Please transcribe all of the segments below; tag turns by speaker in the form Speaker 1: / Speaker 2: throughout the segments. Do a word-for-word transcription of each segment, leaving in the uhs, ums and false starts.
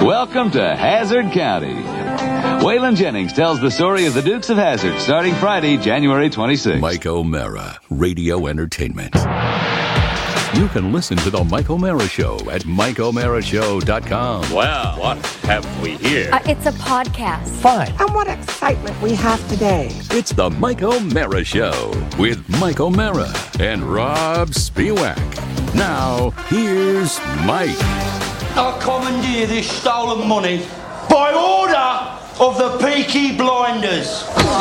Speaker 1: Welcome to Hazard County. Waylon Jennings tells the story of the Dukes of Hazzard starting Friday, January twenty-sixth.
Speaker 2: Mike O'Mara, Radio Entertainment. You can listen to The Mike O'Mara Show at mike o'mara show dot com.
Speaker 3: Well, what have we here?
Speaker 4: Uh, it's a podcast.
Speaker 5: Fine.
Speaker 6: And what excitement we have today.
Speaker 2: It's The Mike O'Mara Show with Mike O'Mara and Rob Spiewak. Now, here's Mike.
Speaker 7: I commandeer this stolen money by order of the Peaky Blinders.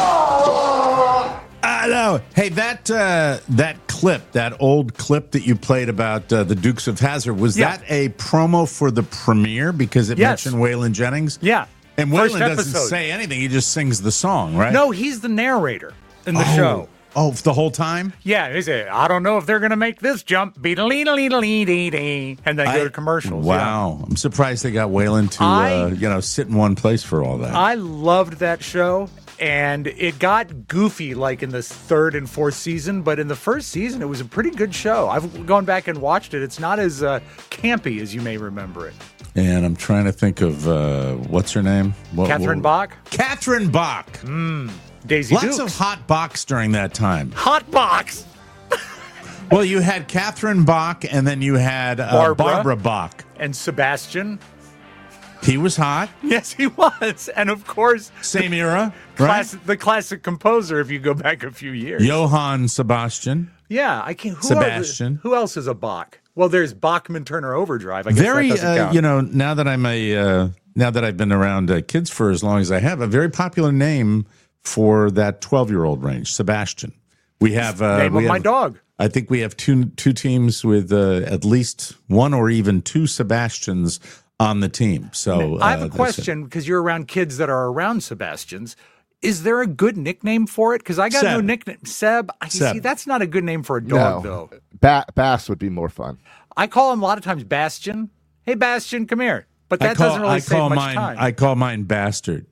Speaker 5: I know. Hey, that uh, that clip, that old clip that you played about uh, the Dukes of Hazzard, was
Speaker 8: Yeah.
Speaker 5: that a promo for the premiere because it
Speaker 8: Yes.
Speaker 5: mentioned Waylon Jennings?
Speaker 8: Yeah.
Speaker 5: And
Speaker 8: First
Speaker 5: Waylon doesn't
Speaker 8: episode.
Speaker 5: say anything. He just sings the song, right?
Speaker 8: No, he's the narrator in the
Speaker 5: oh.
Speaker 8: show.
Speaker 5: Oh, the whole time?
Speaker 8: Yeah, he said, I don't know if they're going to make this jump. Beat-a-lee-a-lee-a-lee-dee-dee. And then
Speaker 5: I-
Speaker 8: go to commercials.
Speaker 5: Wow. I'm surprised they got Waylon to,
Speaker 8: I-
Speaker 5: uh, you know, sit in one place for all that.
Speaker 8: Yeah. I loved that show. And it got goofy like in the third and fourth season. But in the first season, it was a pretty good show. I've gone back and watched it. It's not as uh, campy as you may remember it.
Speaker 5: and I'm trying to think of, uh, what's her name? What,
Speaker 8: Catherine
Speaker 5: what-
Speaker 8: Bach?
Speaker 5: Catherine Bach.
Speaker 8: Daisy
Speaker 5: Lots
Speaker 8: Dukes.
Speaker 5: of hot Bachs during that time.
Speaker 8: Hot Box.
Speaker 5: Well, you had Catherine Bach, and then you had uh,
Speaker 8: Barbara.
Speaker 5: Barbara Bach.
Speaker 8: And Sebastian.
Speaker 5: He was hot.
Speaker 8: Yes, he was. And of course,
Speaker 5: Same era, right?
Speaker 8: class, the classic composer if you go back a few years.
Speaker 5: Johann Sebastian.
Speaker 8: Yeah, I can't. Who
Speaker 5: Sebastian.
Speaker 8: Are the, who else is a Bach? Well, there's Bachman Turner Overdrive. I guess
Speaker 5: Very,
Speaker 8: that doesn't
Speaker 5: uh,
Speaker 8: count.
Speaker 5: you know, now that I'm a, uh, now that I've been around uh, kids for as long as I have, a very popular name for that twelve-year-old range, Sebastian. We have uh,
Speaker 8: Name
Speaker 5: we
Speaker 8: of my
Speaker 5: have-
Speaker 8: dog.
Speaker 5: I think we have two two teams with uh, at least one or even two Sebastians on the team. So
Speaker 8: I have
Speaker 5: uh,
Speaker 8: a
Speaker 5: that's
Speaker 8: question because you're around kids that are around Sebastians. Is there a good nickname for it? Because I got no
Speaker 5: Seb.
Speaker 8: nickname. Seb. I
Speaker 5: Seb.
Speaker 8: see. That's not a good name for a dog,
Speaker 9: No.
Speaker 8: though.
Speaker 9: Ba- Bass would be more fun.
Speaker 8: I call him a lot of times Bastion. Hey, Bastion, come here. But that
Speaker 5: I call,
Speaker 8: doesn't really
Speaker 5: I
Speaker 8: save
Speaker 5: call
Speaker 8: much
Speaker 5: mine.
Speaker 8: time.
Speaker 5: I call mine Bastard.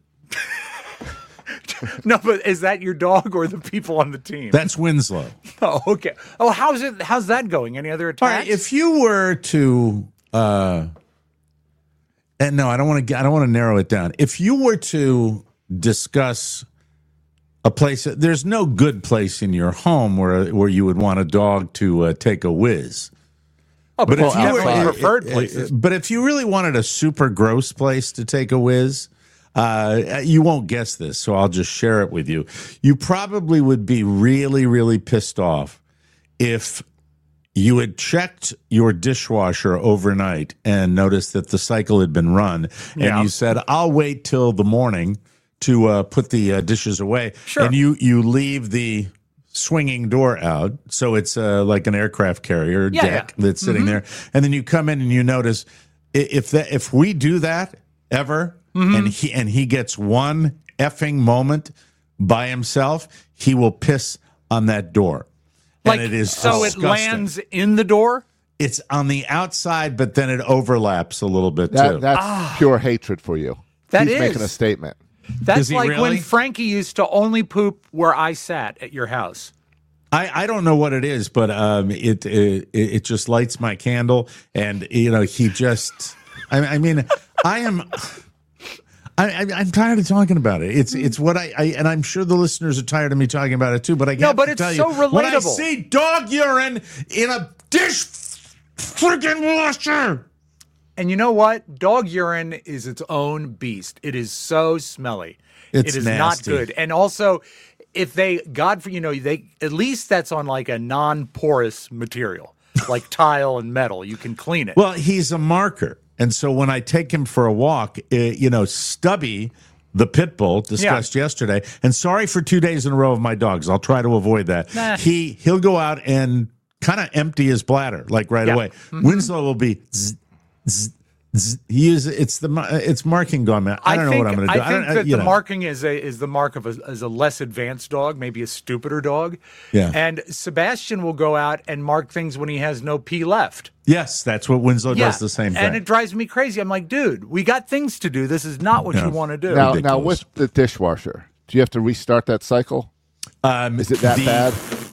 Speaker 8: No, but is that your dog or the people on the team?
Speaker 5: That's Winslow.
Speaker 8: Oh, okay. Oh, how's it? How's that going? Any other
Speaker 5: All
Speaker 8: attacks?
Speaker 5: right, if you were to, uh, and no, I don't want to. I don't want to narrow it down. If you were to discuss a place, there's no good place in your home where where you would want a dog to uh, take a whiz.
Speaker 8: oh, but,
Speaker 5: But
Speaker 8: if
Speaker 5: if you
Speaker 8: you
Speaker 5: were
Speaker 8: preferred
Speaker 5: uh,
Speaker 8: places.
Speaker 5: but if you really wanted a super gross place to take a whiz, uh, you won't guess this, so I'll just share it with you. You probably would be really, really pissed off if you had checked your dishwasher overnight and noticed that the cycle had been run, and
Speaker 8: Yeah.
Speaker 5: you said, "I'll wait till the morning to uh, put the uh, dishes away,"
Speaker 8: Sure.
Speaker 5: and you you leave the swinging door out, so it's uh, like an aircraft carrier
Speaker 8: Yeah,
Speaker 5: deck
Speaker 8: yeah.
Speaker 5: that's sitting there, and then you come in and you notice i- if that if we do that ever,
Speaker 8: Mm-hmm.
Speaker 5: and he and he gets one effing moment by himself, he will piss on that door,
Speaker 8: Like,
Speaker 5: and it is
Speaker 8: so it
Speaker 5: disgusting.
Speaker 8: lands in the door?
Speaker 5: It's on the outside, but then it overlaps a little bit too.
Speaker 9: That, that's pure hatred for you.
Speaker 8: That
Speaker 9: He's
Speaker 8: is.
Speaker 9: making a statement.
Speaker 8: That's
Speaker 5: Does he
Speaker 8: like
Speaker 5: really?
Speaker 8: when Frankie used to only poop where I sat at your house.
Speaker 5: I, I don't know what it is, but um, it, it it just lights my candle, and you know he just. I, I mean, I am. I, I, I'm tired of talking about it. It's it's what I, I and I'm sure the listeners are tired of me talking about it too. But I
Speaker 8: No,
Speaker 5: have
Speaker 8: but
Speaker 5: to
Speaker 8: it's
Speaker 5: tell
Speaker 8: so
Speaker 5: you, when I
Speaker 8: relatable.
Speaker 5: see dog urine in a dish freaking washer.
Speaker 8: And you know what? Dog urine is its own beast. It is so smelly.
Speaker 5: It's
Speaker 8: it is
Speaker 5: nasty.
Speaker 8: not good. And also, if they, God, for you know, they at least that's on like a non-porous material, like tile and metal. You can clean it.
Speaker 5: Well, he's a marker. And so when I take him for a walk, uh, you know, Stubby, the pit bull, discussed yesterday, and sorry for two days in a row of my dogs. I'll try to avoid that.
Speaker 8: Nah.
Speaker 5: He, he'll go out and kind of empty his bladder, like right
Speaker 8: Yeah.
Speaker 5: away.
Speaker 8: Mhm.
Speaker 5: Winslow will be zzz, zzz, zzz. He is, it's the, mar- it's marking going, man. I don't know
Speaker 8: think,
Speaker 5: what I'm going to do.
Speaker 8: I think
Speaker 5: don't,
Speaker 8: that
Speaker 5: you
Speaker 8: the
Speaker 5: know.
Speaker 8: marking is a is the mark of a, is a less advanced dog, maybe a stupider dog.
Speaker 5: Yeah.
Speaker 8: And Sebastian will go out and mark things when he has no pee left.
Speaker 5: Yes, that's what Winslow does the same thing.
Speaker 8: And it drives me crazy. I'm like, dude, we got things to do. This is not what
Speaker 5: No.
Speaker 8: you want to do.
Speaker 9: Now, now
Speaker 5: Ridiculous.
Speaker 9: with the dishwasher, do you have to restart that cycle?
Speaker 5: Um,
Speaker 9: Is it that
Speaker 5: the-
Speaker 9: bad?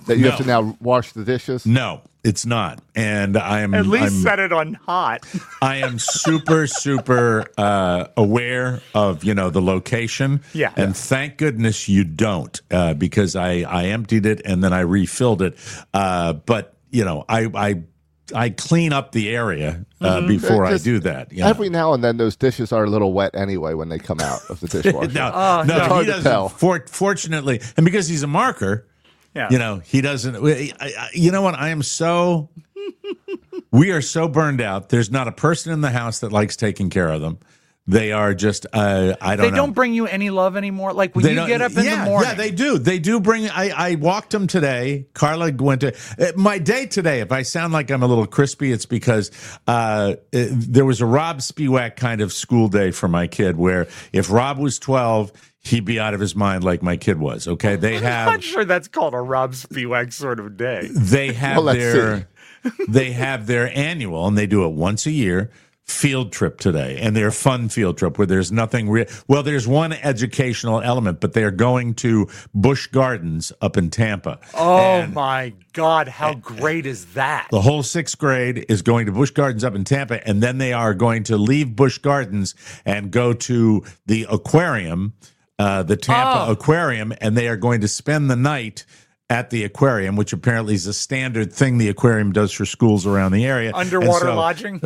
Speaker 9: That you
Speaker 5: No.
Speaker 9: have to now wash the dishes?
Speaker 5: No, it's not. And I'm
Speaker 8: At least
Speaker 5: I'm,
Speaker 8: set it on hot.
Speaker 5: I am super, super uh, aware of, you know, the location.
Speaker 8: Yeah.
Speaker 5: And thank goodness you don't, uh, because I, I emptied it and then I refilled it. Uh, but, you know, I, I, I clean up the area uh, before I
Speaker 9: Just
Speaker 5: do that. You know?
Speaker 9: Every now and then, those dishes are a little wet anyway when they come out of the dishwasher.
Speaker 5: no,
Speaker 8: Oh,
Speaker 5: no,
Speaker 8: no.
Speaker 9: Hard
Speaker 5: he
Speaker 9: to
Speaker 5: doesn't.
Speaker 9: tell.
Speaker 5: For, fortunately, and because he's a marker,
Speaker 8: Yeah.
Speaker 5: you know, he doesn't. I, I, you know what? I am so. We are so burned out. There's not a person in the house that likes taking care of them. They are just. Uh, I don't
Speaker 8: They
Speaker 5: know.
Speaker 8: don't bring you any love anymore. Like when
Speaker 5: They
Speaker 8: you
Speaker 5: don't-
Speaker 8: get up in
Speaker 5: yeah,
Speaker 8: the morning.
Speaker 5: Yeah, they do. They do bring. I, I walked them today. Carla went to uh, my day today. If I sound like I'm a little crispy, it's because uh, it, there was a Rob Spiewak kind of school day for my kid, where if Rob was twelve, he'd be out of his mind like my kid was. Okay, they
Speaker 8: I'm
Speaker 5: have.
Speaker 8: not sure that's called a Rob Spiewak sort of day.
Speaker 5: They have
Speaker 9: Well, let's
Speaker 5: their they have their annual, and they do it once a year. Field trip today, and their fun field trip where there's nothing real. Well, there's one educational element, but they're going to Busch Gardens up in Tampa.
Speaker 8: Oh
Speaker 5: And
Speaker 8: my God, how great is that?
Speaker 5: the whole sixth grade is going to Busch Gardens up in Tampa, and then they are going to leave Busch Gardens and go to the aquarium, uh, the Tampa
Speaker 8: Oh.
Speaker 5: Aquarium, and they are going to spend the night at the aquarium, which apparently is a standard thing the aquarium does for schools around the area.
Speaker 8: Underwater
Speaker 5: And so-
Speaker 8: lodging?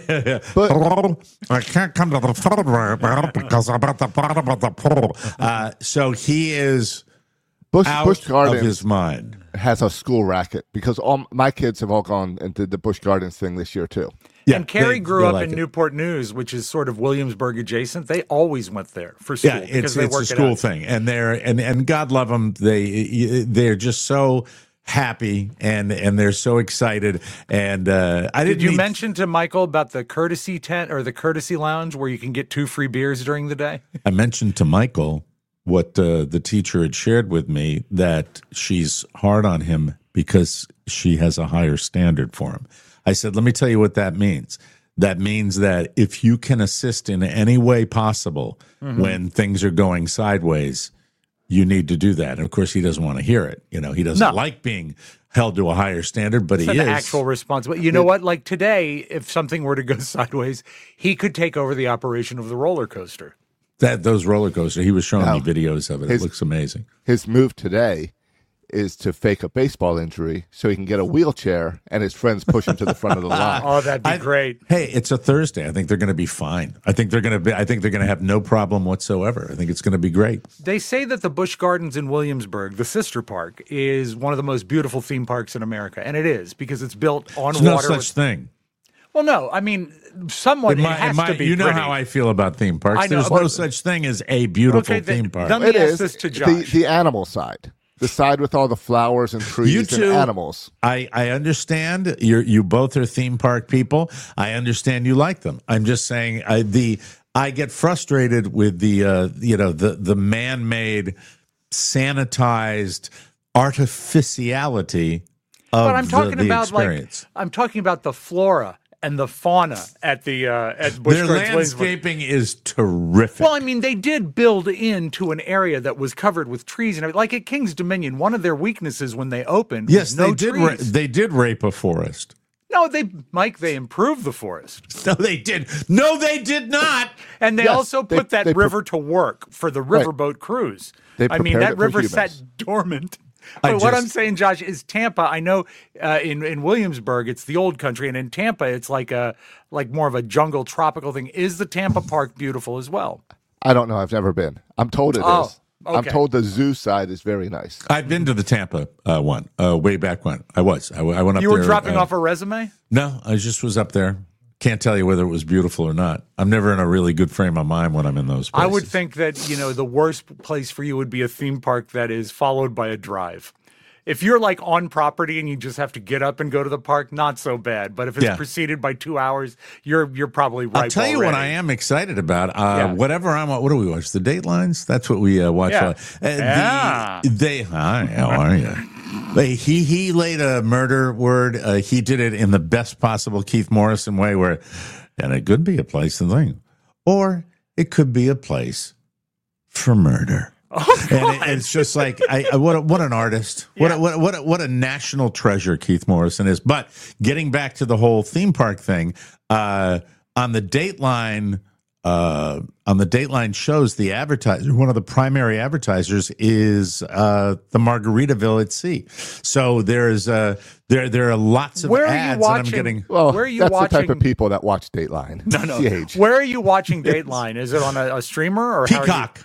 Speaker 5: I can't come to the phone because I'm at the bottom of the pool. Uh, so he is
Speaker 9: Busch,
Speaker 5: out
Speaker 9: Busch
Speaker 5: of
Speaker 9: Gardens
Speaker 5: his mind.
Speaker 9: has a school racket because all my kids have all gone and did the Busch Gardens thing this year too.
Speaker 5: Yeah,
Speaker 8: and Carrie
Speaker 5: they-
Speaker 8: grew
Speaker 5: they
Speaker 8: up
Speaker 5: like
Speaker 8: in
Speaker 5: it.
Speaker 8: Newport News, which is sort of Williamsburg adjacent. They always went there for school
Speaker 5: Yeah,
Speaker 8: because
Speaker 5: it's
Speaker 8: they
Speaker 5: it's a
Speaker 8: work it
Speaker 5: school
Speaker 8: out.
Speaker 5: thing, and they're and and God love them. They they're just so happy and and they're so excited. And uh, I didn't
Speaker 8: Did you
Speaker 5: mean-
Speaker 8: mention to Michael about the courtesy tent or the courtesy lounge where you can get two free beers during the day?
Speaker 5: I mentioned to Michael what uh, the teacher had shared with me, that she's hard on him because she has a higher standard for him. I said, let me tell you what that means. That means that if you can assist in any way possible
Speaker 8: Mm-hmm.
Speaker 5: when things are going sideways, you need to do that. And of course, he doesn't want to hear it. You know, he doesn't
Speaker 8: No.
Speaker 5: like being held to a higher standard, but
Speaker 8: It's
Speaker 5: he
Speaker 8: an
Speaker 5: is.
Speaker 8: actual responsibility. You know what? Like today, if something were to go sideways, he could take over the operation of the roller coaster.
Speaker 5: That those roller coaster. He was showing
Speaker 9: Now,
Speaker 5: me videos of it. It
Speaker 9: his-
Speaker 5: looks amazing.
Speaker 9: His move today is to fake a baseball injury so he can get a wheelchair and his friends push him to the front of the line.
Speaker 8: Oh, that'd be
Speaker 5: I-
Speaker 8: great.
Speaker 5: Hey, it's a Thursday. I think they're going to be fine. I think they're going to be. I think they're going to have no problem whatsoever. I think it's going to be great.
Speaker 8: They say that the Busch Gardens in Williamsburg, the sister park, is one of the most beautiful theme parks in America, and it is because it's built on
Speaker 5: There's no
Speaker 8: water.
Speaker 5: such
Speaker 8: with-
Speaker 5: thing.
Speaker 8: Well, no, I mean, somewhat
Speaker 5: In
Speaker 8: it
Speaker 5: my-
Speaker 8: has
Speaker 5: in my-
Speaker 8: to be.
Speaker 5: you know
Speaker 8: pretty.
Speaker 5: how I feel about theme parks.
Speaker 8: I know,
Speaker 5: There's no
Speaker 8: but-
Speaker 5: such thing as a beautiful
Speaker 8: Okay, then-
Speaker 5: theme park.
Speaker 8: then- Let
Speaker 9: It
Speaker 8: me ask
Speaker 9: is
Speaker 8: this to
Speaker 9: the,
Speaker 8: Josh.
Speaker 9: the animal side, the side with all the flowers and trees
Speaker 5: You
Speaker 9: and
Speaker 5: two-
Speaker 9: animals.
Speaker 5: I, I understand you you both are theme park people. I understand you like them. I'm just saying I, the I get frustrated with the uh, you know the the man made sanitized artificiality of
Speaker 8: But I'm talking
Speaker 5: the, the
Speaker 8: about
Speaker 5: experience.
Speaker 8: like I'm talking about the flora and the fauna at the uh, at Busch
Speaker 5: Their
Speaker 8: Gardens Williamsburg.
Speaker 5: landscaping is terrific.
Speaker 8: Well, I mean, they did build into an area that was covered with trees and everything. Like at King's Dominion, one of their weaknesses when they opened
Speaker 5: yes,
Speaker 8: was no
Speaker 5: they did. Ra-
Speaker 8: trees.
Speaker 5: they did rape a forest.
Speaker 8: no, they Mike, they improved the forest.
Speaker 5: No, they did. No, they did not.
Speaker 8: And they
Speaker 9: Yes,
Speaker 8: also
Speaker 9: they-
Speaker 8: put that
Speaker 9: they pre-
Speaker 8: river to work for the riverboat cruise.
Speaker 9: They
Speaker 8: I mean,
Speaker 9: prepared
Speaker 8: that
Speaker 9: it for
Speaker 8: river sat
Speaker 9: humans.
Speaker 8: dormant.
Speaker 5: I
Speaker 8: But what
Speaker 5: just-
Speaker 8: I'm saying, Josh, is Tampa. I know uh, in in Williamsburg it's the old country, and in Tampa it's like a like more of a jungle tropical thing. Is the Tampa Park beautiful as well?
Speaker 9: I don't know. I've never been. I'm told it is.
Speaker 8: Oh,
Speaker 9: I'm
Speaker 8: okay.
Speaker 9: told the zoo side is very nice.
Speaker 5: I've been to the Tampa uh, one uh, way back when. I was. I, w- I went up
Speaker 8: You were
Speaker 5: there,
Speaker 8: dropping
Speaker 5: uh,
Speaker 8: off a resume.
Speaker 5: No, I just was up there. Can't tell you whether it was beautiful or not. I'm never in a really good frame of mind when I'm in those places.
Speaker 8: I would think that, you know, the worst place for you would be a theme park that is followed by a drive. If you're like on property and you just have to get up and go to the park, not so bad. But if it's
Speaker 5: Yeah.
Speaker 8: preceded by two hours, you're you're probably right.
Speaker 5: I'll tell you what I am excited about. Uh,
Speaker 8: Yeah.
Speaker 5: Whatever I'm, what do we watch? The Datelines. That's what we uh, watch.
Speaker 8: Yeah.
Speaker 5: Uh,
Speaker 8: Yeah.
Speaker 5: The, they. Hi, how are you? They, he he laid a murder word. Uh, he did it in the best possible Keith Morrison way, where, and it could be a place and thing, or it could be a place for murder.
Speaker 8: Oh,
Speaker 5: and it, it's just like I, I what a, what an artist, what
Speaker 8: Yeah.
Speaker 5: a, what a, what a, what a national treasure Keith Morrison is. But getting back to the whole theme park thing, uh, on the Dateline. Uh, on the Dateline shows, the advertiser, one of the primary advertisers is uh, the Margaritaville at Sea. So there's uh, there there are lots of
Speaker 8: Where are you
Speaker 5: ads
Speaker 8: watching-
Speaker 5: that I'm getting.
Speaker 9: Well,
Speaker 8: Where are you
Speaker 9: that's the type
Speaker 8: watching-
Speaker 9: of people that watch Dateline.
Speaker 8: No, no.
Speaker 9: C H.
Speaker 8: Where are you watching Dateline? Is it on a, a streamer or how are you-
Speaker 5: Peacock.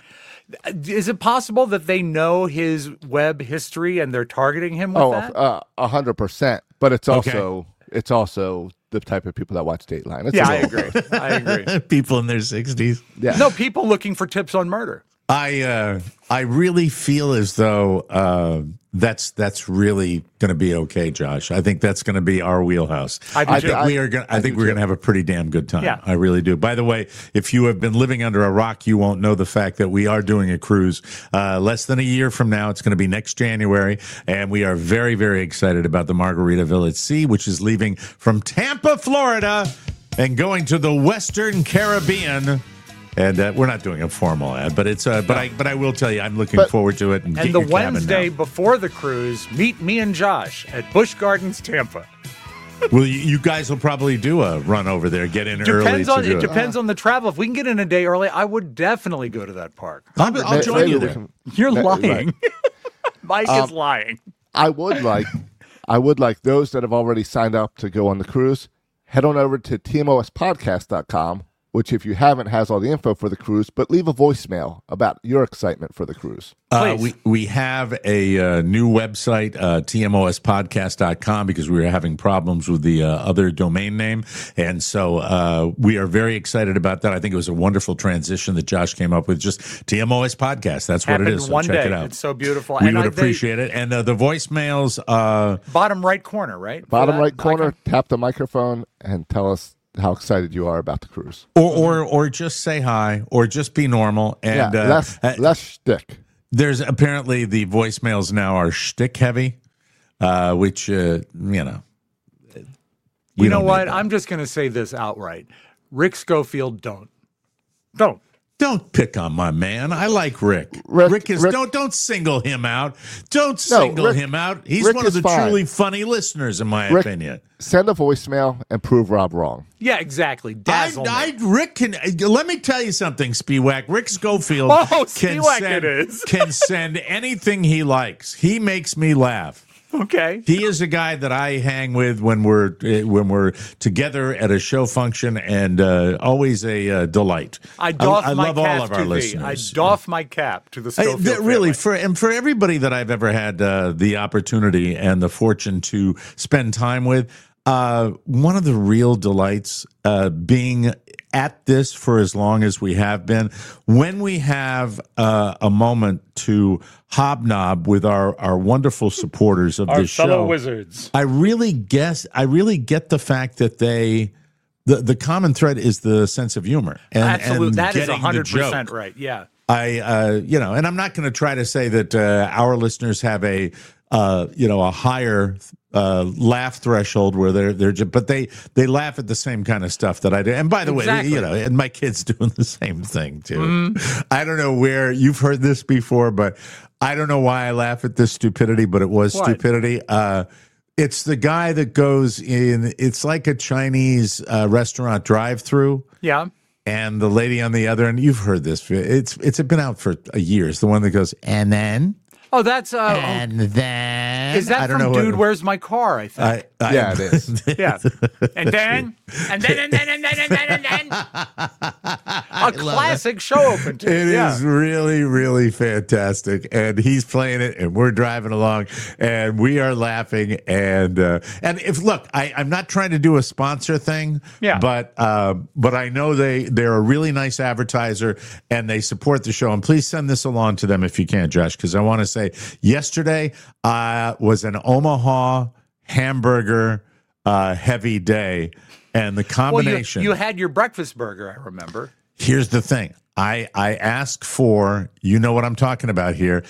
Speaker 8: Is it possible that they know his web history and they're targeting him with
Speaker 9: Oh,
Speaker 8: that?
Speaker 9: uh, a hundred percent. But it's
Speaker 5: Okay.
Speaker 9: also it's also the type of people that watch Dateline. It's
Speaker 8: yeah,
Speaker 9: a
Speaker 8: I
Speaker 9: little-
Speaker 8: agree. I agree.
Speaker 5: People in their sixties.
Speaker 9: Yeah.
Speaker 8: No, people looking for tips on murder.
Speaker 5: I uh, I really feel as though uh, that's that's really going to be okay, Josh. I think that's going to be our wheelhouse.
Speaker 8: I do
Speaker 5: I
Speaker 8: too.
Speaker 5: think we
Speaker 9: I-
Speaker 5: are going. I,
Speaker 9: I
Speaker 5: think
Speaker 9: do
Speaker 5: we're
Speaker 9: too.
Speaker 5: going to have a pretty damn good time.
Speaker 8: Yeah.
Speaker 5: I really do. By the way, if you have been living under a rock, you won't know the fact that we are doing a cruise uh, less than a year from now. It's going to be next January, and we are very very excited about the Margaritaville at Sea, which is leaving from Tampa, Florida, and going to the Western Caribbean. And uh, we're not doing a formal ad, but it's uh, but I but I will tell you, I'm looking
Speaker 9: But-
Speaker 5: forward to it. And, get
Speaker 8: And the
Speaker 5: your cabin
Speaker 8: Wednesday
Speaker 5: now.
Speaker 8: before the cruise, meet me and Josh at Busch Gardens, Tampa.
Speaker 5: Well, you, you guys will probably do a run over there, get in early.
Speaker 8: Depends
Speaker 5: To
Speaker 8: on
Speaker 5: do
Speaker 8: it depends on the travel. If we can get in a day early, I would definitely go to that park.
Speaker 5: I'll, I'll
Speaker 9: May-
Speaker 5: join
Speaker 9: maybe
Speaker 5: you
Speaker 9: we
Speaker 5: there.
Speaker 9: can-
Speaker 8: You're
Speaker 9: That-
Speaker 8: lying. Mike
Speaker 5: Um,
Speaker 8: is lying.
Speaker 9: I would like I would like those that have already signed up to go on the cruise, head on over to T M O S podcast dot com, which if you haven't has all the info for the cruise, but leave a voicemail about your excitement for the cruise.
Speaker 5: Uh,
Speaker 8: Please.
Speaker 5: we we have a uh, new website, uh, T M O S podcast dot com, because we were having problems with the uh, other domain name. And so uh, we are very excited about that. I think it was a wonderful transition that Josh came up with. Just T M O S Podcast. That's what
Speaker 8: Happened
Speaker 5: it is. So
Speaker 8: one
Speaker 5: check
Speaker 8: day.
Speaker 5: it out.
Speaker 8: It's so beautiful.
Speaker 5: We
Speaker 8: And
Speaker 5: would
Speaker 8: I- they-
Speaker 5: appreciate it. And uh, the voicemails, uh,
Speaker 8: Bottom right corner, right? For
Speaker 9: Bottom
Speaker 8: that
Speaker 9: right corner,
Speaker 8: icon?
Speaker 9: tap the microphone and tell us how excited you are about the cruise.
Speaker 5: or, or or just say hi, or just be normal. And
Speaker 9: yeah,
Speaker 5: uh,
Speaker 9: less
Speaker 5: uh,
Speaker 9: less shtick.
Speaker 5: There's apparently the voicemails now are shtick heavy, uh, which uh, you know.
Speaker 8: You know
Speaker 5: don't
Speaker 8: what?
Speaker 5: need that.
Speaker 8: I'm just going to say this outright. Rick Schofield, don't. Don't.
Speaker 5: Don't pick on my man. I like Rick.
Speaker 9: Rick-
Speaker 5: Rick, is
Speaker 9: Rick-
Speaker 5: don't don't single him out. Don't
Speaker 9: No,
Speaker 5: single
Speaker 9: Rick-
Speaker 5: him out. He's
Speaker 9: Rick
Speaker 5: one of
Speaker 9: is
Speaker 5: the
Speaker 9: fine.
Speaker 5: truly funny listeners, in my
Speaker 9: Rick,
Speaker 5: opinion.
Speaker 9: send a voicemail and prove Rob wrong.
Speaker 8: Yeah, exactly.
Speaker 5: I,
Speaker 8: Dazzle
Speaker 5: I,
Speaker 8: me.
Speaker 5: Rick can let me tell you something, Spiewak. Rick Schofield
Speaker 8: Oh,
Speaker 5: can
Speaker 8: Spiewak
Speaker 5: send,
Speaker 8: it is.
Speaker 5: can send anything he likes. He makes me laugh.
Speaker 8: Okay.
Speaker 5: He is a guy that I hang with when we're eh, when we're together at a show function, and uh, always a uh, delight.
Speaker 8: I doff
Speaker 5: I
Speaker 8: my
Speaker 5: love
Speaker 8: cap
Speaker 5: all of
Speaker 8: to
Speaker 5: our
Speaker 8: thee.
Speaker 5: listeners.
Speaker 8: I doff my cap to the
Speaker 5: I-
Speaker 8: Schofield
Speaker 5: that really,
Speaker 8: family.
Speaker 5: for and for everybody that I've ever had uh, the opportunity and the fortune to spend time with, uh, one of the real delights uh, being at this for as long as we have been, when we have uh, a moment to hobnob with our, our wonderful supporters of
Speaker 8: Our
Speaker 5: this
Speaker 8: fellow
Speaker 5: show,
Speaker 8: wizards.
Speaker 5: I really guess I really get the fact that they. The, the common thread is the sense of humor. And,
Speaker 8: Absolutely.
Speaker 5: and
Speaker 8: That is
Speaker 5: getting the
Speaker 8: one hundred percent
Speaker 5: joke.
Speaker 8: right. Yeah.
Speaker 5: I, uh, you know, and I'm not going to try to say that uh, our listeners have a, uh, you know, a higher uh, laugh threshold where they're they're just, but they they laugh at the same kind of stuff that I do. And by the
Speaker 8: Exactly.
Speaker 5: way, you know, and my kid's doing the same thing too. I don't know where you've heard this before, but I don't know why I laugh at this stupidity, but it was
Speaker 8: What?
Speaker 5: stupidity. Uh, it's the guy that goes in. It's like a Chinese uh, restaurant drive-through.
Speaker 8: Yeah.
Speaker 5: And the lady on the other end, you've heard this. It's it's been out for a years. The one that goes, and then,
Speaker 8: Oh, that's uh
Speaker 5: and then.
Speaker 8: is that
Speaker 5: I don't
Speaker 8: from
Speaker 5: know
Speaker 8: Dude,
Speaker 5: what,
Speaker 8: Where's My Car, I think.
Speaker 5: I, I,
Speaker 9: Yeah, it is.
Speaker 8: Yeah. And then, and then, and then, and then, and then, and then. A classic show open to
Speaker 5: It
Speaker 8: yeah.
Speaker 5: is really, really fantastic, and he's playing it, and we're driving along, and we are laughing, and uh, and if look, I, I'm not trying to do a sponsor thing,
Speaker 8: Yeah.
Speaker 5: but uh, but I know they they're a really nice advertiser, and they support the show, and please send this along to them if you can, Josh, because I want to say yesterday uh, was an Omaha hamburger uh, heavy day, and the
Speaker 8: Well, you,
Speaker 5: combination.
Speaker 8: you had your breakfast burger, I remember.
Speaker 5: Here's the thing. I, I ask for, you know what I'm talking about here,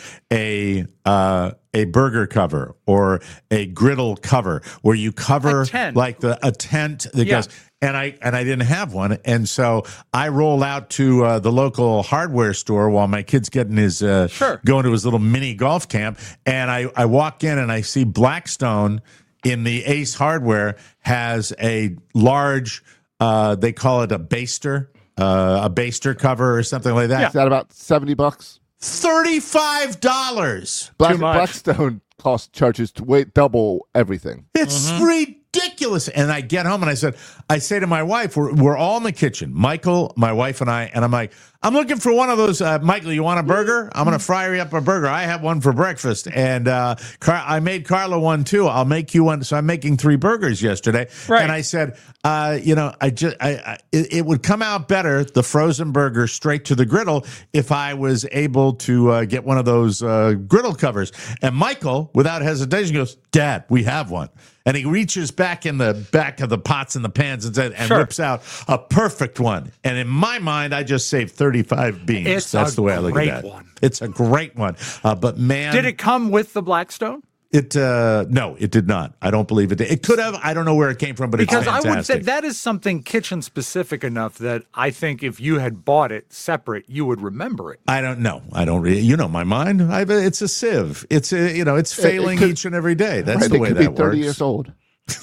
Speaker 5: a uh, a burger cover or a griddle cover where you cover
Speaker 8: A tent.
Speaker 5: like the a tent that
Speaker 8: Yeah.
Speaker 5: goes. And I and I didn't have one, and so I roll out to uh, the local hardware store while my kid's getting his uh,
Speaker 8: Sure.
Speaker 5: going to his little mini golf camp, and I I walk in and I see Blackstone in the Ace Hardware has a large, uh, they call it a baster. Uh, a baster cover or something like that.
Speaker 9: Is that about seventy bucks?
Speaker 5: thirty-five dollars.
Speaker 9: Black,
Speaker 8: Too much.
Speaker 9: Blackstone cost charges to wait double everything.
Speaker 5: It's ridiculous. And I get home and I said, I say to my wife, we're, we're all in the kitchen, Michael, my wife, and I, and I'm like, I'm looking for one of those. Uh, Michael, you want a burger? I'm going to fry you up a burger. I have one for breakfast. And uh, Car- I made Carla one too. I'll make you one. So I'm making three burgers yesterday.
Speaker 8: Right.
Speaker 5: And I said, uh, you know, I just, I, I it, it would come out better, the frozen burger straight to the griddle, if I was able to uh, get one of those uh, griddle covers. And Michael, without hesitation, goes, Dad, we have one. And he reaches back in the back of the pots and the pans and, said, and
Speaker 8: Sure.
Speaker 5: rips out a perfect one. And in my mind, I just saved thirty-five beans.
Speaker 8: It's
Speaker 5: That's
Speaker 8: a
Speaker 5: the way I look
Speaker 8: great
Speaker 5: at that.
Speaker 8: one.
Speaker 5: It's a great one. Uh, but man,
Speaker 8: Did it come with the Blackstone?
Speaker 5: It uh, no, it did not. I don't believe it did. It could have. I don't know where it came from, but
Speaker 8: Because
Speaker 5: it's
Speaker 8: I
Speaker 5: fantastic.
Speaker 8: would say that is something kitchen specific enough that I think if you had bought it separate, you would remember it.
Speaker 5: I don't know. I don't really. You know my mind. I, it's a sieve. It's a, you know. It's failing
Speaker 9: could-
Speaker 5: each and every day. That's
Speaker 9: Right,
Speaker 5: the
Speaker 9: it
Speaker 5: way
Speaker 9: could
Speaker 5: that
Speaker 9: be thirty
Speaker 5: works.
Speaker 9: years old.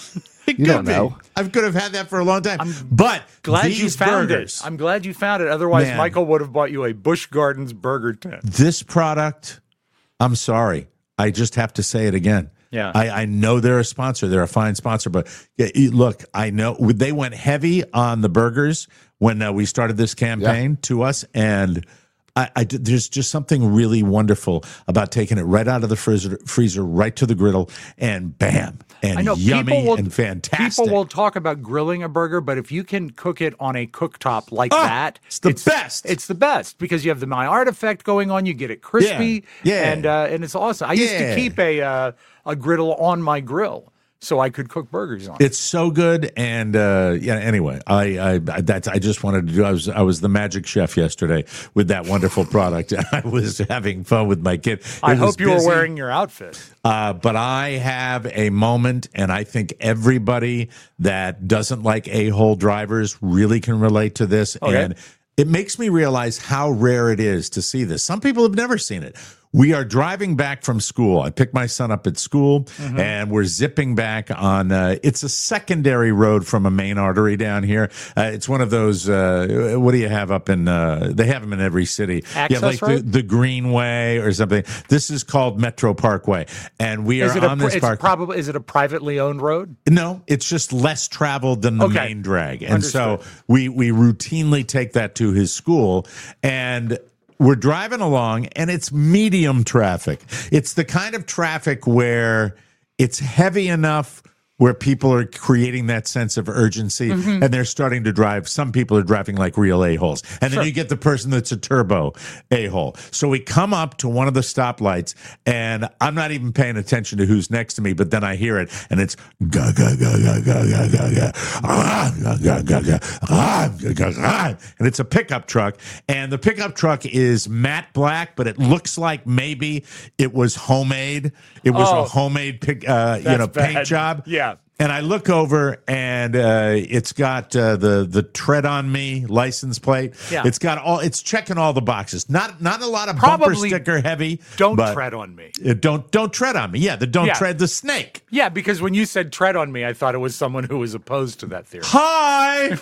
Speaker 5: It
Speaker 9: You
Speaker 5: could
Speaker 9: don't
Speaker 5: be.
Speaker 9: know.
Speaker 5: I could have had that for a long time. but
Speaker 8: Glad
Speaker 5: these
Speaker 8: you found
Speaker 5: burgers,
Speaker 8: it. I'm glad you found it. Otherwise,
Speaker 5: Man.
Speaker 8: Michael would have bought you a Busch Gardens burger tent.
Speaker 5: this product. I'm sorry. I just have to say it again.
Speaker 8: Yeah.
Speaker 5: I, I know they're a sponsor. They're a fine sponsor, but yeah, you- look, I know they went heavy on the burgers when uh, we started this campaign to us, and I, I did- there's just something really wonderful about taking it right out of the freezer, freezer right to the griddle, and bam, and
Speaker 8: I know
Speaker 5: yummy
Speaker 8: people will,
Speaker 5: and fantastic.
Speaker 8: People will talk about grilling a burger, but if you can cook it on a cooktop like
Speaker 5: Ah,
Speaker 8: that,
Speaker 5: it's the best.
Speaker 8: It's the best because you have the Maillard effect going on. You get it crispy,
Speaker 5: Yeah, yeah.
Speaker 8: and uh, and it's awesome. I used
Speaker 5: Yeah.
Speaker 8: to keep a uh, a griddle on my grill so I could cook burgers on it.
Speaker 5: It's so good, and uh, yeah. Anyway, I, I I- that's I just wanted to do. I was I was the magic chef yesterday with that wonderful product. I was having fun with my kid. It
Speaker 8: I
Speaker 5: was
Speaker 8: hope you were
Speaker 5: busy,
Speaker 8: wearing your outfit.
Speaker 5: Uh, but I have a moment, and I think everybody that doesn't like a-hole drivers really can relate to this.
Speaker 8: Okay.
Speaker 5: And it makes me realize how rare it is to see this. Some people have never seen it. We are driving back from school. I picked my son up at school,
Speaker 8: Mm-hmm.
Speaker 5: and we're zipping back on. Uh, it's a secondary road from a main artery down here. Uh, it's one of those. Uh, what do you have up in? Uh, they have them in every city. you have
Speaker 8: Access
Speaker 5: like the,
Speaker 8: road?
Speaker 5: the Greenway or something. This is called Metro Parkway, and we
Speaker 8: Is
Speaker 5: are
Speaker 8: it a
Speaker 5: on
Speaker 8: pri-
Speaker 5: this
Speaker 8: it's
Speaker 5: park.
Speaker 8: probably is it a privately owned road?
Speaker 5: No, it's just less traveled than the
Speaker 8: Okay.
Speaker 5: main drag. And so
Speaker 8: Understood.
Speaker 5: we we routinely take that to his school, and we're driving along, and it's medium traffic. It's the kind of traffic where it's heavy enough where people are creating that sense of urgency,
Speaker 8: Mm-hmm.
Speaker 5: and they're starting to drive. Some people are driving like real a-holes. And then you get the person that's a turbo a-hole. So we come up to one of the stoplights, and I'm not even paying attention to who's next to me, but then I hear it, and it's ga ga ga ga ga ga ga ga ah, ga ga ga ga ah, ga ga ga. And it's a pickup truck, and the pickup truck is matte black, but it looks like maybe it was homemade. It was
Speaker 8: Oh.
Speaker 5: a homemade pick, uh, you
Speaker 8: That's
Speaker 5: know, paint
Speaker 8: bad.
Speaker 5: job.
Speaker 8: Yeah.
Speaker 5: And I look over, and uh, it's got uh, the the tread on me license plate.
Speaker 8: Yeah.
Speaker 5: It's got all. It's checking all the boxes. Not not a lot of bumper
Speaker 8: Probably
Speaker 5: sticker heavy.
Speaker 8: Don't
Speaker 5: but
Speaker 8: tread on me.
Speaker 5: uh, don't don't tread on me. Yeah, the don't
Speaker 8: Yeah.
Speaker 5: tread the snake.
Speaker 8: Yeah, because when you said tread on me, I thought it was someone who was opposed to that theory.
Speaker 5: Hi.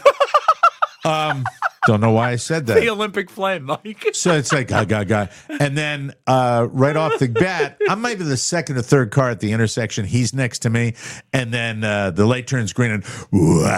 Speaker 5: um, don't know why I said that.
Speaker 8: The Olympic flame, Mike.
Speaker 5: So it's like, ga, ga, ga. And then uh, right off the bat, I'm maybe the second or third car at the intersection. He's next to me. And then uh, the light turns green and wah,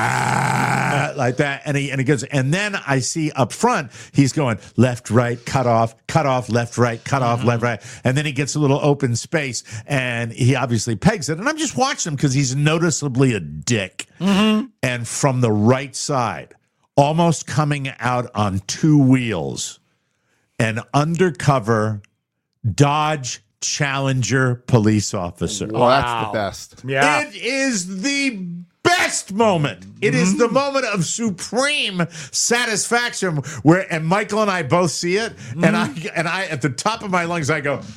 Speaker 5: like that. And he, and he goes, and then I see up front, he's going left, right, cut off, cut off, left, right, cut off, left, right. And then he gets a little open space, and he obviously pegs it. And I'm just watching him because he's noticeably a dick. And from the right side, almost coming out on two wheels, an undercover Dodge Challenger police officer.
Speaker 9: Oh, that's the best.
Speaker 8: Yeah.
Speaker 5: It is the best moment. It is the moment of supreme satisfaction where, and Michael and I both see it, and I and I at the top of my lungs I go,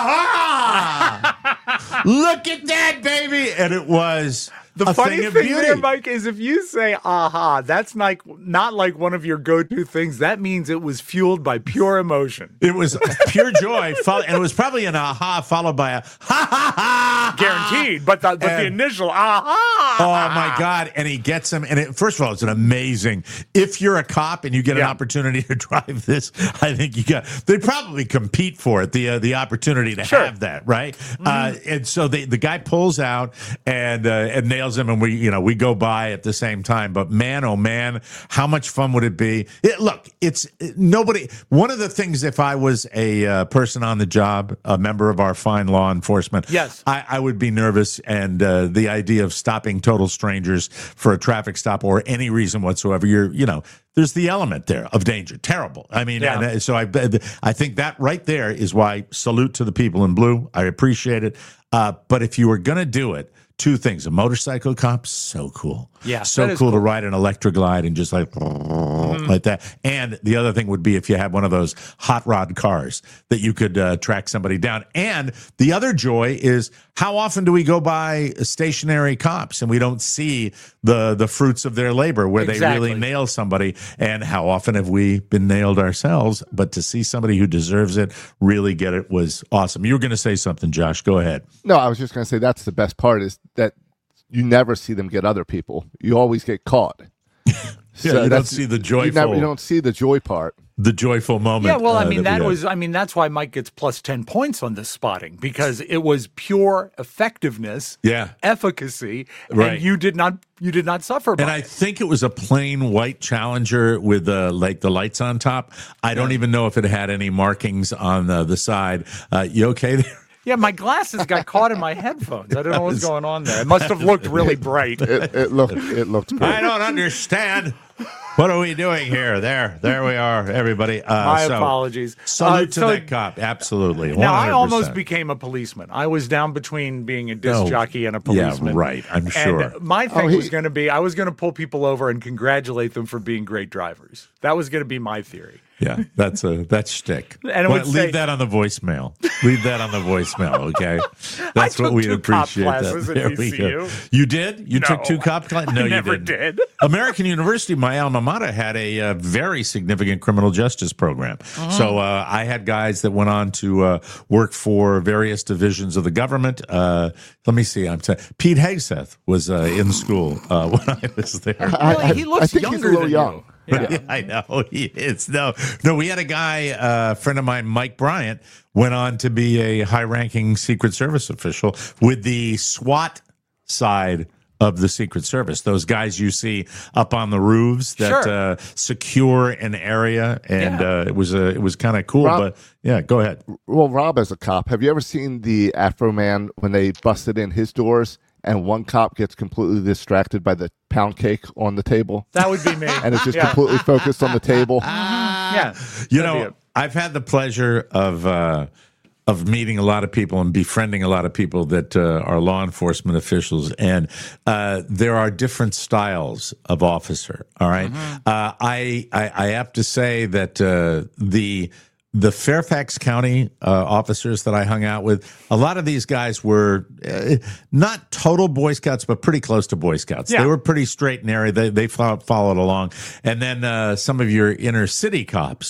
Speaker 5: aha! Look at that, baby! And it was
Speaker 8: The
Speaker 5: a
Speaker 8: funny
Speaker 5: thing of
Speaker 8: thing
Speaker 5: beauty.
Speaker 8: there, Mike, is if you say aha, that's like not like one of your go-to things. That means it was fueled by pure emotion.
Speaker 5: It was pure joy, follow, and it was probably an aha followed by a ha ha ha.
Speaker 8: Guaranteed. But the, but the
Speaker 5: And-
Speaker 8: initial aha.
Speaker 5: Oh my God! And he gets him. And it, first of all, it's an amazing. If you're a cop and you get an
Speaker 8: Yeah.
Speaker 5: opportunity to drive this, I think you got. They probably compete for it. The uh, the opportunity to
Speaker 8: Sure.
Speaker 5: have that, right? Uh, and so they, the guy pulls out and uh, and nails him, and we you know we go by at the same time. But man, oh man, how much fun would it be? It, look, it's nobody. One of the things, if I was a uh, person on the job, a member of our fine law enforcement,
Speaker 8: Yes.
Speaker 5: I, I would be nervous, and uh, the idea of stopping total strangers for a traffic stop or any reason whatsoever, you're, you know, there's the element there of danger. Terrible. I mean,
Speaker 8: Yeah.
Speaker 5: and, uh, so I, I think that right there is why salute to the people in blue. I appreciate it. Uh, but if you were going to do it, two things: a motorcycle cop, so cool.
Speaker 8: Yeah,
Speaker 5: so
Speaker 8: that is
Speaker 5: cool, to
Speaker 8: cool.
Speaker 5: ride an electric glide and just like like that. And the other thing would be if you had one of those hot rod cars that you could uh, track somebody down. And the other joy is, how often do we go by stationary cops and we don't see the the fruits of their labor where
Speaker 8: Exactly.
Speaker 5: they really nail somebody? And how often have we been nailed ourselves? But to see somebody who deserves it really get it was awesome. You were going to say something, Josh. Go ahead.
Speaker 9: No, I was just going to say that's the best part is that you never see them get other people. You always get caught.
Speaker 5: Yeah, you don't
Speaker 9: that's-
Speaker 5: see the
Speaker 9: You,
Speaker 5: joyful,
Speaker 9: never, you don't see the joy part.
Speaker 5: the joyful moment.
Speaker 8: Yeah, well, I
Speaker 5: uh,
Speaker 8: mean,
Speaker 5: that
Speaker 8: that
Speaker 5: we had.
Speaker 8: was, I mean, that's why Mike gets plus ten points on this spotting, because it was pure effectiveness,
Speaker 5: Yeah.
Speaker 8: efficacy,
Speaker 5: Right.
Speaker 8: and you did not, you did not suffer by
Speaker 5: And I
Speaker 8: it.
Speaker 5: think it was a plain white Challenger with uh, like the lights on top. I don't even know if it had any markings on uh, the side. Uh, you okay there?
Speaker 8: Yeah, my glasses got caught in my headphones. I don't know what's going on there. It must have looked really bright.
Speaker 9: It, it looked it looked
Speaker 5: I
Speaker 9: great.
Speaker 5: don't understand. What are we doing here? There, there we are, everybody. Uh,
Speaker 8: My
Speaker 5: so,
Speaker 8: apologies.
Speaker 5: Salute
Speaker 8: Uh,
Speaker 5: to
Speaker 8: so-
Speaker 5: that cop. Absolutely.
Speaker 8: Now, I
Speaker 5: one hundred percent.
Speaker 8: almost became a policeman. I was down between being a disc
Speaker 5: Oh,
Speaker 8: jockey and a
Speaker 5: yeah,
Speaker 8: policeman.
Speaker 5: right. I'm sure.
Speaker 8: And my thing
Speaker 9: Oh, he-
Speaker 8: was going to be, I was going to pull people over and congratulate them for being great drivers. That was going to be my theory.
Speaker 5: Yeah, that's a that's shtick.
Speaker 8: And it
Speaker 5: Well,
Speaker 8: would
Speaker 5: leave
Speaker 8: say-
Speaker 5: that on the voicemail. Leave that on the voicemail, okay? That's what
Speaker 8: took
Speaker 5: we'd
Speaker 8: two cop
Speaker 5: appreciate.
Speaker 8: classes
Speaker 5: that.
Speaker 8: at
Speaker 5: There we
Speaker 8: V C
Speaker 5: go.
Speaker 8: U.
Speaker 5: You did? You
Speaker 8: No,
Speaker 5: took two cop classes? No,
Speaker 8: I
Speaker 5: you
Speaker 8: never
Speaker 5: didn't.
Speaker 8: did.
Speaker 5: American University, my alma mater, had a uh, very significant criminal justice program.
Speaker 8: Mm-hmm.
Speaker 5: So uh, I had guys that went on to uh, work for various divisions of the government. Uh, let me see. I'm t- Pete Hegseth was uh, in school uh, when I was there.
Speaker 9: I,
Speaker 8: Really?
Speaker 9: I-
Speaker 8: He looks
Speaker 9: I think
Speaker 8: younger
Speaker 9: he's a little
Speaker 8: than
Speaker 9: young.
Speaker 8: you.
Speaker 5: Yeah. I know he is. No, no. We had a guy, uh, a friend of mine, Mike Bryant, went on to be a high-ranking Secret Service official with the SWAT side of the Secret Service. Those guys you see up on the roofs that
Speaker 8: Sure.
Speaker 5: uh, secure an area, and
Speaker 8: Yeah.
Speaker 5: uh, it was a, it was kind of cool.
Speaker 9: Rob-
Speaker 5: but yeah, go ahead.
Speaker 9: Well, Rob, as a cop, have you ever seen the Afro Man when they busted in his doors and one cop gets completely distracted by the pound cake on the table
Speaker 8: That would be me.
Speaker 9: and it's just
Speaker 8: Yeah.
Speaker 9: completely focused on the table?
Speaker 8: Yeah.
Speaker 5: You
Speaker 8: That'd be
Speaker 5: know,
Speaker 8: it.
Speaker 5: I've had the pleasure of uh, of meeting a lot of people and befriending a lot of people that uh, are law enforcement officials, and uh, there are different styles of officer. All right? uh, I, I I have to say that uh, the the Fairfax County uh, officers that I hung out with, a lot of these guys were uh, not total Boy Scouts, but pretty close to Boy Scouts.
Speaker 8: Yeah.
Speaker 5: They were pretty straight and narrow. They they followed, followed along, and then uh, some of your inner city cops,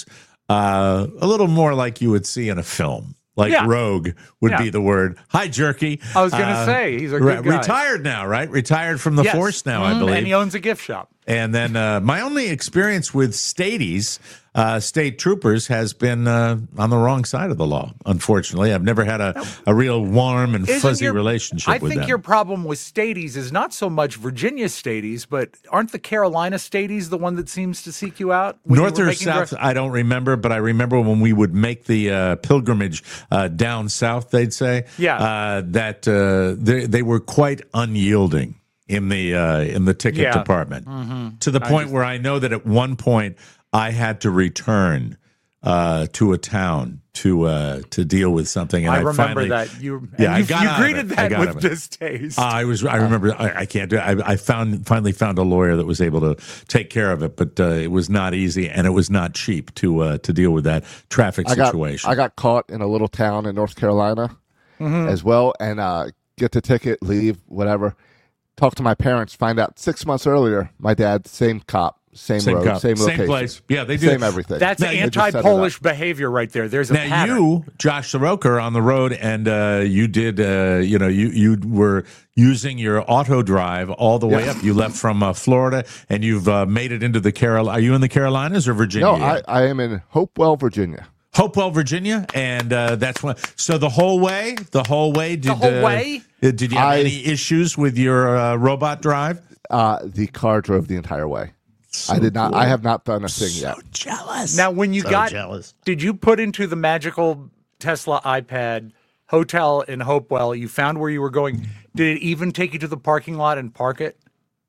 Speaker 5: uh, a little more like you would see in a film. Like
Speaker 8: Yeah.
Speaker 5: rogue would
Speaker 8: Yeah.
Speaker 5: be the word. Hi, Jerky.
Speaker 8: I was gonna
Speaker 5: Uh,
Speaker 8: say, he's a
Speaker 5: re-
Speaker 8: good guy.
Speaker 5: retired now, right? Retired from the
Speaker 8: Yes.
Speaker 5: force now, I
Speaker 8: Mhm.
Speaker 5: believe.
Speaker 8: And he owns a gift shop.
Speaker 5: And then uh, my only experience with Stadies, uh, state troopers, has been uh, on the wrong side of the law. Unfortunately, I've never had a, a real warm and
Speaker 8: Isn't
Speaker 5: fuzzy
Speaker 8: your-
Speaker 5: relationship
Speaker 8: I
Speaker 5: with
Speaker 8: think
Speaker 5: them.
Speaker 8: your problem with Stadies is not so much Virginia Stadies, but aren't the Carolina Stadies the one that seems to seek you out? when you
Speaker 5: North
Speaker 8: were
Speaker 5: or
Speaker 8: making
Speaker 5: south,
Speaker 8: dri-
Speaker 5: I don't remember, but I remember when we would make the uh, pilgrimage uh, down south, they'd say,
Speaker 8: Yeah.
Speaker 5: uh, that uh, they, they were quite unyielding in the uh, in the ticket
Speaker 8: Yeah.
Speaker 5: department, to the point where I know that at one point I had to return uh, to a town to uh, to deal with something. And
Speaker 8: I
Speaker 5: I,
Speaker 8: remember
Speaker 5: finally,
Speaker 8: that you. And
Speaker 5: Yeah, I
Speaker 8: you,
Speaker 5: got
Speaker 8: you
Speaker 5: out of
Speaker 8: greeted
Speaker 5: it. I
Speaker 8: that
Speaker 5: got
Speaker 8: with
Speaker 5: out of it.
Speaker 8: distaste.
Speaker 5: Uh, I was. I remember. I, I can't do it. I, I found finally found a lawyer that was able to take care of it, but uh, it was not easy and it was not cheap to uh, to deal with that traffic
Speaker 9: I got,
Speaker 5: situation.
Speaker 9: I got caught in a little town in North Carolina
Speaker 8: Mm-hmm.
Speaker 9: as well, and uh, get the ticket, leave, whatever. Talk to my parents, find out six months earlier, my dad, same cop, same,
Speaker 5: Same
Speaker 9: road,
Speaker 5: cop,
Speaker 9: same
Speaker 5: same
Speaker 9: location.
Speaker 5: place. Yeah, they do.
Speaker 9: Same everything.
Speaker 8: That's
Speaker 9: They just set it up.
Speaker 8: anti-Polish behavior right there. There's a
Speaker 5: Now
Speaker 8: pattern.
Speaker 5: you, Josh Soroka, are on the road, and uh, you did. Uh, you know, you you were using your auto drive all the way
Speaker 9: Yeah.
Speaker 5: up. You left from uh, Florida, and you've uh, made it into the Carol. Are you in the Carolinas or Virginia?
Speaker 9: No,
Speaker 5: yet?
Speaker 9: I, I am in Hopewell, Virginia.
Speaker 5: Hopewell, Virginia, and uh, that's when. So the whole way, the whole way, did
Speaker 8: whole
Speaker 5: uh,
Speaker 8: way?
Speaker 5: Did you have
Speaker 9: I-
Speaker 5: any issues with your uh, robot drive?
Speaker 9: Uh, the car drove the entire way. I did not. I have not done a thing yet.
Speaker 5: Jealous.
Speaker 8: Now, when you
Speaker 5: So
Speaker 8: got,
Speaker 5: jealous.
Speaker 8: did you put into the magical Tesla iPad hotel in Hopewell? You found where you were going. Did it even take you to the parking lot and park it?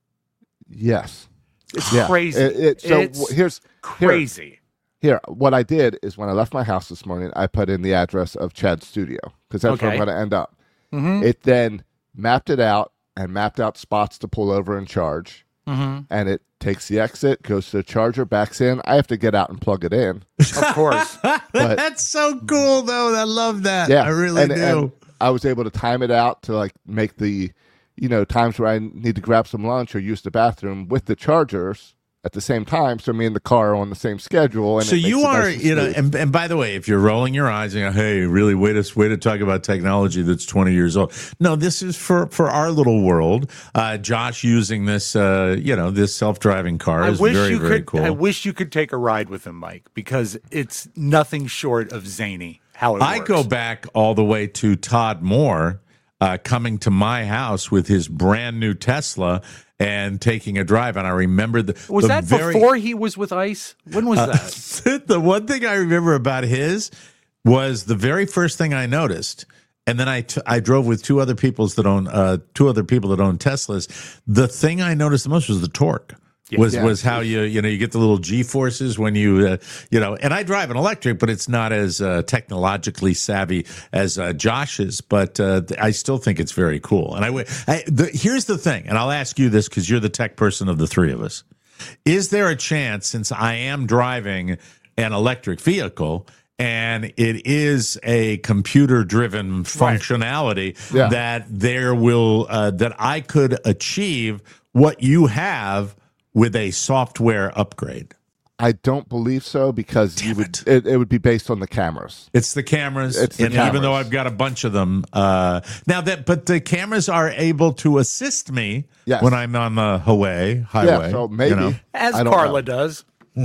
Speaker 9: Yes,
Speaker 8: It's
Speaker 9: yeah.
Speaker 8: crazy.
Speaker 9: It, it, so
Speaker 8: it's
Speaker 9: w- here's here-
Speaker 8: crazy.
Speaker 9: Here, what I did is when I left my house this morning, I put in the address of Chad's studio because that's where I'm
Speaker 8: Okay.
Speaker 9: going to end up. It then mapped it out and mapped out spots to pull over and charge. And it takes the exit, goes to the charger, backs in. I have to get out and plug it in.
Speaker 8: Of course.
Speaker 9: But
Speaker 5: That's so cool, though. I love that.
Speaker 9: yeah,
Speaker 5: I really
Speaker 9: and,
Speaker 5: do.
Speaker 9: and I was able to time it out to like make the, you know, times where I need to grab some lunch or use the bathroom with the chargers at the same time, so me and the car are on the same schedule. And
Speaker 5: So
Speaker 9: it makes
Speaker 5: you
Speaker 9: it
Speaker 5: are,
Speaker 9: nice and
Speaker 5: you know,
Speaker 9: smooth.
Speaker 5: and, and by the way, if you're rolling your eyes and go, hey, really, way to way to talk about technology that's twenty years old. No, this is for for our little world. Uh, Josh using this, uh, you know, this self driving car
Speaker 8: I
Speaker 5: is
Speaker 8: wish
Speaker 5: very
Speaker 8: you
Speaker 5: very
Speaker 8: could.
Speaker 5: cool.
Speaker 8: I wish you could take a ride with him, Mike, because it's nothing short of zany. How it
Speaker 5: I
Speaker 8: works.
Speaker 5: go back all the way to Todd Moore uh, coming to my house with his brand new Tesla and taking a drive, and I remember the
Speaker 8: Was
Speaker 5: the
Speaker 8: that
Speaker 5: very,
Speaker 8: before he was with ICE? When was that?
Speaker 5: the one thing I remember about his was the very first thing I noticed, and then I, t- I drove with two other people's that own uh, two other people that own Teslas. The thing I noticed the most was the torque. Was
Speaker 9: Yeah.
Speaker 5: was how you you know you get the little G forces when you uh, you know and I drive an electric, but it's not as uh, technologically savvy as uh, Josh's, but uh, I still think it's very cool. And I, w- I the, here's the thing, and I'll ask you this because you're the tech person of the three of us: is there a chance, since I am driving an electric vehicle and it is a computer-driven functionality,
Speaker 9: Yeah.
Speaker 5: that there will uh, that I could achieve what you have with a software upgrade?
Speaker 9: I don't believe so because you
Speaker 5: Damn
Speaker 9: would it. It would be based on the cameras.
Speaker 5: It's the cameras,
Speaker 9: It's the
Speaker 5: and even
Speaker 9: cameras.
Speaker 5: though I've got a bunch of them uh, now, that but the cameras are able to assist me
Speaker 9: Yes.
Speaker 5: when I'm on the highway. Highway,
Speaker 9: Yeah, so maybe
Speaker 5: you know?
Speaker 8: As
Speaker 9: I don't
Speaker 8: Carla
Speaker 9: know.
Speaker 8: does.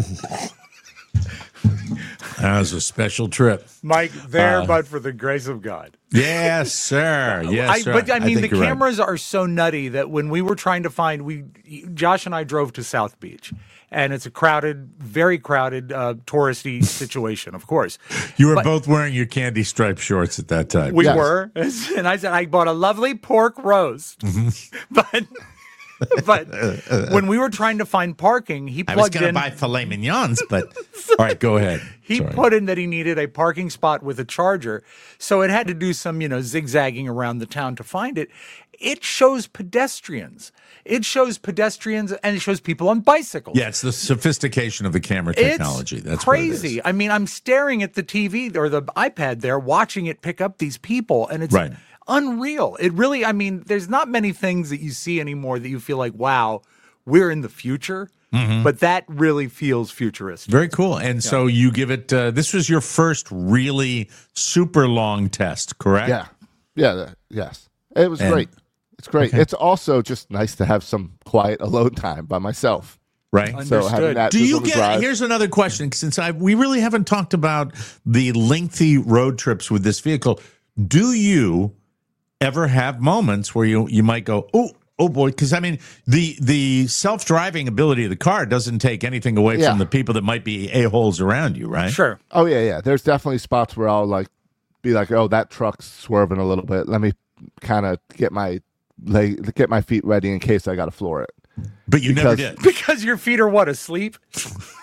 Speaker 5: That was a special trip.
Speaker 8: Mike, there,
Speaker 5: Uh,
Speaker 8: but for the grace of God.
Speaker 5: Yes, sir. Yes,
Speaker 8: I,
Speaker 5: sir.
Speaker 8: but I mean, the
Speaker 5: think you're right.
Speaker 8: cameras are so nutty that when we were trying to find, we Josh and I drove to South Beach, and it's a crowded, very crowded, uh, touristy situation. Of course,
Speaker 5: You were
Speaker 8: but-
Speaker 5: both wearing your candy striped shorts at that time.
Speaker 8: we
Speaker 9: Yes.
Speaker 8: were, and I said I bought a lovely pork roast,
Speaker 5: Mm-hmm.
Speaker 8: but. But when we were trying to find parking, he
Speaker 5: I was
Speaker 8: plugged
Speaker 5: going to
Speaker 8: in.
Speaker 5: buy filet mignons, but all right, go ahead.
Speaker 8: He
Speaker 5: Sorry.
Speaker 8: put in that he needed a parking spot with a charger, so it had to do some, you know, zigzagging around the town to find it. It shows pedestrians. It shows pedestrians, and it shows people on bicycles.
Speaker 5: Yeah, it's the sophistication of the camera technology.
Speaker 8: It's
Speaker 5: That's what it
Speaker 8: crazy.
Speaker 5: is.
Speaker 8: I mean, I'm staring at the T V or the iPad there, watching it pick up these people, and it's
Speaker 5: Right.
Speaker 8: unreal. It really, I mean, there's not many things that you see anymore that you feel like, wow, we're in the future. But that really feels futuristic.
Speaker 5: Very cool. And so you give it, uh, this was your first really super long test, correct?
Speaker 9: Yeah, yeah, th- yes. It was
Speaker 5: And-
Speaker 9: great. It's great. It's also just nice to have some quiet alone time by myself.
Speaker 5: Right?
Speaker 9: So having
Speaker 8: Understood.
Speaker 9: that
Speaker 5: Do
Speaker 9: just
Speaker 5: you
Speaker 9: on the
Speaker 5: get,
Speaker 9: drive-
Speaker 5: here's another question, since I we really haven't talked about the lengthy road trips with this vehicle. Do you ever have moments where you, you might go, oh, oh boy, because I mean, the the self-driving ability of the car doesn't take anything away
Speaker 9: Yeah.
Speaker 5: from the people that might be a-holes around you, right?
Speaker 8: Sure.
Speaker 9: Oh yeah, yeah. There's definitely spots where I'll like be like, oh, that truck's swerving a little bit. Let me kind of get my leg, get my feet ready in case I got to floor it.
Speaker 5: But you never
Speaker 9: Because-
Speaker 5: did.
Speaker 8: Because your feet are what, asleep?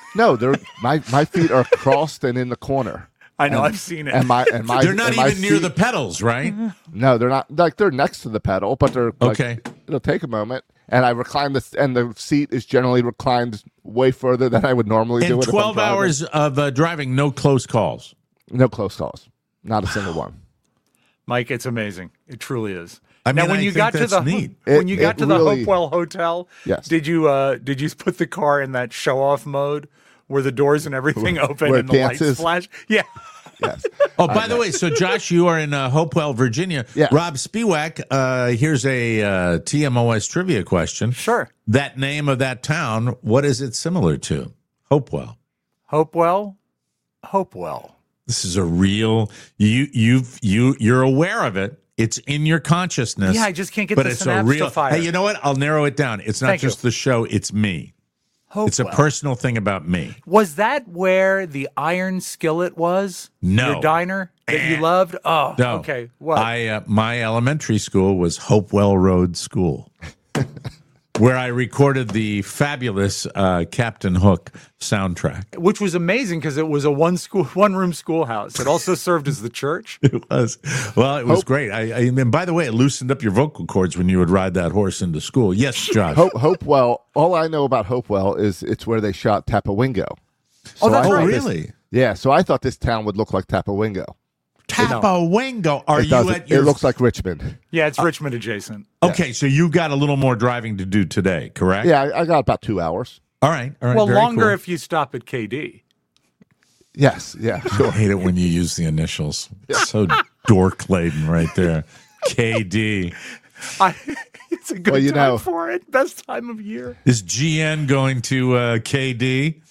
Speaker 9: No, they're my my feet are crossed and in the corner.
Speaker 8: I know,
Speaker 9: And-
Speaker 8: I've seen it.
Speaker 9: And my and my
Speaker 5: They're not
Speaker 9: and my
Speaker 5: even near
Speaker 9: seat-
Speaker 5: the pedals, right?
Speaker 9: No, they're not. Like they're next to the pedal, but they're like,
Speaker 5: Okay.
Speaker 9: It'll take a moment, and I recline this, and the seat is generally reclined way further than I would normally do
Speaker 5: In
Speaker 9: it. if I'm
Speaker 5: twelve
Speaker 9: driving.
Speaker 5: hours of uh, driving, no close calls.
Speaker 9: no close calls, not a single one.
Speaker 8: Mike, it's amazing. It truly is.
Speaker 5: I
Speaker 8: now,
Speaker 5: mean,
Speaker 8: when
Speaker 5: I
Speaker 8: you
Speaker 5: think
Speaker 8: got to
Speaker 5: that's
Speaker 8: the
Speaker 5: neat.
Speaker 8: when
Speaker 9: It-
Speaker 8: you got
Speaker 9: it
Speaker 8: to the
Speaker 9: really-
Speaker 8: Hopewell Hotel,
Speaker 9: Yes.
Speaker 8: did you uh, did you put the car in that show off mode where the doors and everything open
Speaker 9: where
Speaker 8: and
Speaker 9: it
Speaker 8: the
Speaker 9: dances?
Speaker 8: lights flash? Yeah.
Speaker 9: Yes.
Speaker 5: Oh, by the way, so Josh, you are in uh, Hopewell, Virginia.
Speaker 9: Yeah.
Speaker 5: Rob Spiewak, uh, here's a uh, T M O S trivia question.
Speaker 8: Sure.
Speaker 5: That name of that town, what is it similar to? Hopewell.
Speaker 8: Hopewell, Hopewell.
Speaker 5: This is a real you you you you're aware of it. It's in your consciousness.
Speaker 8: Yeah, I just can't get
Speaker 5: but
Speaker 8: the
Speaker 5: it's a
Speaker 8: synapse
Speaker 5: real.
Speaker 8: to fire.
Speaker 5: Hey, you know what? I'll narrow it down. It's not
Speaker 8: Thank
Speaker 5: just
Speaker 8: you.
Speaker 5: the show. It's me.
Speaker 8: Hopewell.
Speaker 5: It's a personal thing about me.
Speaker 8: Was that where the Iron Skillet was?
Speaker 5: No.
Speaker 8: Your diner that you loved? Oh,
Speaker 5: No.
Speaker 8: okay. What?
Speaker 5: I uh, my elementary school was Hopewell Road School, where I recorded the fabulous uh, Captain Hook soundtrack.
Speaker 8: Which was amazing because it was a one school, one room schoolhouse. It also served as the church.
Speaker 5: It was well. It was great. I, I and by the way, it loosened up your vocal cords when you would ride that horse into school. Yes, Josh.
Speaker 9: Hope, Hopewell. All I know about Hopewell is it's where they shot Tapawingo. So
Speaker 8: Oh, that's
Speaker 9: I
Speaker 5: oh,
Speaker 9: thought
Speaker 8: right.
Speaker 9: this-
Speaker 5: really?
Speaker 9: yeah. So I thought this town would look like Tapawingo.
Speaker 5: Tapawingo. Are
Speaker 9: It
Speaker 5: you
Speaker 9: doesn't.
Speaker 5: at your?
Speaker 9: It looks like Richmond.
Speaker 8: Yeah, it's Richmond adjacent.
Speaker 5: Okay, so you got a little more driving to do today, correct?
Speaker 9: Yeah, I, I got about two hours.
Speaker 5: All right. All right.
Speaker 8: Well,
Speaker 5: very
Speaker 8: longer
Speaker 5: cool.
Speaker 8: if you stop at K D.
Speaker 9: Yes. Yeah.
Speaker 5: I
Speaker 9: Sure.
Speaker 5: hate it when you use the initials. So dork laden right there. K D.
Speaker 8: I, it's a good
Speaker 9: Well, you
Speaker 8: time
Speaker 9: know-
Speaker 8: for it. Best time of year.
Speaker 5: Is G N going to uh, K D?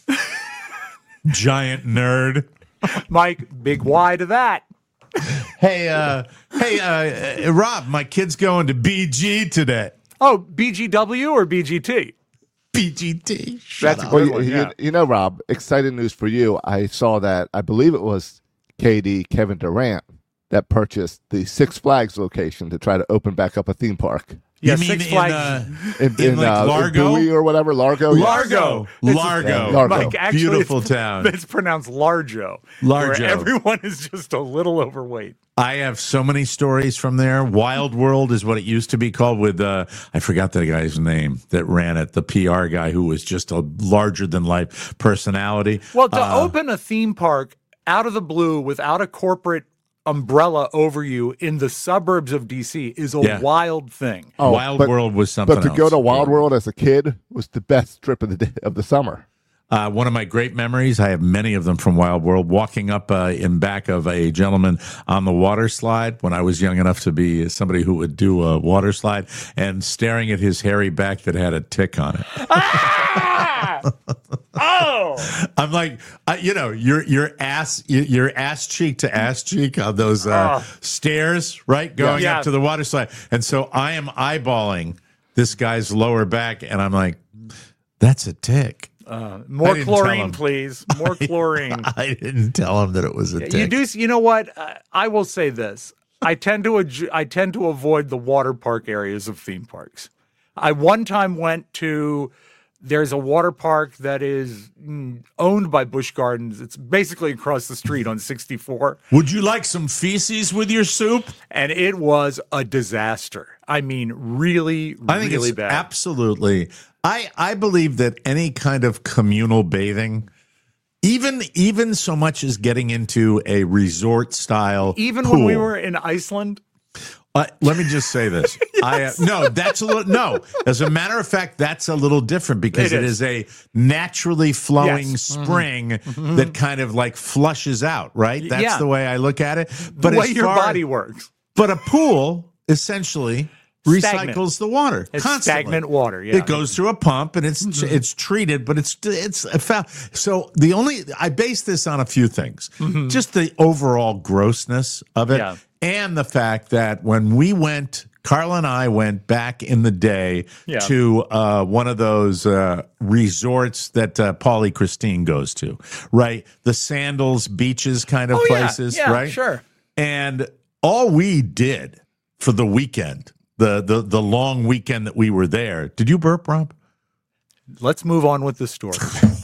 Speaker 5: Giant nerd.
Speaker 8: Mike, big Y to that.
Speaker 5: Hey, uh, hey, uh, uh, Rob, my kid's going to B G today.
Speaker 8: Oh, B G W or B G T?
Speaker 5: B G T. Shut
Speaker 8: That's
Speaker 5: up.
Speaker 8: a
Speaker 9: Well,
Speaker 8: good
Speaker 9: you,
Speaker 8: one,
Speaker 9: you-
Speaker 8: yeah.
Speaker 9: you know, Rob, exciting news for you. I saw that, I believe it was K D, Kevin Durant, that purchased the Six Flags location to try to open back up a theme park.
Speaker 8: Yeah,
Speaker 5: you mean
Speaker 8: Six
Speaker 5: in,
Speaker 8: Flags.
Speaker 5: uh,
Speaker 9: In,
Speaker 5: In, like,
Speaker 9: uh,
Speaker 5: Largo?
Speaker 9: Bowie or whatever, Largo. yeah.
Speaker 5: Largo.
Speaker 8: It's-
Speaker 5: Largo.
Speaker 9: Largo.
Speaker 8: Mike, actually,
Speaker 5: Beautiful
Speaker 8: it's,
Speaker 5: town.
Speaker 8: It's pronounced Largo.
Speaker 5: Largo.
Speaker 8: Where everyone is just a little overweight.
Speaker 5: I have so many stories from there. Wild World is what it used to be called with, uh, I forgot the guy's name that ran it, the P R guy who was just a larger than life personality.
Speaker 8: Well, to
Speaker 5: Uh,
Speaker 8: open a theme park out of the blue without a corporate umbrella over you in the suburbs of D C is a
Speaker 5: Yeah.
Speaker 8: wild thing.
Speaker 9: Oh,
Speaker 5: Wild
Speaker 9: but-
Speaker 5: World was something
Speaker 9: But to
Speaker 5: else.
Speaker 9: go to Wild World as a kid was the best trip of the day, of the summer.
Speaker 5: Uh, one of my great memories, I have many of them from Wild World, walking up uh, in back of a gentleman on the water slide when I was young enough to be somebody who would do a water slide and staring at his hairy back that had a tick on it.
Speaker 8: Oh,
Speaker 5: I'm like, uh, you know, your your ass, your, your ass cheek to ass cheek on those uh, stairs, right, going
Speaker 8: Yeah.
Speaker 5: up to the water slide. And so I am eyeballing this guy's lower back, and I'm like, that's a tick. I
Speaker 8: more
Speaker 5: didn't tell him.
Speaker 8: chlorine, please. More chlorine.
Speaker 5: I didn't tell him that it was a tick.
Speaker 8: You do. You know what? Uh, I will say this. I tend to adju- I tend to avoid the water park areas of theme parks. I one time went to. There's a water park that is mm, owned by Busch Gardens. It's basically across the street on sixty-four,
Speaker 5: Would you like some feces with your soup?
Speaker 8: and it was a disaster. I mean, really,
Speaker 5: I think
Speaker 8: really
Speaker 5: it's
Speaker 8: bad.
Speaker 5: absolutely. I I believe that any kind of communal bathing, even even so much as getting into a resort style,
Speaker 8: Even
Speaker 5: pool,
Speaker 8: when we were in Iceland,
Speaker 5: Uh, let me just say this. I uh, no, that's a little no. As a matter of fact, that's a little different because
Speaker 8: It
Speaker 5: it
Speaker 8: is.
Speaker 5: is a naturally flowing
Speaker 8: Yes.
Speaker 5: spring that kind of like flushes out. Right. That's
Speaker 8: Yeah.
Speaker 5: the way I look at it. But
Speaker 8: the way
Speaker 5: as
Speaker 8: your
Speaker 5: far-
Speaker 8: body works.
Speaker 5: But a pool essentially
Speaker 8: Stagnant.
Speaker 5: recycles the water.
Speaker 8: It's
Speaker 5: constantly.
Speaker 8: stagnant water, yeah.
Speaker 5: It goes through a pump and it's
Speaker 8: Mm-hmm.
Speaker 5: it's treated, but it's it's a foul. So the only I base this on a few things, just the overall grossness of it,
Speaker 8: Mm-hmm. Yeah.
Speaker 5: and the fact that when we went, Carla and I went back in the day
Speaker 8: Yeah.
Speaker 5: to uh, one of those uh, resorts that uh, Paulie Christine goes to, right? The Sandals beaches kind of
Speaker 8: Oh, yeah.
Speaker 5: places,
Speaker 8: Yeah,
Speaker 5: right?
Speaker 8: sure.
Speaker 5: And all we did for the weekend, the the the long weekend that we were there. Did you burp, Rob?
Speaker 8: Let's move on with the story.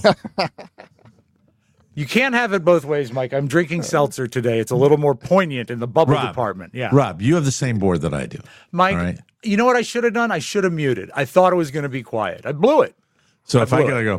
Speaker 8: You can't have it both ways, Mike. I'm drinking seltzer today. It's a little more poignant in the bubble
Speaker 5: Rob,
Speaker 8: department. Yeah.
Speaker 5: Rob, you have the same board that I do.
Speaker 8: Mike,
Speaker 5: all right?
Speaker 8: you know what I should have done? I should have muted. I thought it was going to be quiet. I blew it.
Speaker 5: So
Speaker 8: I
Speaker 5: if I
Speaker 8: blew
Speaker 5: gotta
Speaker 8: it.
Speaker 5: go,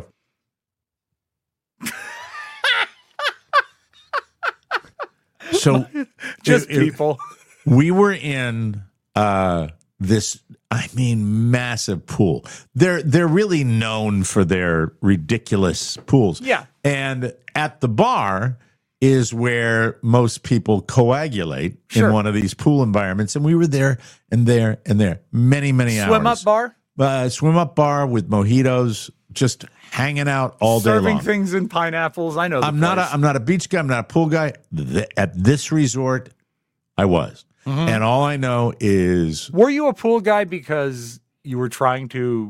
Speaker 5: so
Speaker 8: Just
Speaker 5: it- it-
Speaker 8: people.
Speaker 5: we were in uh, this, I mean, massive pool. They're they're really known for their ridiculous pools.
Speaker 8: Yeah.
Speaker 5: And at the bar is where most people coagulate
Speaker 8: Sure.
Speaker 5: in one of these pool environments. And we were there and there and there many, many hours.
Speaker 8: Swim up bar?
Speaker 5: Uh, swim up bar with mojitos, just hanging out all day
Speaker 8: Serving
Speaker 5: long.
Speaker 8: things in pineapples. I know the
Speaker 5: I'm not.
Speaker 8: place.
Speaker 5: A, I'm not a beach guy. I'm not a pool guy. Th- at this resort, I was,
Speaker 8: Mm-hmm.
Speaker 5: and all I know is
Speaker 8: Were you a pool guy because you were trying to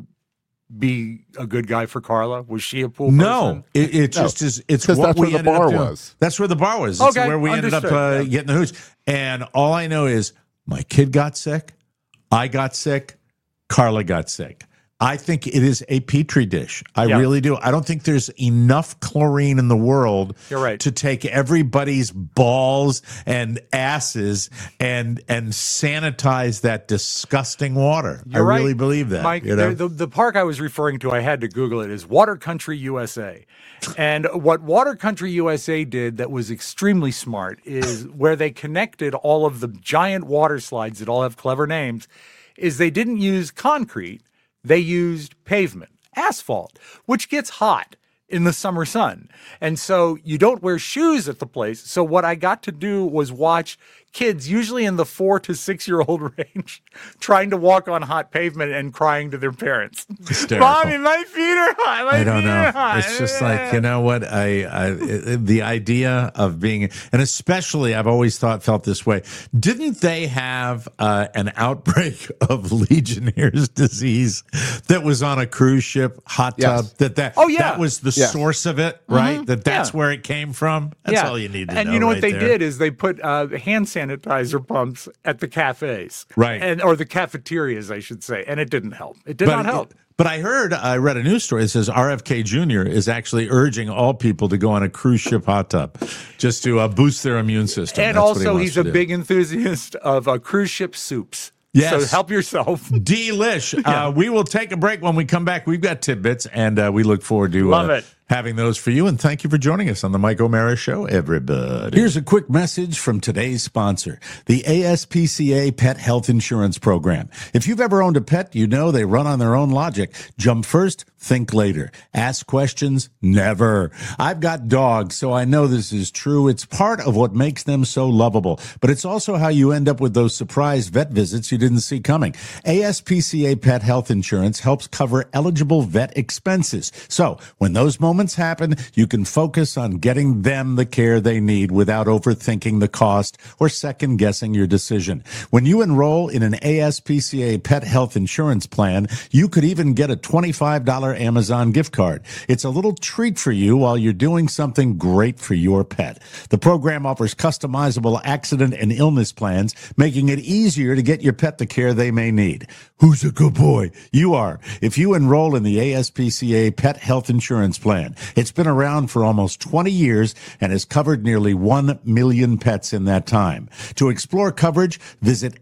Speaker 8: be a good guy for Carla? Was she a pool
Speaker 5: no.
Speaker 8: person?
Speaker 5: It, it
Speaker 9: No,
Speaker 5: just is. It's
Speaker 9: 'cause
Speaker 5: what
Speaker 9: that's
Speaker 5: we
Speaker 9: where the
Speaker 5: ended up
Speaker 9: bar
Speaker 5: doing.
Speaker 9: was.
Speaker 5: That's where the bar was. It's
Speaker 8: Okay,
Speaker 5: where we ended up uh,
Speaker 8: understood, yeah.
Speaker 5: getting the hooch. And all I know is my kid got sick, I got sick, Carla got sick. I think it is a petri dish. I
Speaker 8: Yeah.
Speaker 5: really do. I don't think there's enough chlorine in the world
Speaker 8: You're right.
Speaker 5: to take everybody's balls and asses and and sanitize that disgusting water.
Speaker 8: You're
Speaker 5: I
Speaker 8: right.
Speaker 5: really believe that.
Speaker 8: Mike,
Speaker 5: you know?
Speaker 8: the, the, the park I was referring to, I had to Google it, is Water Country U S A. And what Water Country U S A did that was extremely smart is where they connected all of the giant water slides that all have clever names, is they didn't use concrete. They used pavement, asphalt, which gets hot in the summer sun. And so you don't wear shoes at the place. So what I got to do was watch kids, usually in the four to six year old range, trying to walk on hot pavement and crying to their parents.
Speaker 5: Hysterical.
Speaker 8: Mommy, my feet are hot. My
Speaker 5: I don't
Speaker 8: feet are
Speaker 5: know.
Speaker 8: hot.
Speaker 5: It's just like, you know what? I, I it- the idea of being, and especially I've always thought, felt this way. Didn't they have uh, an outbreak of Legionnaire's disease that was on a cruise ship, hot tub?
Speaker 9: Yes.
Speaker 5: That that
Speaker 8: Oh, yeah.
Speaker 5: that was the
Speaker 9: Yes.
Speaker 5: source of it, right? That that's
Speaker 8: Yeah.
Speaker 5: where it came from. That's all you need to
Speaker 8: and
Speaker 5: know.
Speaker 8: you know
Speaker 5: right
Speaker 8: what they
Speaker 5: there.
Speaker 8: did is they put uh, hand sanitizer pumps at the cafes,
Speaker 5: Right.
Speaker 8: and or the cafeterias, I should say, and it didn't help. It did not help.
Speaker 5: But I heard, I read a news story that says R F K Junior is actually urging all people to go on a cruise ship hot tub just to uh, boost their immune system.
Speaker 8: And
Speaker 5: That's what he
Speaker 8: also,
Speaker 5: wants
Speaker 8: he's
Speaker 5: to
Speaker 8: a
Speaker 5: do.
Speaker 8: big enthusiast of uh, cruise ship soups.
Speaker 5: Yes.
Speaker 8: So help yourself.
Speaker 5: Delish. Uh, we will take a break. When we come back, we've got tidbits, and uh, we look forward to
Speaker 8: Love
Speaker 5: uh,
Speaker 8: it.
Speaker 5: having those for you. And thank you for joining us on the Mike O'Mara Show, everybody. Here's a quick message from today's sponsor, the A S P C A Pet Health Insurance Program. If you've ever owned a pet, you know they run on their own logic. Jump first, think later. Ask questions, never. I've got dogs, so I know this is true. It's part of what makes them so lovable, but it's also how you end up with those surprise vet visits you didn't see coming. A S P C A Pet Health Insurance helps cover eligible vet expenses. So when those moments happen, you can focus on getting them the care they need without overthinking the cost or second guessing your decision. When you enroll in an A S P C A Pet Health Insurance plan, you could even get a twenty-five dollars Amazon gift card. It's a little treat for you while you're doing something great for your pet. The program offers customizable accident and illness plans, making it easier to get your pet the care they may need. Who's a good boy? You are. If you enroll in the A S P C A Pet Health Insurance Plan, it's been around for almost twenty years and has covered nearly one million pets in that time. To explore coverage, visit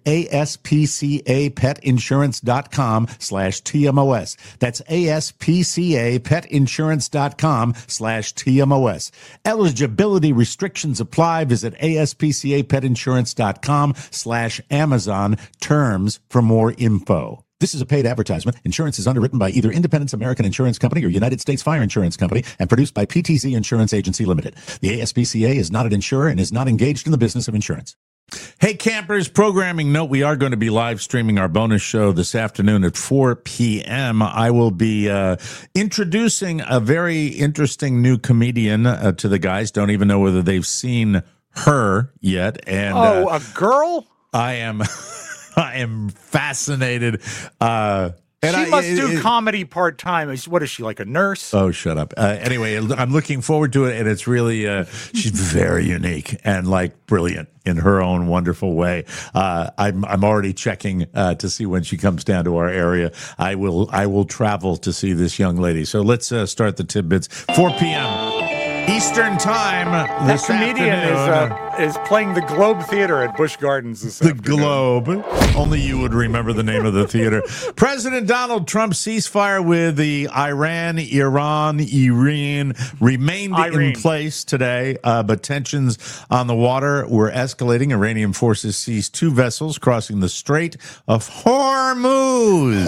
Speaker 5: aspcapetinsurance.com slash TMOS. That's aspcapetinsurance.com slash TMOS. Eligibility restrictions apply. Visit aspcapetinsurance.com slash Amazon. Terms for more info. This is a paid advertisement. Insurance is underwritten by either Independence American Insurance Company or United States Fire Insurance Company and produced by P T Z Insurance Agency Limited. The A S P C A is not an insurer and is not engaged in the business of insurance. Hey, campers, programming note, we are going to be live streaming our bonus show this afternoon at four p.m. I will be uh, introducing a very interesting new comedian uh, to the guys. Don't even know whether they've seen her yet. And
Speaker 8: Oh,
Speaker 5: uh,
Speaker 8: a girl?
Speaker 5: I am... I am fascinated. Uh, And
Speaker 8: she
Speaker 5: I-
Speaker 8: must
Speaker 5: it-
Speaker 8: do
Speaker 5: it-
Speaker 8: comedy part time. What is she, like a nurse?
Speaker 5: Oh, shut up. Uh, anyway, I'm looking forward to it, and it's really, uh, she's very unique and like brilliant in her own wonderful way. Uh, I'm I'm already checking uh, to see when she comes down to our area. I will I will travel to see this young lady. So let's uh, start the tidbits. four p.m. Eastern Time.
Speaker 8: That
Speaker 5: This
Speaker 8: comedian is
Speaker 5: afternoon.
Speaker 8: uh, is playing the Globe Theater at Busch Gardens this
Speaker 5: The
Speaker 8: afternoon.
Speaker 5: Globe. Only you would remember the name of the theater. President Donald Trump's ceasefire with the Iran, Iran, Iran remained
Speaker 8: Irene.
Speaker 5: in place today, uh, but tensions on the water were escalating. Iranian forces seized two vessels crossing the Strait of Hormuz.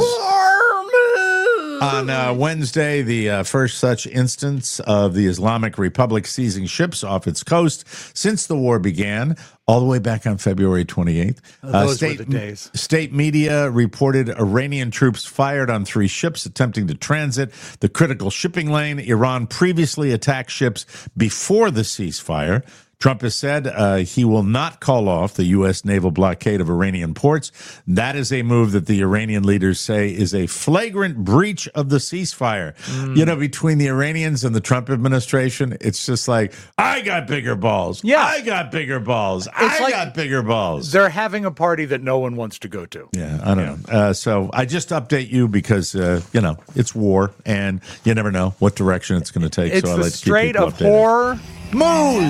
Speaker 5: On uh, Wednesday, the uh, first such instance of the Islamic Republic seizing ships off its coast since the war began, all the way back on February twenty-eighth.
Speaker 8: Oh, those were
Speaker 5: state,
Speaker 8: the days.
Speaker 5: State media reported Iranian troops fired on three ships attempting to transit the critical shipping lane. Iran previously attacked ships before the ceasefire. Trump has said uh, he will not call off the U S naval blockade of Iranian ports. That is a move that the Iranian leaders say is a flagrant breach of the ceasefire.
Speaker 8: Mm.
Speaker 5: You know, between the Iranians and the Trump administration, it's just like, I got bigger balls.
Speaker 8: Yeah.
Speaker 5: I got bigger balls. I
Speaker 8: like
Speaker 5: got bigger balls.
Speaker 8: They're having a party that no one wants to go to.
Speaker 5: Yeah, I don't know. Uh, so I just update you because, uh, you know, it's war and you never know what direction it's going to take.
Speaker 8: It's
Speaker 5: so I
Speaker 8: the
Speaker 5: like to keep
Speaker 8: Strait
Speaker 5: people
Speaker 8: of
Speaker 5: updated.
Speaker 8: Horror.
Speaker 5: Moose!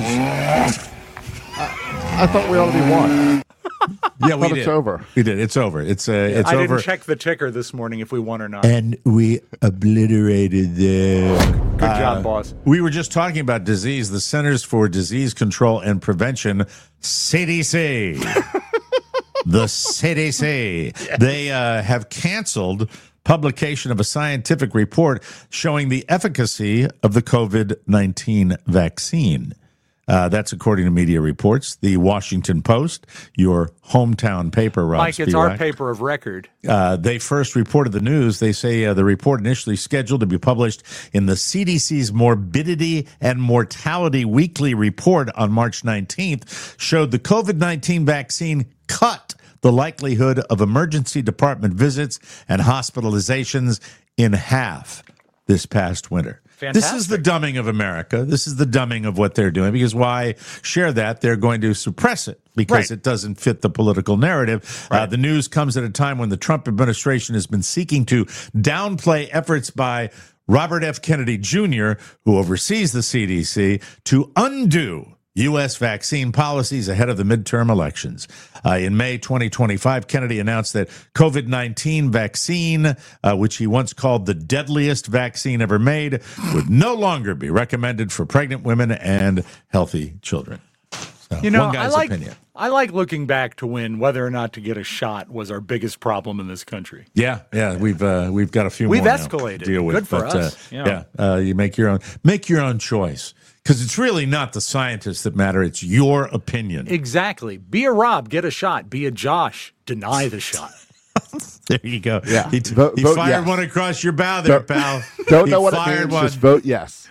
Speaker 9: I thought we already won.
Speaker 5: Yeah, we
Speaker 9: thought
Speaker 5: did.
Speaker 9: it's over.
Speaker 5: We did. It's over. It's uh, it's
Speaker 8: I
Speaker 5: over.
Speaker 8: didn't check the ticker this morning if we won or not.
Speaker 5: And we obliterated them.
Speaker 8: Good job, boss.
Speaker 5: We were just talking about disease. The Centers for Disease Control and Prevention, C D C. The C D C. Yes. They uh, have canceled publication of a scientific report showing the efficacy of the COVID nineteen vaccine. Uh, that's according to media reports. The Washington Post, your hometown paper, Rob
Speaker 8: Mike, it's
Speaker 5: Spivak,
Speaker 8: our paper of record.
Speaker 5: Uh, they first reported the news. They say uh, the report initially scheduled to be published in the C D C's Morbidity and Mortality Weekly Report on March nineteenth showed the COVID nineteen vaccine cut the likelihood of emergency department visits and hospitalizations in half this past winter.
Speaker 8: Fantastic.
Speaker 5: This is the dumbing of America. This is the dumbing of what they're doing, because why share that? They're going to suppress it because
Speaker 8: Right.
Speaker 5: it doesn't fit the political narrative.
Speaker 8: Right.
Speaker 5: Uh, the news comes at a time when the Trump administration has been seeking to downplay efforts by Robert F. Kennedy Junior, who oversees the C D C, to undo U S vaccine policies ahead of the midterm elections. Uh, in May twenty twenty-five, Kennedy announced that COVID nineteen vaccine, uh, which he once called the deadliest vaccine ever made, would no longer be recommended for pregnant women and healthy children. So,
Speaker 8: You know,
Speaker 5: one guy's
Speaker 8: I like
Speaker 5: opinion.
Speaker 8: I like looking back to when whether or not to get a shot was our biggest problem in this country.
Speaker 5: Yeah, yeah, we've uh, we've got a few
Speaker 8: We've
Speaker 5: more now
Speaker 8: escalated.
Speaker 5: to deal with.
Speaker 8: Good for
Speaker 5: but,
Speaker 8: us.
Speaker 5: Uh,
Speaker 8: Yeah.
Speaker 5: yeah, uh, you make your own make your own choice, because it's really not the scientists that matter; it's your opinion.
Speaker 8: Exactly. Be a Rob, get a shot. Be a Josh, deny the shot.
Speaker 5: There you go.
Speaker 9: Yeah.
Speaker 5: he,
Speaker 9: Vote-
Speaker 5: he
Speaker 9: vote
Speaker 5: fired
Speaker 9: yes.
Speaker 5: one across your bow there,
Speaker 9: Don't-
Speaker 5: pal.
Speaker 9: Don't
Speaker 5: He
Speaker 9: know what it
Speaker 5: fired
Speaker 9: means.
Speaker 5: one.
Speaker 9: Just vote yes.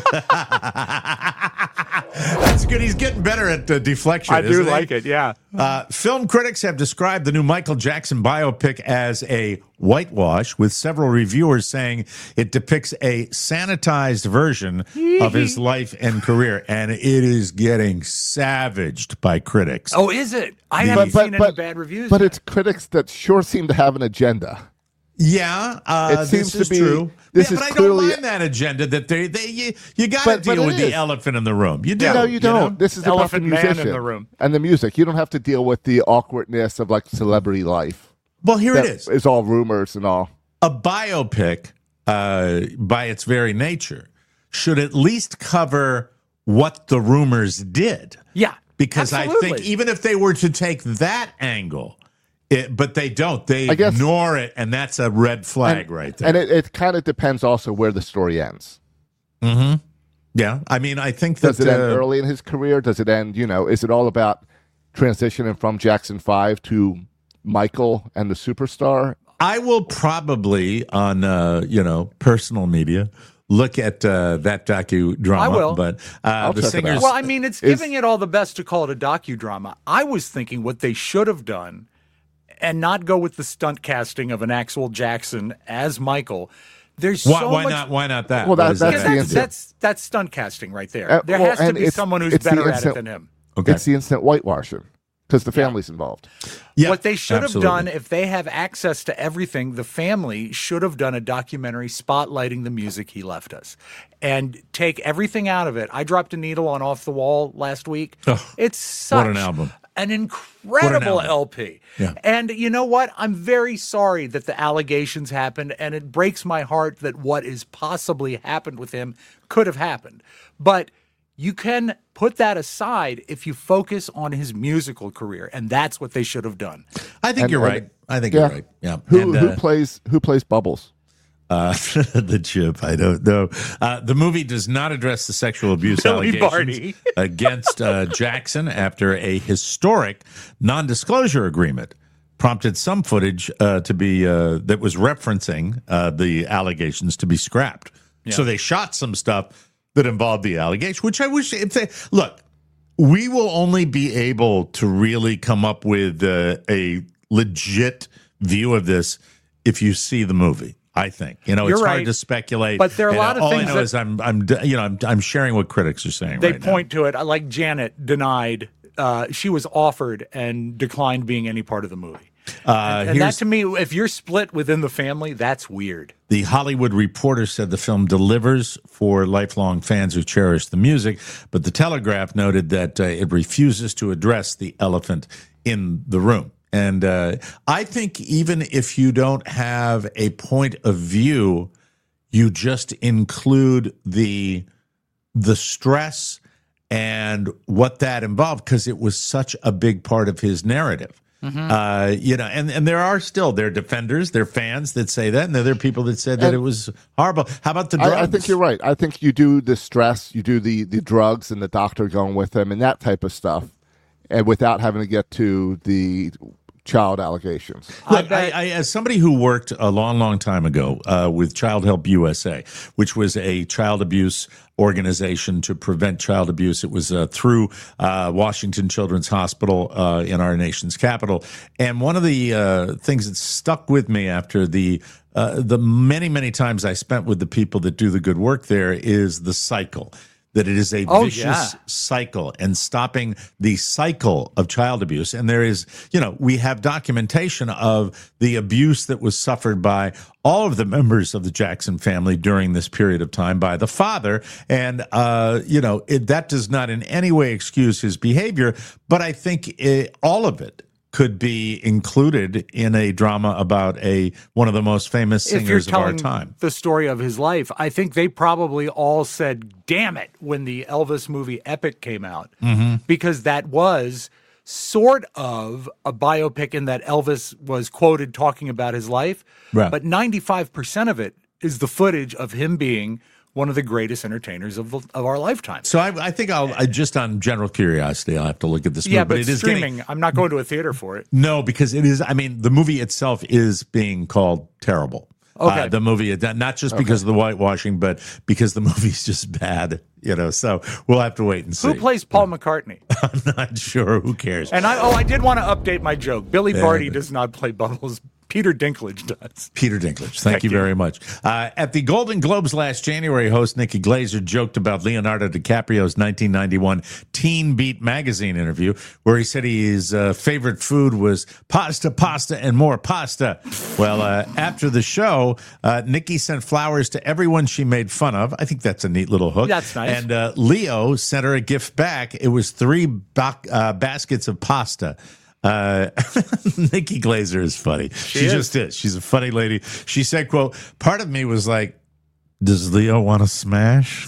Speaker 5: That's good. He's getting better at uh, deflection.
Speaker 8: I do
Speaker 5: isn't he?
Speaker 8: like it, yeah.
Speaker 5: Uh, film critics have described the new Michael Jackson biopic as a whitewash, with several reviewers saying it depicts a sanitized version of his life and career, and it is getting savaged by critics.
Speaker 8: Oh, is it? I
Speaker 5: The-
Speaker 8: haven't
Speaker 9: But-
Speaker 8: seen
Speaker 9: but-
Speaker 8: any bad reviews.
Speaker 9: But
Speaker 8: yet.
Speaker 9: it's critics that sure seem to have an agenda.
Speaker 5: Yeah, uh,
Speaker 9: It seems
Speaker 5: this is
Speaker 9: to be-
Speaker 5: true.
Speaker 9: this
Speaker 5: yeah,
Speaker 9: is
Speaker 5: but I
Speaker 9: clearly-
Speaker 5: don't mind that agenda that they they you, you got to
Speaker 9: But- but
Speaker 5: deal
Speaker 9: it
Speaker 5: with the
Speaker 9: is.
Speaker 5: elephant in the room. You do.
Speaker 9: no, you don't.
Speaker 5: know?
Speaker 9: This is
Speaker 8: Elephant
Speaker 9: about the
Speaker 8: man in
Speaker 9: musician
Speaker 8: the room.
Speaker 9: and the music. You don't have to deal with the awkwardness of like celebrity life.
Speaker 5: Well, here it
Speaker 9: That
Speaker 5: is.
Speaker 9: is all rumors and all.
Speaker 5: A biopic, uh, by its very nature, should at least cover what the rumors did.
Speaker 8: yeah.
Speaker 5: Because I
Speaker 8: absolutely.
Speaker 5: think even if they were to take that angle, it, but they don't. They
Speaker 9: I guess-
Speaker 5: ignore it, and that's a red flag
Speaker 9: and,
Speaker 5: right there.
Speaker 9: And it, it kind of depends also where the story ends.
Speaker 5: yeah, I mean, I think that
Speaker 9: Does it end
Speaker 5: uh,
Speaker 9: early in his career? Does it end, you know, is it all about transitioning from Jackson five to Michael and the superstar?
Speaker 5: I will probably on uh, you know personal media look at uh, that docudrama.
Speaker 8: I will.
Speaker 5: But uh,
Speaker 9: I'll
Speaker 5: the
Speaker 9: check it
Speaker 5: singers.
Speaker 9: out.
Speaker 8: Well, I mean, it's
Speaker 9: Is-
Speaker 8: giving it all the best to call it a docudrama. I was thinking what they should have done, and not go with the stunt casting of an Axel Jackson as Michael. There's
Speaker 5: Why,
Speaker 8: so
Speaker 5: why
Speaker 8: much.
Speaker 5: not? Why not that?
Speaker 9: Well, that-
Speaker 5: What is
Speaker 9: that's
Speaker 8: Because
Speaker 9: the
Speaker 8: that's,
Speaker 9: answer.
Speaker 8: that's that's stunt casting right there.
Speaker 9: Uh,
Speaker 8: there
Speaker 9: well,
Speaker 8: has to
Speaker 9: and
Speaker 8: be
Speaker 9: it's-
Speaker 8: someone who's
Speaker 9: it's the
Speaker 8: better at
Speaker 9: instant-
Speaker 8: it than him.
Speaker 5: Okay.
Speaker 9: It's the instant whitewashing because the family's involved.
Speaker 5: Yeah,
Speaker 8: What they should
Speaker 5: absolutely.
Speaker 8: have done, if they have access to everything, the family should have done a documentary spotlighting the music he left us and take everything out of it. I dropped a needle on Off the Wall last week.
Speaker 5: Oh,
Speaker 8: it's such
Speaker 5: what an album.
Speaker 8: an incredible
Speaker 5: album.
Speaker 8: L P.
Speaker 5: Yeah.
Speaker 8: And you know what? I'm very sorry that the allegations happened, and it breaks my heart that what is possibly happened with him could have happened. But you can put that aside if you focus on his musical career, and that's what they should have done.
Speaker 5: I think
Speaker 9: And-
Speaker 5: you're
Speaker 9: and-
Speaker 5: right. I think
Speaker 9: yeah.
Speaker 5: you're right. Yeah.
Speaker 9: Who
Speaker 5: And,
Speaker 9: who
Speaker 5: uh,
Speaker 9: plays who plays Bubbles?
Speaker 5: Uh, the chip, I don't know. Uh, the movie does not address the sexual abuse
Speaker 8: Billy
Speaker 5: allegations
Speaker 8: Barty.
Speaker 5: against uh, Jackson after a historic non-disclosure agreement prompted some footage uh, to be uh, that was referencing uh, the allegations to be scrapped. So they shot some stuff that involved the allegation, which I wish if they look. We will only be able to really come up with uh, a legit view of this if you see the movie. I think you know
Speaker 8: You're
Speaker 5: it's hard
Speaker 8: right.
Speaker 5: to speculate,
Speaker 8: But there are a
Speaker 5: And
Speaker 8: lot of
Speaker 5: all
Speaker 8: things
Speaker 5: I know
Speaker 8: that-
Speaker 5: is I'm, I'm, you know, I'm, I'm sharing what critics are saying.
Speaker 8: They
Speaker 5: right
Speaker 8: point to it, like Janet denied. Uh, she was offered and declined being any part of the movie.
Speaker 5: now. Uh,
Speaker 8: And that
Speaker 5: here's
Speaker 8: to me, if you're split within the family, that's weird.
Speaker 5: the Hollywood Reporter said the film delivers for lifelong fans who cherish the music, but the Telegraph noted that uh, it refuses to address the elephant in the room. And uh, I think even if you don't have a point of view, you just include the the stress and what that involved because it was such a big part of his narrative. Uh, you know, and, and there are still there are defenders, there are fans that say that, and there are people that said that
Speaker 9: And
Speaker 5: it was horrible. How about the drugs?
Speaker 9: I, I think you're right. I think you do the stress, you do the the drugs, and the doctor going with him, and that type of stuff, and without having to get to the child allegations.
Speaker 5: Look, I, I, as somebody who worked a long, long time ago uh, with Child Help U S A, which was a child abuse organization to prevent child abuse, it was uh, through uh, Washington Children's Hospital uh, in our nation's capital. And one of the uh, things that stuck with me after the uh, the many, many times I spent with the people that do the good work there is the cycle. That it is a
Speaker 8: Oh,
Speaker 5: vicious
Speaker 8: yeah.
Speaker 5: cycle and stopping the cycle of child abuse. And there is, you know, we have documentation of the abuse that was suffered by all of the members of the Jackson family during this period of time by the father. And, uh, you know, it, that does not in any way excuse his behavior, but I think it, all of it could be included in a drama about a one of the most famous
Speaker 8: If you're
Speaker 5: singers of our
Speaker 8: telling
Speaker 5: time.
Speaker 8: the story of his life, I think they probably all said, damn it, when the Elvis movie Epic came out,
Speaker 5: Mm-hmm.
Speaker 8: because that was sort of a biopic in that Elvis was quoted talking about his life,
Speaker 5: Right.
Speaker 8: but ninety-five percent of it is the footage of him being one of the greatest entertainers of, the, of our lifetime.
Speaker 5: So I, I think I'll I, just on general curiosity, I'll have to look at this movie.
Speaker 8: Yeah, but,
Speaker 5: it is
Speaker 8: streaming,
Speaker 5: getting
Speaker 8: I'm not going to a theater for it.
Speaker 5: no because it is. I mean, the movie itself is being called terrible.
Speaker 8: Okay.
Speaker 5: Uh, the movie, not just because of the whitewashing, but because the movie's just bad. You know, so we'll have to wait and see.
Speaker 8: Who plays Paul McCartney?
Speaker 5: I'm not sure. Who cares?
Speaker 8: And I oh, I did want to update my joke. Billy
Speaker 5: Yeah,
Speaker 8: Barty
Speaker 5: but-
Speaker 8: does not play Bubbles. Peter Dinklage does.
Speaker 5: Peter Dinklage. Thank,
Speaker 8: Thank
Speaker 5: you,
Speaker 8: you.
Speaker 5: very much. Uh, at the Golden Globes last January, host Nikki Glazer joked about Leonardo DiCaprio's nineteen ninety-one Teen Beat magazine interview, where he said his uh, favorite food was pasta, pasta, and more pasta. Well, uh, after the show, uh, Nikki sent flowers to everyone she made fun of. I think that's a neat little hook.
Speaker 8: That's nice.
Speaker 5: And uh, Leo sent her a gift back. It was three ba- uh, baskets of pasta. Uh, Nikki Glazer is funny. She,
Speaker 8: is.
Speaker 5: just is. She's a funny lady. She said, quote, part of me was like, does Leo want to smash?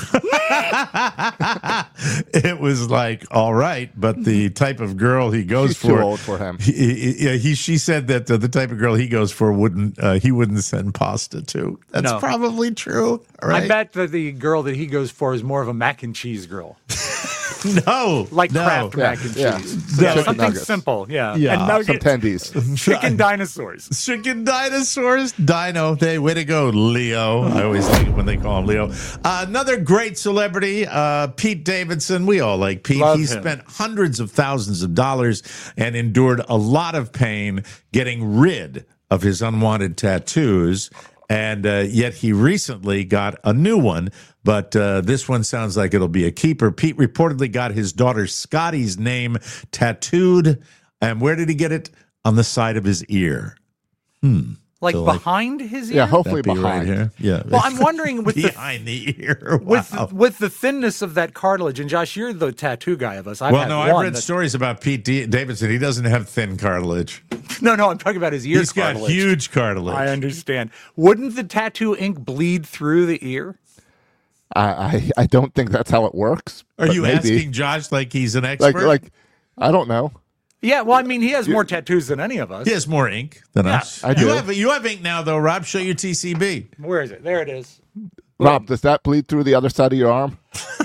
Speaker 5: It was like, all right, but the type of girl he goes
Speaker 9: She's
Speaker 5: for,
Speaker 9: too old for him.
Speaker 5: He, he, yeah, he she said that uh, the type of girl he goes for wouldn't uh, he wouldn't send pasta to. That's
Speaker 8: No.
Speaker 5: probably true. Right?
Speaker 8: I bet that the girl that he goes for is more of a mac and cheese girl.
Speaker 5: No,
Speaker 8: like
Speaker 5: no.
Speaker 8: Kraft
Speaker 9: Yeah,
Speaker 8: mac and
Speaker 9: yeah.
Speaker 8: cheese.
Speaker 9: No.
Speaker 8: Yeah,
Speaker 9: Chicken
Speaker 8: something
Speaker 9: nuggets.
Speaker 8: simple. Yeah,
Speaker 5: Yeah.
Speaker 8: and
Speaker 9: Some
Speaker 8: nuggets,
Speaker 9: tendies.
Speaker 8: chicken dinosaurs.
Speaker 5: Chicken dinosaurs, Dino. Hey, way to go, Leo. I always like it when they call him Leo. Uh, another great celebrity, uh, Pete Davidson. We all like Pete.
Speaker 8: Love
Speaker 5: he
Speaker 8: him.
Speaker 5: spent hundreds of thousands of dollars and endured a lot of pain getting rid of his unwanted tattoos. And uh, yet he recently got a new one. But uh, this one sounds like it'll be a keeper. Pete reportedly got his daughter Scotty's name tattooed. And where did he get it? On the side of his ear. Hmm.
Speaker 8: Like
Speaker 5: So, like-
Speaker 8: behind his ear.
Speaker 9: Yeah, hopefully
Speaker 5: That'd be
Speaker 9: behind.
Speaker 5: right here. Yeah.
Speaker 8: Well, I'm wondering with the
Speaker 5: behind the ear.
Speaker 8: with
Speaker 5: Wow.
Speaker 8: with the thinness of that cartilage. And Josh, you're the tattoo guy of us. I've
Speaker 5: well,
Speaker 8: had
Speaker 5: no,
Speaker 8: one
Speaker 5: I've read
Speaker 8: that-
Speaker 5: stories about Pete D- Davidson. He doesn't have thin cartilage.
Speaker 8: No, no, I'm talking about his ear
Speaker 5: He's got
Speaker 8: cartilage.
Speaker 5: huge cartilage.
Speaker 8: I understand. Wouldn't the tattoo ink bleed through the ear?
Speaker 9: I, I I don't think that's how it works.
Speaker 5: Are
Speaker 9: but
Speaker 5: you
Speaker 9: maybe.
Speaker 5: asking Josh like he's an
Speaker 9: like
Speaker 5: expert?
Speaker 9: like I don't know.
Speaker 8: Yeah, well, I mean, he has more tattoos than any of us.
Speaker 5: he has more ink than
Speaker 8: Yeah,
Speaker 5: us.
Speaker 9: I
Speaker 5: you
Speaker 9: do.
Speaker 5: have you have ink now, though. Rob, show your T C B.
Speaker 8: Where is it? There it is.
Speaker 9: Rob, does that bleed through the other side of your arm?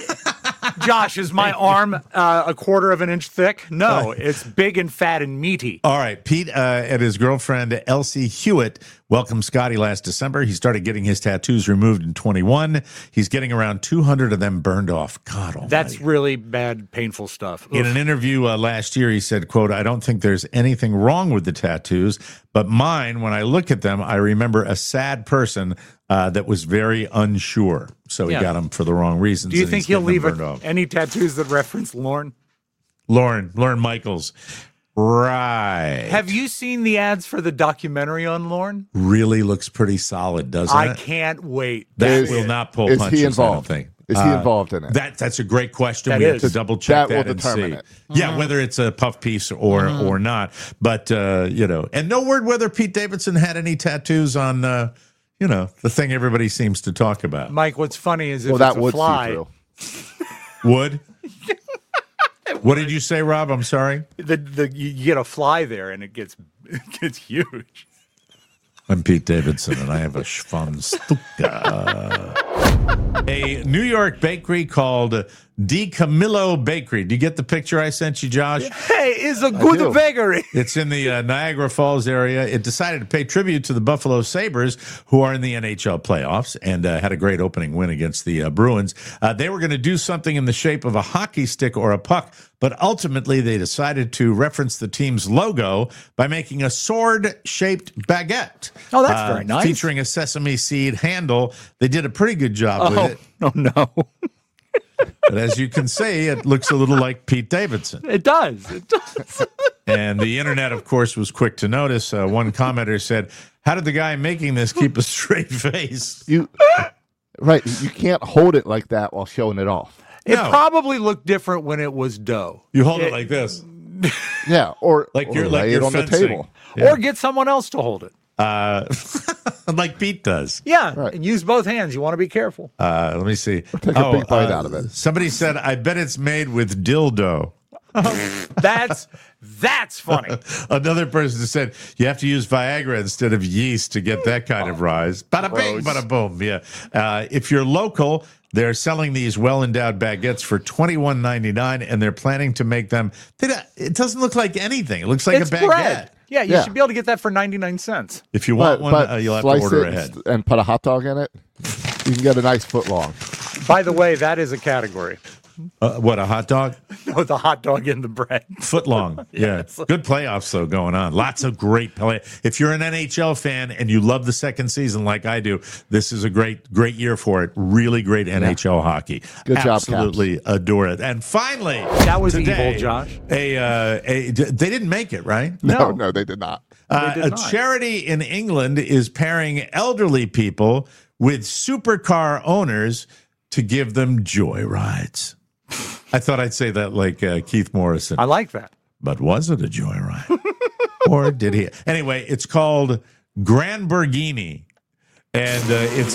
Speaker 8: Josh, is my arm uh, a quarter of an inch thick? No, it's big and fat and meaty.
Speaker 5: All right, Pete uh, and his girlfriend Elsie Hewitt welcomed Scotty last December. He started getting his tattoos removed in twenty-one. He's getting around two hundred of them burned off. God almighty.
Speaker 8: That's really bad, painful stuff.
Speaker 5: In an interview uh, last year, he said, quote, I don't think there's anything wrong with the tattoos, but mine, when I look at them, I remember a sad person uh, that was very unsure. So he
Speaker 8: Yeah.
Speaker 5: got them for the wrong reasons.
Speaker 8: Do you
Speaker 5: and
Speaker 8: think
Speaker 5: he's
Speaker 8: he'll
Speaker 5: getting them
Speaker 8: leave
Speaker 5: burned
Speaker 8: a,
Speaker 5: off.
Speaker 8: any tattoos that reference Lorne?
Speaker 5: Lauren, Lauren Michaels. Right.
Speaker 8: Have you seen the ads for the documentary on Lorne?
Speaker 5: Really looks pretty solid, doesn't
Speaker 8: I
Speaker 5: it?
Speaker 8: can't wait.
Speaker 5: That
Speaker 9: Is-
Speaker 5: will not pull
Speaker 9: is
Speaker 5: punches,
Speaker 9: he
Speaker 5: I
Speaker 9: involved?
Speaker 5: don't think.
Speaker 9: Is he involved in it?
Speaker 5: That that's a great question.
Speaker 8: That
Speaker 5: we
Speaker 8: is.
Speaker 5: have to double check
Speaker 9: That will
Speaker 5: that, and
Speaker 9: determine
Speaker 5: see.
Speaker 9: it.
Speaker 5: Yeah, whether it's a puff piece or or not. But uh, you know, and no word whether Pete Davidson had any tattoos on uh, you know, the thing everybody seems to talk about.
Speaker 8: Mike, what's funny is if
Speaker 9: Well,
Speaker 8: it's
Speaker 9: that
Speaker 8: a
Speaker 9: would see
Speaker 8: fly,
Speaker 9: through.
Speaker 5: Would? What did you say, Rob? I'm sorry.
Speaker 8: the, the, you you get a fly there and it gets it gets huge.
Speaker 5: I'm Pete Davidson, and I have a Schwanstuka. A New York bakery called Di Camillo Bakery. Do you get the picture I sent you, Josh?
Speaker 8: Hey, it's a
Speaker 9: do.
Speaker 8: good bakery.
Speaker 5: It's in the uh, Niagara Falls area. It decided to pay tribute to the Buffalo Sabres, who are in the N H L playoffs, and uh, had a great opening win against the uh, Bruins. Uh, they were going to do something in the shape of a hockey stick or a puck, but ultimately they decided to reference the team's logo by making a sword-shaped baguette.
Speaker 8: Oh, that's
Speaker 5: uh,
Speaker 8: very nice.
Speaker 5: Featuring a sesame seed handle. They did a pretty good job with
Speaker 8: Oh,
Speaker 5: it.
Speaker 8: no, no.
Speaker 5: But as you can see, it looks a little like Pete Davidson.
Speaker 8: It does. It does.
Speaker 5: And the internet, of course, was quick to notice. Uh, one commenter said, how did the guy making this keep a straight face?
Speaker 9: You right, you can't hold it like that while showing it off.
Speaker 8: It
Speaker 5: No.
Speaker 8: probably looked different when it was dough.
Speaker 5: You hold it like this.
Speaker 9: Yeah, or
Speaker 5: Like
Speaker 9: or
Speaker 5: you're- like
Speaker 9: lay
Speaker 5: you're
Speaker 9: it on
Speaker 5: fencing.
Speaker 9: the table.
Speaker 5: Yeah.
Speaker 8: Or get someone else to hold it.
Speaker 5: Uh, like Pete does.
Speaker 8: Yeah,
Speaker 9: Right.
Speaker 8: and use both hands. You want to be careful.
Speaker 5: Uh, let me see.
Speaker 9: take a big bite out of it.
Speaker 5: Somebody said, I bet it's made with dildo.
Speaker 8: That's that's funny.
Speaker 5: Another person said, you have to use Viagra instead of yeast to get that kind of rise. Bada bing,
Speaker 8: Gross.
Speaker 5: bada boom. Yeah. Uh, if you're local, they're selling these well-endowed baguettes for twenty-one ninety-nine, and they're planning to make them. They don't, it doesn't look like anything. It looks like
Speaker 8: It's
Speaker 5: a baguette.
Speaker 8: bread. Yeah, you
Speaker 9: Yeah.
Speaker 8: should be able to get that for ninety-nine cents.
Speaker 5: If you want
Speaker 9: But,
Speaker 5: one,
Speaker 9: but
Speaker 5: uh, you'll have to
Speaker 9: slice
Speaker 5: order
Speaker 9: it
Speaker 5: ahead.
Speaker 9: and put a hot dog in it. You can get a nice foot long.
Speaker 8: By the way, that is a category.
Speaker 5: Uh, what, a hot dog?
Speaker 8: No, the hot dog in the bread.
Speaker 5: Foot long. Yeah. Good playoffs, though, going on. Lots of great play. If you're an N H L fan and you love the second season like I do, this is a great, great year for it. Really great N H L hockey.
Speaker 9: Good job, Caps.
Speaker 5: Absolutely adore it. And finally,
Speaker 8: That was
Speaker 5: today,
Speaker 8: evil, Josh.
Speaker 5: A, uh, a, they didn't make it, right?
Speaker 9: No, no, they did not.
Speaker 5: Uh,
Speaker 8: did
Speaker 5: a
Speaker 8: not.
Speaker 5: charity in England is pairing elderly people with supercar owners to give them joy rides. I thought I'd say that like uh, Keith Morrison.
Speaker 8: I like that.
Speaker 5: But was it a joyride? Or did he? Anyway, it's called Granberghini. and uh, its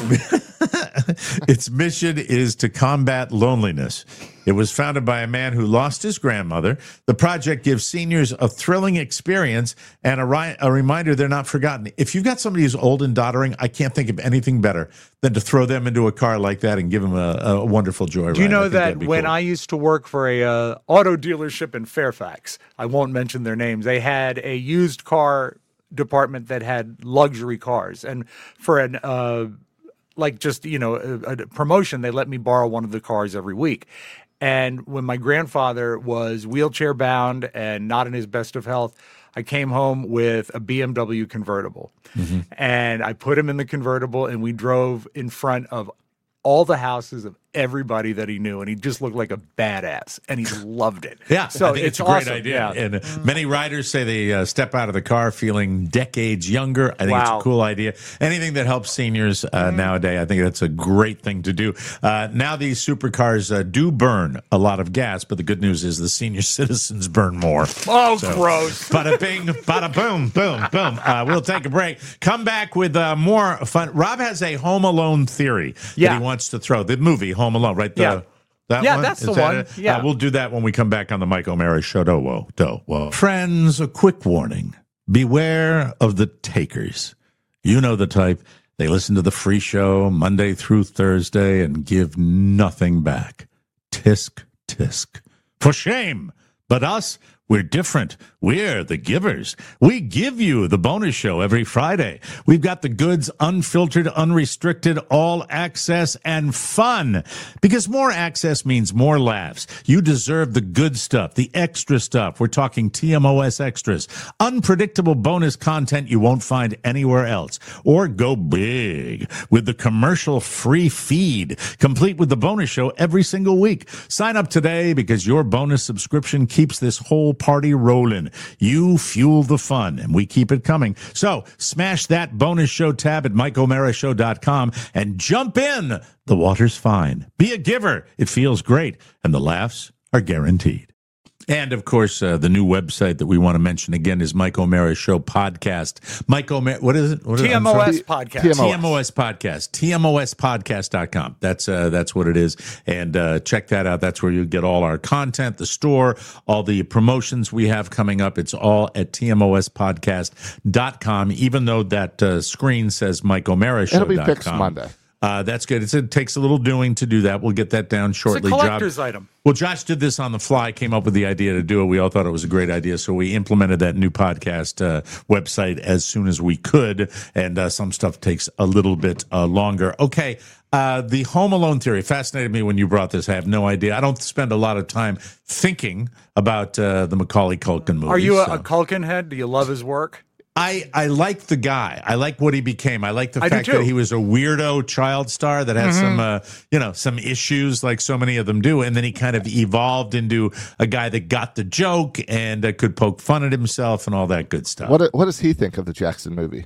Speaker 5: its mission is to combat loneliness. It was founded by a man who lost his grandmother. The project gives seniors a thrilling experience and a, ri- a reminder they're not forgotten. If you've got somebody who's old and doddering, I can't think of anything better than to throw them into a car like that and give them a, a wonderful joyride.
Speaker 8: Do you know
Speaker 5: I think
Speaker 8: that
Speaker 5: that'd be
Speaker 8: when
Speaker 5: cool.
Speaker 8: I used to work for a uh, auto dealership in Fairfax, I won't mention their names, they had a used car department that had luxury cars. And for an, uh, like just, you know, a, a promotion, they let me borrow one of the cars every week. And when my grandfather was wheelchair bound and not in his best of health, I came home with a B M W convertible. Mm-hmm. And I put him in the convertible and we drove in front of all the houses of everybody that he knew, and he just looked like a badass, and he loved it.
Speaker 5: Yeah,
Speaker 8: so
Speaker 5: I think it's,
Speaker 8: it's
Speaker 5: a great
Speaker 8: awesome.
Speaker 5: idea.
Speaker 8: Yeah.
Speaker 5: And uh, many riders say they uh, step out of the car feeling decades younger. I think
Speaker 8: Wow.
Speaker 5: it's a cool idea. Anything that helps seniors uh, mm. nowadays, I think that's a great thing to do. Uh, now these supercars uh, do burn a lot of gas, but the good news is the senior citizens burn more.
Speaker 8: Oh,
Speaker 5: So,
Speaker 8: gross.
Speaker 5: Bada bing, bada boom, boom, boom. Uh, we'll take a break. Come back with uh, more fun. Rob has a Home Alone theory
Speaker 8: Yeah.
Speaker 5: that he wants to throw. The movie Home Alone, right? The,
Speaker 8: Yeah.
Speaker 5: That
Speaker 8: Yeah,
Speaker 5: one?
Speaker 8: that's
Speaker 5: Is
Speaker 8: the
Speaker 5: that
Speaker 8: one.
Speaker 5: it?
Speaker 8: Yeah.
Speaker 5: Uh, we'll do that when we come back on the Mike O'Mara Show. Do, whoa, do, whoa. Friends, a quick warning. Beware of the takers. You know the type. They listen to the free show Monday through Thursday and give nothing back. Tisk, tisk. For shame. But us, we're different. We're the givers. We give you the bonus show every Friday. We've got the goods, unfiltered, unrestricted, all access, and fun. Because more access means more laughs. You deserve the good stuff, the extra stuff. We're talking T M O S extras. Unpredictable bonus content you won't find anywhere else. Or go big with the commercial-free feed, complete with the bonus show every single week. Sign up today because your bonus subscription keeps this whole party rolling. You fuel the fun, and we keep it coming. So smash that bonus show tab at mike o'mara show dot com and jump in. The water's fine. Be a giver. It feels great, and the laughs are guaranteed. And, of course, uh, the new website that we want to mention again is Mike O'Mara Show Podcast. Mike O'Mara, what is it? What is it?
Speaker 8: T M O S podcast.
Speaker 9: T M O S.
Speaker 5: T M O S Podcast. T M O S podcast dot com. That's uh, that's what it is. And uh, check that out. That's where you get all our content, the store, all the promotions we have coming up. It's all at T M O S podcast dot com, even though that uh, screen says Mike O'Mara Show dot com.
Speaker 9: It'll be fixed Monday.
Speaker 5: Uh, that's good. It's, it takes a little doing to do that. We'll get that down shortly.
Speaker 8: It's a collector's
Speaker 5: Job-
Speaker 8: item.
Speaker 5: Well, Josh did this on the fly, came up with the idea to do it. We all thought it was a great idea, so we implemented that new podcast uh, website as soon as we could, and uh, some stuff takes a little bit uh, longer. Okay, uh, the Home Alone theory fascinated me when you brought this. I have no idea. I don't spend a lot of time thinking about uh, the Macaulay Culkin movies.
Speaker 8: Are you a,
Speaker 5: so.
Speaker 8: a Culkin head? Do you love his work?
Speaker 5: I, I like the guy. I like what he became. I like the
Speaker 8: I do
Speaker 5: fact
Speaker 8: too.
Speaker 5: that he was a weirdo child star that had some, uh, you know, some issues like so many of them do. And then he kind of evolved into a guy that got the joke and uh, could poke fun at himself and all that good stuff.
Speaker 9: What What does he think of the Jackson movie?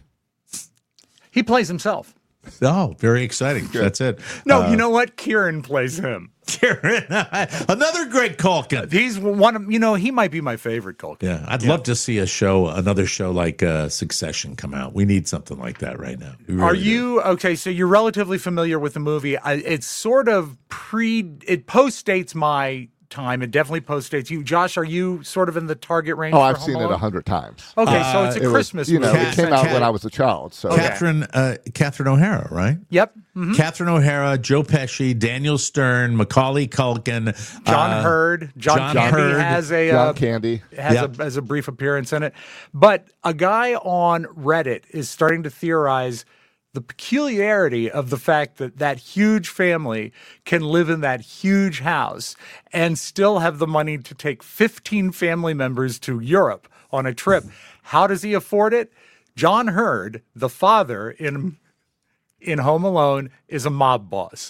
Speaker 8: He plays himself.
Speaker 5: Oh, very exciting. That's it.
Speaker 8: No,
Speaker 5: Uh,
Speaker 8: you know what? Kieran plays him.
Speaker 5: Kieran, another great Culkin.
Speaker 8: He's one of, you know, he might be my favorite Culkin.
Speaker 5: Yeah, I'd love to see a show, another show like uh, Succession come out. We need something like that right now. We
Speaker 8: Are
Speaker 5: really do.
Speaker 8: you okay? So you're relatively familiar with the movie. I, it's sort of pre. It postdates my time. It definitely postdates you. Josh, are you sort of in the target range?
Speaker 9: Oh,
Speaker 8: for
Speaker 9: I've
Speaker 8: Home
Speaker 9: seen it
Speaker 8: Alone?
Speaker 9: a hundred times.
Speaker 8: Okay, so
Speaker 5: Uh,
Speaker 8: it's a
Speaker 9: It was-
Speaker 8: Christmas
Speaker 9: you know,
Speaker 8: movie.
Speaker 9: it came out
Speaker 5: Cat-
Speaker 9: when I was a child. So
Speaker 5: Catherine, uh, Catherine O'Hara, right?
Speaker 8: Yep. Mhm.
Speaker 5: Catherine O'Hara, Joe Pesci, Daniel Stern, Macaulay Culkin,
Speaker 8: John
Speaker 5: uh,
Speaker 8: Hurd. John,
Speaker 5: John
Speaker 8: Candy
Speaker 5: Hurd.
Speaker 8: has a
Speaker 9: John
Speaker 8: uh,
Speaker 9: Candy.
Speaker 8: has
Speaker 5: Yep.
Speaker 8: a has a brief appearance in it. But a guy on Reddit is starting to theorize the peculiarity of the fact that that huge family can live in that huge house and still have the money to take fifteen family members to Europe on a trip. How does he afford it? John Hurd, the father in in Home Alone, is a mob boss.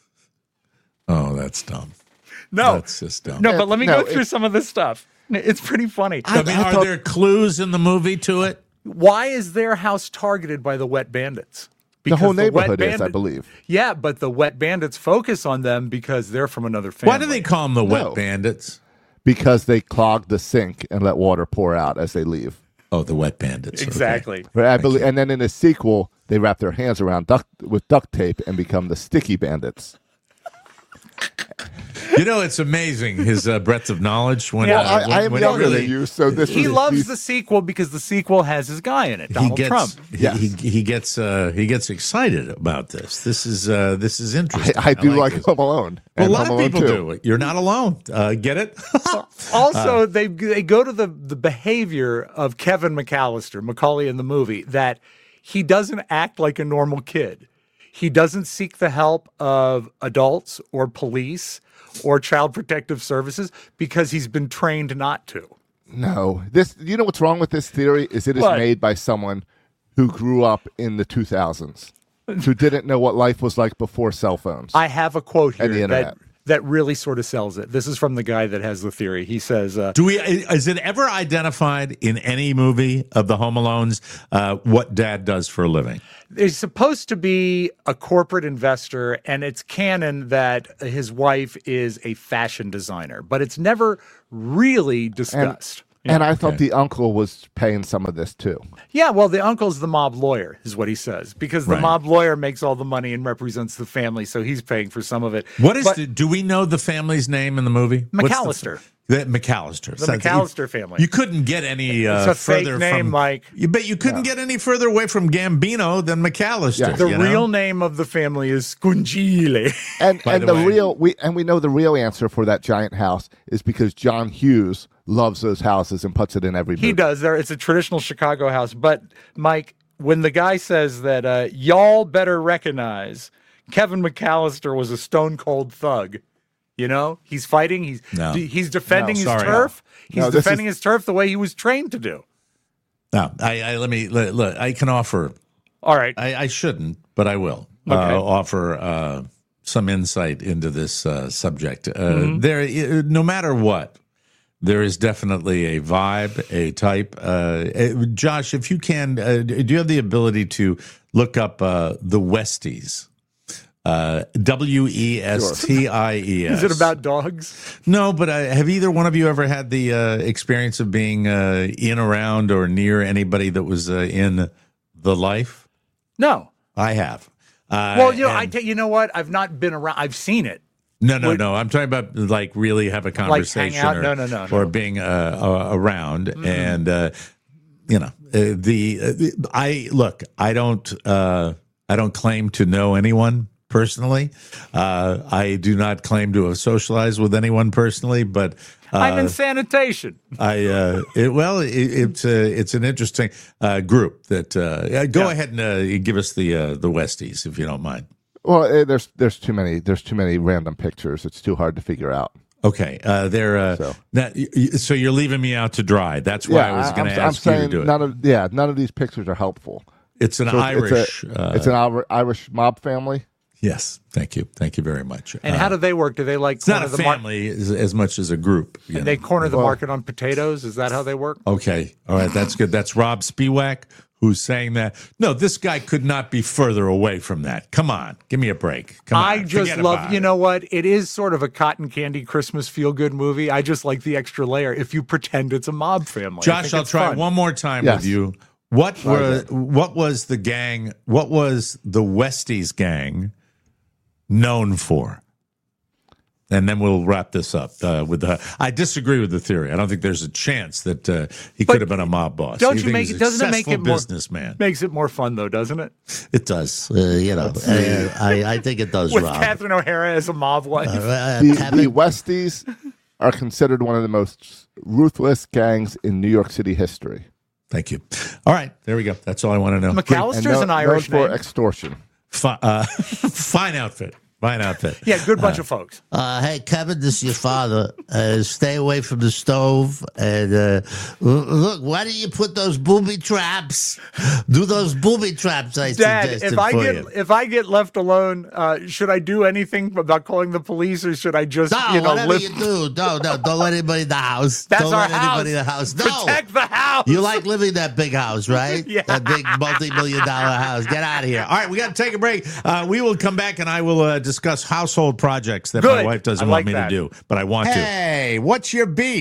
Speaker 5: Oh, that's dumb.
Speaker 8: No,
Speaker 5: That's just dumb.
Speaker 8: no, but let me
Speaker 9: No,
Speaker 8: go through
Speaker 9: it-
Speaker 8: some of this stuff. It's pretty funny.
Speaker 5: I mean,
Speaker 9: I
Speaker 5: are
Speaker 9: thought-
Speaker 5: there clues in the movie to it?
Speaker 8: Why is their house targeted by the Wet Bandits?
Speaker 9: The whole
Speaker 8: Wet
Speaker 9: neighborhood is, I
Speaker 8: Bandit-
Speaker 9: believe.
Speaker 8: Yeah, but the Wet Bandits focus on them because they're from another family.
Speaker 5: Why do they call them the Wet
Speaker 9: No.
Speaker 5: Bandits?
Speaker 9: Because they clog the sink and let water pour out as they leave.
Speaker 5: Oh, the Wet Bandits. Okay.
Speaker 8: Exactly.
Speaker 9: But I believe, and then in the sequel, they wrap their hands around duct with duct tape and become the Sticky Bandits.
Speaker 5: You know, it's amazing his uh, breadth of knowledge. When,
Speaker 8: Yeah.
Speaker 5: uh,
Speaker 9: I,
Speaker 5: when,
Speaker 9: I am
Speaker 5: when
Speaker 9: younger
Speaker 5: really,
Speaker 9: than you, so this
Speaker 8: He
Speaker 9: was,
Speaker 8: loves
Speaker 9: these-
Speaker 8: the sequel because the sequel has his guy in it,
Speaker 5: he
Speaker 8: Donald
Speaker 5: gets
Speaker 8: Trump.
Speaker 5: he,
Speaker 9: Yes.
Speaker 5: he, he gets uh, he gets excited about this. This is uh, this is interesting.
Speaker 9: I, I do like,
Speaker 5: this.
Speaker 9: Home Alone.
Speaker 5: Well, a
Speaker 9: and
Speaker 5: lot
Speaker 9: Home
Speaker 5: of
Speaker 9: Alone
Speaker 5: people
Speaker 9: two.
Speaker 5: do it. You're not alone. Uh, get it?
Speaker 8: Also, they they go to the the behavior of Kevin McAllister, Macaulay in the movie, that he doesn't act like a normal kid. He doesn't seek the help of adults or police or child protective services because he's been trained not to.
Speaker 9: No, this. You know what's wrong with this theory is it is
Speaker 8: What?
Speaker 9: made by someone who grew up in the two thousands, who didn't know what life was like before cell phones.
Speaker 8: I have a quote here
Speaker 9: And the
Speaker 8: that,
Speaker 9: internet.
Speaker 8: that really sort of sells it. This is from the guy that has the theory. He says, uh,
Speaker 5: Do we? Is it ever identified in any movie of the Home Alones uh, what Dad does for a living?
Speaker 8: he's supposed to be a corporate investor, and it's canon that his wife is a fashion designer, but it's never really discussed.
Speaker 9: and I thought the uncle was paying some of this too.
Speaker 8: Yeah, well, the uncle's the mob lawyer, is what he says, because the
Speaker 5: Right.
Speaker 8: mob lawyer makes all the money and represents the family, so he's paying for some of it.
Speaker 5: What is?
Speaker 8: But
Speaker 5: the, do we know the family's name in the movie? What's the-
Speaker 8: McAllister.
Speaker 5: The, McAllister.
Speaker 8: The
Speaker 5: So
Speaker 8: McAllister family.
Speaker 5: You couldn't get any uh,
Speaker 8: It's a fake
Speaker 5: further
Speaker 8: name,
Speaker 5: from
Speaker 8: Mike.
Speaker 5: You bet you couldn't get any further away from Gambino than McAllister.
Speaker 9: Yeah.
Speaker 8: The
Speaker 5: you know?
Speaker 8: real name of the family is Scungile.
Speaker 9: And
Speaker 5: By
Speaker 9: and
Speaker 5: the
Speaker 9: the,
Speaker 5: way-
Speaker 9: real we and we know the real answer for that giant house is because John Hughes loves those houses and puts it in every movie.
Speaker 8: He does. There, it's a traditional Chicago house. But Mike, when the guy says that uh, y'all better recognize Kevin McAllister was a stone cold thug. You know, he's fighting. He's
Speaker 5: No.
Speaker 8: d- he's defending
Speaker 5: No,
Speaker 8: his
Speaker 5: sorry.
Speaker 8: turf. He's
Speaker 9: No, this
Speaker 8: defending
Speaker 9: is-
Speaker 8: his turf the way he was trained to do.
Speaker 5: No, I, I let me let, look. I can offer.
Speaker 8: All right.
Speaker 5: I, I shouldn't, but I will
Speaker 8: Okay.
Speaker 5: uh, offer uh, some insight into this uh, subject. Uh,
Speaker 8: Mm-hmm.
Speaker 5: There, uh, no matter what, there is definitely a vibe, a type. Uh, uh, Josh, if you can, uh, do you have the ability to look up uh, the Westies? Uh, W E S T I E S.
Speaker 8: Is it about dogs?
Speaker 5: No, but uh, have either one of you ever had the uh, experience of being uh, in, around, or near anybody that was uh, in the life?
Speaker 8: No.
Speaker 5: I have. Uh,
Speaker 8: Well, you know, I
Speaker 5: and-
Speaker 8: tell you know what? I've not been around. I've seen it.
Speaker 5: no, no,
Speaker 8: would-
Speaker 5: no. I'm talking about like really have a conversation,
Speaker 8: out?
Speaker 5: or,
Speaker 8: No, no, no,
Speaker 5: or
Speaker 8: no.
Speaker 5: being uh, uh, around, and uh, you know uh, the, uh, the. I look. I don't. Uh, I don't claim to know anyone personally. Uh, I do not claim to have socialized with anyone personally, but. Uh,
Speaker 8: I'm in sanitation.
Speaker 5: I uh, it, well, it, it's uh, it's an interesting uh, group that. Uh, yeah, go
Speaker 8: Yeah.
Speaker 5: ahead and uh, give us the uh, the Westies if you don't mind.
Speaker 9: Well, eh, there's there's too many there's too many random pictures. It's too hard to figure out.
Speaker 5: Okay, uh, they're uh,
Speaker 9: So.
Speaker 5: that, y- y- so you're leaving me out to dry. That's why I was going to
Speaker 9: I'm,
Speaker 5: ask
Speaker 9: I'm
Speaker 5: you
Speaker 9: saying
Speaker 5: to do it.
Speaker 9: none of yeah none of these pictures are helpful.
Speaker 5: It's an
Speaker 9: So it's-
Speaker 5: Irish.
Speaker 9: It's, a,
Speaker 5: uh,
Speaker 9: it's an Irish, Irish mob family.
Speaker 5: yes, thank you, thank you very much.
Speaker 8: And
Speaker 5: Uh,
Speaker 8: how do they work? Do they like
Speaker 5: it's not
Speaker 8: corner
Speaker 5: a
Speaker 8: the mar-
Speaker 5: family as, as much as a group. you know.
Speaker 8: They corner the
Speaker 9: Well-
Speaker 8: market on potatoes. Is that how they work?
Speaker 5: Okay, all right, that's good. That's Rob Spiewak who's saying that. No, this guy could not be further away from that. Come on, give me a break. Come on,
Speaker 8: I just
Speaker 5: forget
Speaker 8: love,
Speaker 5: about
Speaker 8: you
Speaker 5: it.
Speaker 8: know what? It is sort of a cotton candy Christmas feel good movie. I just like the extra layer if you pretend it's a mob family. I
Speaker 5: Josh,
Speaker 8: think
Speaker 5: I'll
Speaker 8: it's
Speaker 5: try
Speaker 8: fun.
Speaker 5: one more time
Speaker 9: Yes.
Speaker 5: with you. What were
Speaker 9: Okay.
Speaker 5: what was the gang? What was the Westies gang known for? And then we'll wrap this up uh, with the. I disagree with the theory. I don't think there's a chance that uh, he
Speaker 8: But
Speaker 5: could have been a mob boss.
Speaker 8: don't
Speaker 5: I
Speaker 8: you
Speaker 5: think
Speaker 8: make
Speaker 5: he's
Speaker 8: it-
Speaker 5: a
Speaker 8: doesn't it make
Speaker 5: successful
Speaker 8: it more-
Speaker 5: businessman?
Speaker 8: Makes it more fun, though, doesn't it?
Speaker 5: It does.
Speaker 4: Uh, you know, uh, I, I think it does,
Speaker 8: With
Speaker 4: Rob.
Speaker 8: Catherine O'Hara as a mob wife.
Speaker 4: Uh,
Speaker 9: The,
Speaker 4: Kevin-
Speaker 9: the Westies are considered one of the most ruthless gangs in New York City history.
Speaker 5: Thank you. All right, there we go. That's all I want to know.
Speaker 9: And
Speaker 8: McAllister's
Speaker 9: known-
Speaker 8: an Irish
Speaker 9: known for
Speaker 8: name.
Speaker 9: extortion.
Speaker 5: Fi- uh, fine outfit. Fine outfit.
Speaker 8: Yeah, good bunch of folks.
Speaker 4: Uh, hey, Kevin, this is your father. Uh, stay away from the stove. And uh, l- look, why don't you put those booby traps? Do those booby traps I
Speaker 8: Dad,
Speaker 4: suggested
Speaker 8: if I
Speaker 4: for
Speaker 8: get
Speaker 4: you.
Speaker 8: if I get left alone, uh, should I do anything about calling the police, or should I just
Speaker 4: No,
Speaker 8: you know
Speaker 4: whatever
Speaker 8: live?
Speaker 4: you do, no, no, don't let anybody in the house.
Speaker 8: That's
Speaker 4: don't
Speaker 8: our
Speaker 4: let
Speaker 8: house.
Speaker 4: anybody in the house. No,
Speaker 8: Protect the house.
Speaker 4: you like living in that big house, right?
Speaker 8: Yeah.
Speaker 4: That big multi-million dollar house. Get out of here.
Speaker 5: All right, we got to take a break. Uh, we will come back and I will uh, discuss household projects that
Speaker 8: Good.
Speaker 5: my wife doesn't
Speaker 8: I
Speaker 5: want
Speaker 8: like
Speaker 5: me
Speaker 8: that.
Speaker 5: to do, but I want to. Hey, what's your beef?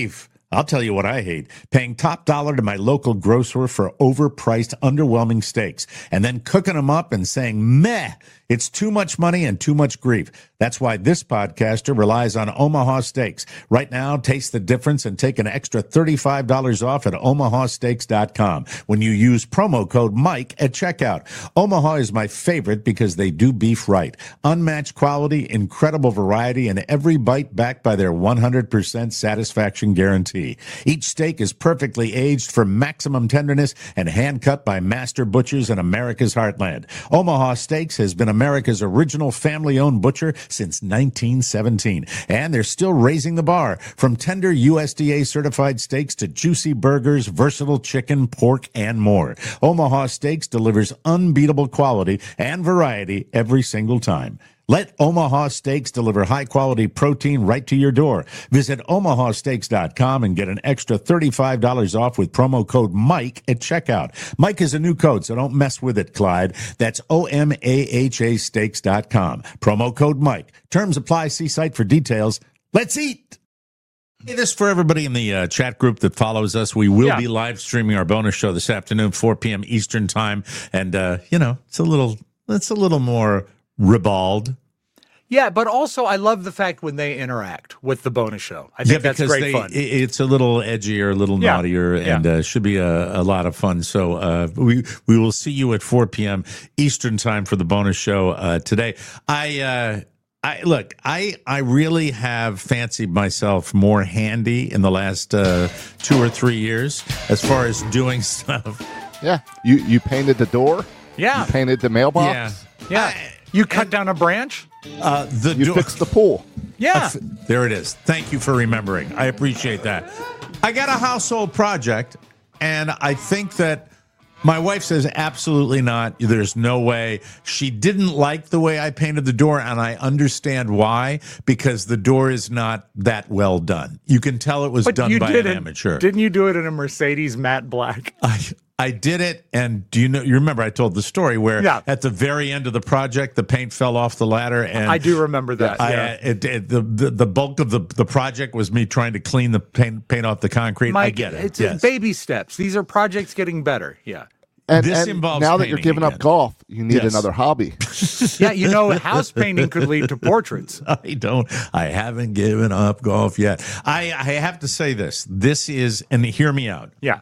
Speaker 5: I'll tell you what I hate. Paying top dollar to my local grocer for overpriced, underwhelming steaks and then cooking them up and saying, meh, it's too much money and too much grief. That's why this podcaster relies on Omaha Steaks. Right now, taste the difference and take an extra thirty-five dollars off at omaha steaks dot com when you use promo code Mike at checkout. Omaha is my favorite because they do beef right. Unmatched quality, incredible variety, and every bite backed by their one hundred percent satisfaction guarantee. Each steak is perfectly aged for maximum tenderness and hand-cut by master butchers in America's heartland. Omaha Steaks has been America's original family-owned butcher since nineteen seventeen, and they're still raising the bar. From tender U S D A-certified steaks to juicy burgers, versatile chicken, pork, and more. Omaha Steaks delivers unbeatable quality and variety every single time. Let Omaha Steaks deliver high-quality protein right to your door. Visit omaha steaks dot com and get an extra thirty-five dollars off with promo code Mike at checkout. Mike is a new code, so don't mess with it, Clyde. That's O M A H A steaks dot com. Promo code Mike. Terms apply. See site for details. Let's eat! Hey, this for everybody in the uh, chat group that follows us. We will
Speaker 8: Yeah.
Speaker 5: be live streaming our bonus show this afternoon, four p.m. Eastern time. And, uh, you know, it's a little, it's a little more ribald.
Speaker 8: Yeah, but also I love the fact when they interact with the bonus show. I think
Speaker 5: Yeah,
Speaker 8: that's
Speaker 5: because
Speaker 8: great
Speaker 5: they,
Speaker 8: fun.
Speaker 5: i- it's a little edgier, a little
Speaker 8: Yeah.
Speaker 5: naughtier, and
Speaker 8: Yeah.
Speaker 5: uh, should be a, a lot of fun. So uh, we we will see you at four p.m. Eastern time for the bonus show uh, today. I uh, I look, I I really have fancied myself more handy in the last uh, two or three years as far as doing stuff.
Speaker 9: Yeah, you you painted the door.
Speaker 8: Yeah.
Speaker 9: You painted the mailbox.
Speaker 5: Yeah,
Speaker 8: yeah.
Speaker 5: I-
Speaker 8: You cut down a branch?
Speaker 5: uh, the
Speaker 9: You
Speaker 5: door-
Speaker 9: fixed the pool.
Speaker 8: Yeah.
Speaker 5: There it is. Thank you for remembering. I appreciate that. I got a household project, and I think that my wife says absolutely not. There's no way. She didn't like the way I painted the door, and I understand why, because the door is not that well done. You can tell it was
Speaker 8: But
Speaker 5: done
Speaker 8: you
Speaker 5: by
Speaker 8: did
Speaker 5: an
Speaker 8: it.
Speaker 5: amateur.
Speaker 8: Didn't you do it in a Mercedes matte black?
Speaker 5: I I did it, and do you know? You remember I told the story where
Speaker 8: Yeah.
Speaker 5: at the very end of the project, the paint fell off the ladder, and
Speaker 8: I do remember that.
Speaker 5: I,
Speaker 8: yeah.
Speaker 5: uh, it, it, the, the the bulk of the, the project was me trying to clean the paint paint off the concrete.
Speaker 8: Mike,
Speaker 5: I get it.
Speaker 8: It's
Speaker 5: yes.
Speaker 8: baby steps. These are projects getting better. Yeah.
Speaker 9: And,
Speaker 5: This
Speaker 9: and
Speaker 5: involves
Speaker 9: now that you're
Speaker 5: painting
Speaker 9: giving up
Speaker 5: again.
Speaker 9: golf, you need
Speaker 5: Yes.
Speaker 9: another hobby.
Speaker 8: Yeah, you know, house painting could lead to portraits.
Speaker 5: I don't. I haven't given up golf yet. I I have to say this. This is, and hear me out.
Speaker 8: Yeah.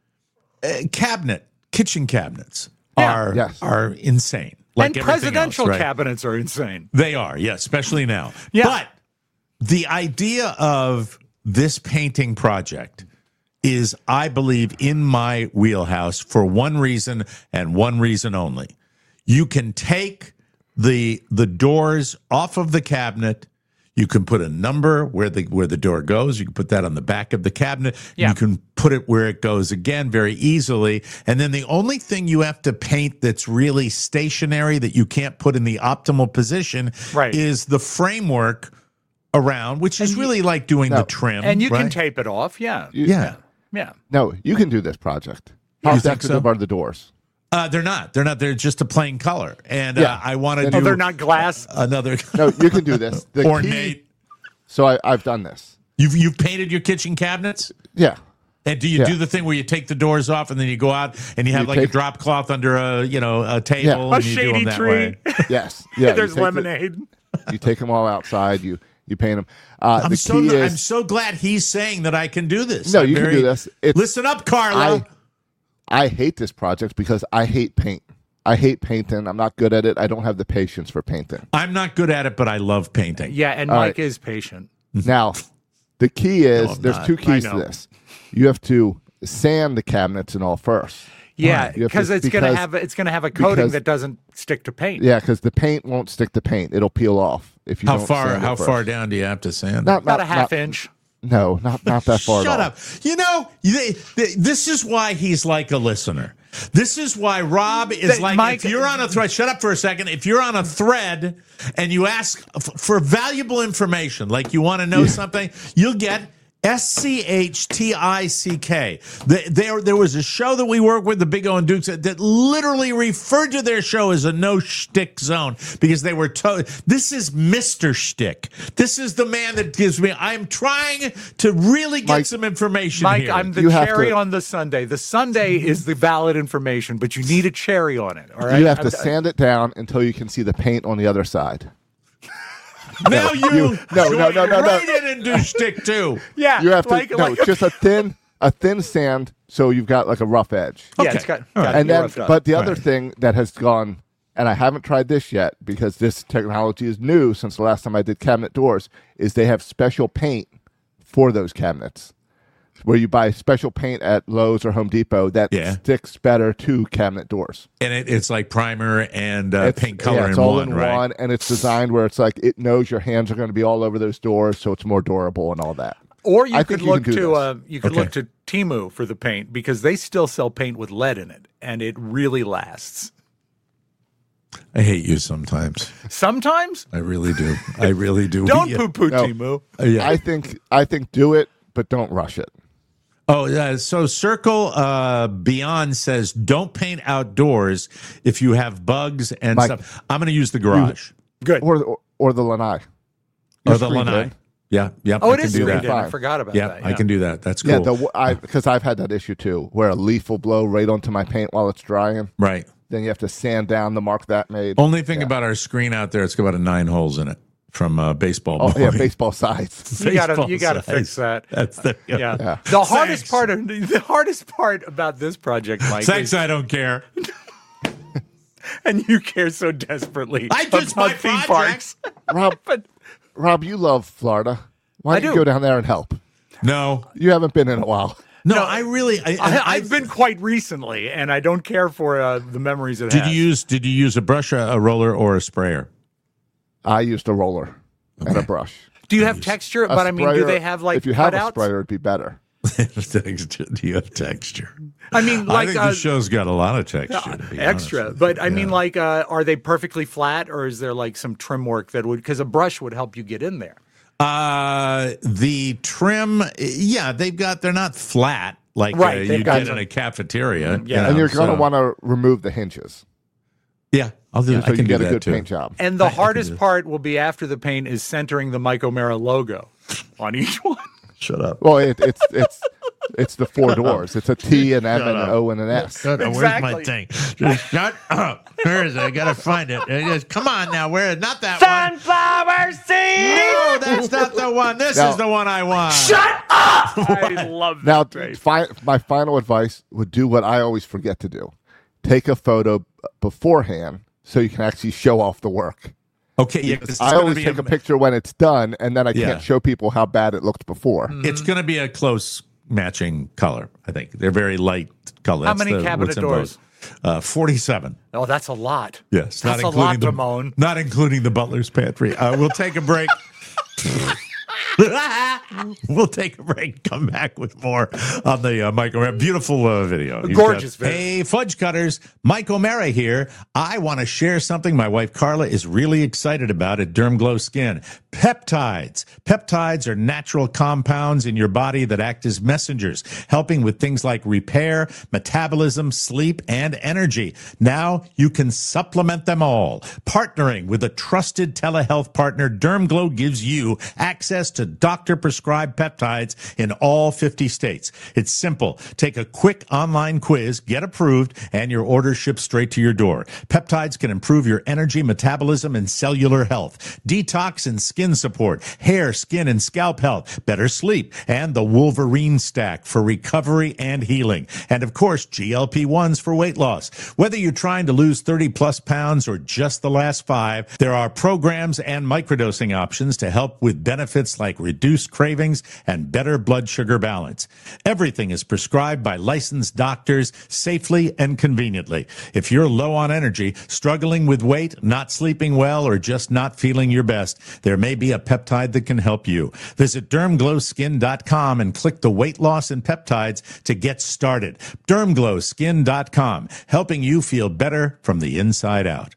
Speaker 5: Uh, cabinet, kitchen cabinets
Speaker 8: Yeah.
Speaker 5: are
Speaker 9: Yes.
Speaker 5: are insane. Like
Speaker 8: and
Speaker 5: everything
Speaker 8: presidential
Speaker 5: else, right?
Speaker 8: cabinets are insane.
Speaker 5: They are, yes, especially now.
Speaker 8: Yeah.
Speaker 5: But the idea of this painting project is, I believe, in my wheelhouse for one reason and one reason only. You can take the the doors off of the cabinet. You can put a number where the where the door goes. You can put that on the back of the cabinet.
Speaker 8: Yeah.
Speaker 5: You can put it where it goes again very easily. And then the only thing you have to paint that's really stationary that you can't put in the optimal position
Speaker 8: Right.
Speaker 5: is the framework around, which is really like doing
Speaker 9: No.
Speaker 5: the trim.
Speaker 8: And you can
Speaker 5: right?
Speaker 8: tape it off. Yeah.
Speaker 9: You-
Speaker 5: Yeah.
Speaker 8: Yeah.
Speaker 9: No, you can do this project.
Speaker 5: You
Speaker 9: How
Speaker 5: think
Speaker 9: decorative
Speaker 5: so?
Speaker 9: are the doors?
Speaker 5: Uh, they're not. They're not. They're just a plain color. And
Speaker 9: Yeah.
Speaker 5: uh, I want to
Speaker 9: Oh,
Speaker 5: do
Speaker 8: Oh, they're not glass.
Speaker 5: another
Speaker 9: No, you can do this. The
Speaker 5: ornate.
Speaker 9: key- so I, I've done this.
Speaker 5: You've you've painted your kitchen cabinets?
Speaker 9: Yeah.
Speaker 5: And do you
Speaker 9: Yeah.
Speaker 5: do the thing where you take the doors off and then you go out and you have
Speaker 9: You
Speaker 5: like a
Speaker 9: take-
Speaker 5: drop cloth under a you know a table
Speaker 9: Yeah.
Speaker 8: A
Speaker 5: and you do
Speaker 8: shady
Speaker 5: them that
Speaker 8: tree.
Speaker 5: way?
Speaker 9: Yes. Yeah. you
Speaker 8: There's
Speaker 9: take the-
Speaker 8: lemonade.
Speaker 9: you take them all outside. You you paint them. Uh,
Speaker 5: I'm
Speaker 9: the
Speaker 5: so
Speaker 9: key
Speaker 5: I'm
Speaker 9: is
Speaker 5: so glad he's saying that I can do this.
Speaker 9: No,
Speaker 5: I'm
Speaker 9: you can
Speaker 5: very-
Speaker 9: do this. It's-
Speaker 5: Listen up, Carla.
Speaker 9: I I hate this project because I hate paint. I hate painting. I'm not good at it. I don't have the patience for painting.
Speaker 5: I'm not good at it, but I love painting.
Speaker 8: Yeah, and
Speaker 9: All
Speaker 8: Mike
Speaker 9: right.
Speaker 8: is patient.
Speaker 9: Now, the key is
Speaker 5: I'm
Speaker 9: there's
Speaker 5: not.
Speaker 9: two keys
Speaker 8: I
Speaker 9: to
Speaker 8: know.
Speaker 9: this. You have to sand the cabinets and all first.
Speaker 8: Yeah,
Speaker 9: You have
Speaker 8: because
Speaker 9: to-
Speaker 8: it's gonna
Speaker 9: because-
Speaker 8: have it's gonna have a coating
Speaker 9: because-
Speaker 8: that doesn't stick to paint.
Speaker 9: Yeah, because the paint won't stick to paint. It'll peel off if you
Speaker 5: How
Speaker 9: don't
Speaker 5: far?
Speaker 9: sand it
Speaker 5: How
Speaker 9: first.
Speaker 5: far down do you have to sand?
Speaker 9: Not,
Speaker 8: About
Speaker 9: not
Speaker 8: a half
Speaker 9: not-
Speaker 8: inch.
Speaker 9: No, not not that far.
Speaker 5: Shut
Speaker 9: at all.
Speaker 5: up. You know, they, they, this is why he's like a listener. This is why Rob is
Speaker 8: That-
Speaker 5: like,
Speaker 8: Mike-
Speaker 5: if you're on a thread, shut up for a second. If you're on a thread and you ask f- for valuable information, like you want to know something, you'll get S C H T I C K. The- There, there was a show that we work with, the Big O and Dukes, that, that literally referred to their show as a no shtick zone because they were told, this is Mister Shtick. This is the man that gives me, I'm trying to really get
Speaker 9: Mike-
Speaker 5: some information
Speaker 8: Mike,
Speaker 5: here.
Speaker 8: I'm the
Speaker 9: You have
Speaker 8: cherry
Speaker 9: to-
Speaker 8: on the sundae. The sundae is the valid information, but you need a cherry on it. All right.
Speaker 9: You have to
Speaker 8: I'm-
Speaker 9: sand it down until you can see the paint on the other side.
Speaker 5: now you,
Speaker 9: you- no, no, no, no, no.
Speaker 5: right in and do shtick too.
Speaker 8: Yeah.
Speaker 9: You have to
Speaker 8: like,
Speaker 9: no,
Speaker 8: like,
Speaker 9: just a thin a thin sand so you've got like a rough edge.
Speaker 8: yeah,
Speaker 5: Okay.
Speaker 8: it's got,
Speaker 5: All
Speaker 8: got
Speaker 5: right.
Speaker 8: to
Speaker 9: And
Speaker 8: be
Speaker 9: then,
Speaker 8: roughed up.
Speaker 9: but the other
Speaker 5: Right.
Speaker 9: thing that has gone, and I haven't tried this yet because this technology is new since the last time I did cabinet doors, is they have special paint for those cabinets, where you buy special paint at Lowe's or Home Depot that
Speaker 5: Yeah.
Speaker 9: sticks better to cabinet doors.
Speaker 5: And it, it's like primer and uh,
Speaker 9: It's-
Speaker 5: paint color
Speaker 9: yeah, it's
Speaker 5: in
Speaker 9: all
Speaker 5: one,
Speaker 9: in
Speaker 5: right?
Speaker 9: one, and it's designed where it's like it knows your hands are going to be all over those doors, so it's more durable and all that.
Speaker 8: Or you
Speaker 9: I
Speaker 8: could
Speaker 9: think you
Speaker 8: look
Speaker 9: can do
Speaker 8: to
Speaker 9: this.
Speaker 8: uh, you could
Speaker 5: Okay.
Speaker 8: look to Temu for the paint because they still sell paint with lead in it, and it really lasts.
Speaker 5: I hate you sometimes.
Speaker 8: Sometimes
Speaker 5: I really do. I really do.
Speaker 8: don't
Speaker 5: Yeah.
Speaker 8: poo-poo
Speaker 9: No.
Speaker 8: Temu.
Speaker 5: Uh, yeah.
Speaker 9: I think I think do it, but don't rush it.
Speaker 5: Oh, yeah. So Circle uh, Beyond says, don't paint outdoors if you have bugs and
Speaker 9: Mike,
Speaker 5: stuff. I'm going to use the garage
Speaker 8: Good.
Speaker 9: Or or, or the lanai.
Speaker 5: or
Speaker 9: Your
Speaker 5: the
Speaker 9: screen
Speaker 5: lanai.
Speaker 9: did.
Speaker 5: Yeah, yeah.
Speaker 8: Oh,
Speaker 5: I
Speaker 8: it
Speaker 5: can
Speaker 8: is
Speaker 5: do that.
Speaker 8: screened in. I
Speaker 9: Fine.
Speaker 8: forgot about
Speaker 5: Yeah,
Speaker 8: that.
Speaker 5: I can do that. That's cool.
Speaker 9: Yeah, the I because I've had that issue too, where a leaf will blow right onto my paint while it's drying.
Speaker 5: Right.
Speaker 9: Then you have to sand down the mark that made.
Speaker 5: Only thing about our screen out there, it's got about nine holes in it from uh, baseball.
Speaker 9: Oh yeah,
Speaker 5: bowling.
Speaker 9: baseball sides.
Speaker 8: You gotta
Speaker 5: Baseball
Speaker 8: you gotta
Speaker 5: size.
Speaker 8: fix that.
Speaker 5: That's the
Speaker 8: Yeah.
Speaker 9: Yeah.
Speaker 8: The hardest
Speaker 5: Thanks.
Speaker 8: part of the hardest part about this project, Mike,
Speaker 5: Thanks,
Speaker 8: is,
Speaker 5: I don't care.
Speaker 8: and you care so desperately
Speaker 5: I just
Speaker 8: about
Speaker 5: my
Speaker 8: theme
Speaker 5: projects.
Speaker 8: parks.
Speaker 9: Rob,
Speaker 8: But
Speaker 9: Rob, you love Florida. Why
Speaker 8: I
Speaker 9: don't you
Speaker 8: do.
Speaker 9: go down there and help?
Speaker 5: No,
Speaker 9: You haven't been in a while.
Speaker 5: no, I really. I,
Speaker 8: I, I've been quite recently, and I don't care for uh, the memories it
Speaker 5: Did
Speaker 8: has.
Speaker 5: you use? Did you use a brush, a, a roller, or a sprayer?
Speaker 9: I used a roller and a brush.
Speaker 8: do you have texture?
Speaker 9: A
Speaker 8: But I mean, do
Speaker 9: sprayer-
Speaker 8: they have like
Speaker 9: if you have
Speaker 8: cutouts?
Speaker 9: a sprayer, it'd be better.
Speaker 5: Texture. Do you have texture?
Speaker 8: I mean,
Speaker 5: I
Speaker 8: like
Speaker 5: think
Speaker 8: uh,
Speaker 5: the show's got a lot of texture. to be honest
Speaker 8: extra.
Speaker 5: with
Speaker 8: But
Speaker 5: you.
Speaker 8: I mean,
Speaker 5: Yeah.
Speaker 8: like, uh, are they perfectly flat, or is there like some trim work that would? Because a brush would help you get in there.
Speaker 5: Uh, the trim, yeah, they've got. They're not flat like
Speaker 8: Right,
Speaker 5: uh,
Speaker 8: they've
Speaker 5: you
Speaker 8: got
Speaker 5: get
Speaker 8: some-
Speaker 5: in a cafeteria.
Speaker 8: Yeah.
Speaker 5: you
Speaker 9: And
Speaker 5: know,
Speaker 9: you're going to
Speaker 5: so-
Speaker 9: want to remove the hinges
Speaker 5: Yeah, I'll do.
Speaker 9: so
Speaker 5: I can
Speaker 9: you
Speaker 5: do
Speaker 9: get a
Speaker 5: that
Speaker 9: good
Speaker 5: too.
Speaker 9: paint job.
Speaker 8: And the
Speaker 5: I- I can do
Speaker 8: hardest
Speaker 5: that.
Speaker 8: part will be after the paint is centering the Mike O'Mara logo on each one.
Speaker 5: Shut up.
Speaker 9: Well, it, it's it's it's the four doors. It's a T, an M, and an O, and an S.
Speaker 5: Shut up.
Speaker 8: Exactly.
Speaker 5: Where's my thing? Just shut up. Where is it? I gotta find it. It is- come on now. Where? Not that one.
Speaker 7: Sunflower seed!
Speaker 5: No, that's not the one. This
Speaker 9: No.
Speaker 5: is the one I want.
Speaker 8: I love
Speaker 9: Now,
Speaker 8: that paint.
Speaker 9: fi- my final advice would do what I always forget to do: take a photo beforehand so you can actually show off the work.
Speaker 5: Okay. Yeah, 'cause it's
Speaker 9: I
Speaker 5: gonna
Speaker 9: always
Speaker 5: be
Speaker 9: take a picture when it's done, and then I
Speaker 5: Yeah.
Speaker 9: can't show people how bad it looked before.
Speaker 5: It's going to be a close matching color. I think they're very light color.
Speaker 8: How
Speaker 5: That's
Speaker 8: many
Speaker 5: the-
Speaker 8: cabinet
Speaker 5: what's involved.
Speaker 8: doors?
Speaker 5: Uh, Forty-seven.
Speaker 8: Oh, that's a lot.
Speaker 5: Yes,
Speaker 8: That's a
Speaker 5: not
Speaker 8: lot
Speaker 5: including
Speaker 8: to
Speaker 5: the
Speaker 8: moan.
Speaker 5: not including the butler's pantry. Uh, we'll take a break. We'll take a break. Come back with more on the uh, Mike O'Mara. Beautiful uh, video. He's
Speaker 8: Gorgeous
Speaker 5: got-
Speaker 8: video.
Speaker 5: Hey, Fudge Cutters. Mike O'Mara here. I want to share something my wife Carla is really excited about at Derm Glow Skin. Peptides. Peptides are natural compounds in your body that act as messengers, helping with things like repair, metabolism, sleep, and energy. Now you can supplement them all. Partnering with a trusted telehealth partner, Derm Glow gives you access to doctor-prescribed peptides in all fifty states. It's simple. Take a quick online quiz, get approved, and your order ships straight to your door. Peptides can improve your energy, metabolism, and cellular health, detox and skin support, hair, skin, and scalp health, better sleep, and the Wolverine Stack for recovery and healing. And of course, G L P ones for weight loss. Whether you're trying to lose thirty plus pounds or just the last five, there are programs and microdosing options to help with benefits like reduced cravings and better blood sugar balance. Everything is prescribed by licensed doctors safely and conveniently. If you're low on energy, struggling with weight, not sleeping well, or just not feeling your best, there may be a peptide that can help you. Visit derm glow skin dot com and click the weight loss and peptides to get started. derm glow skin dot com, helping you feel better from the inside out.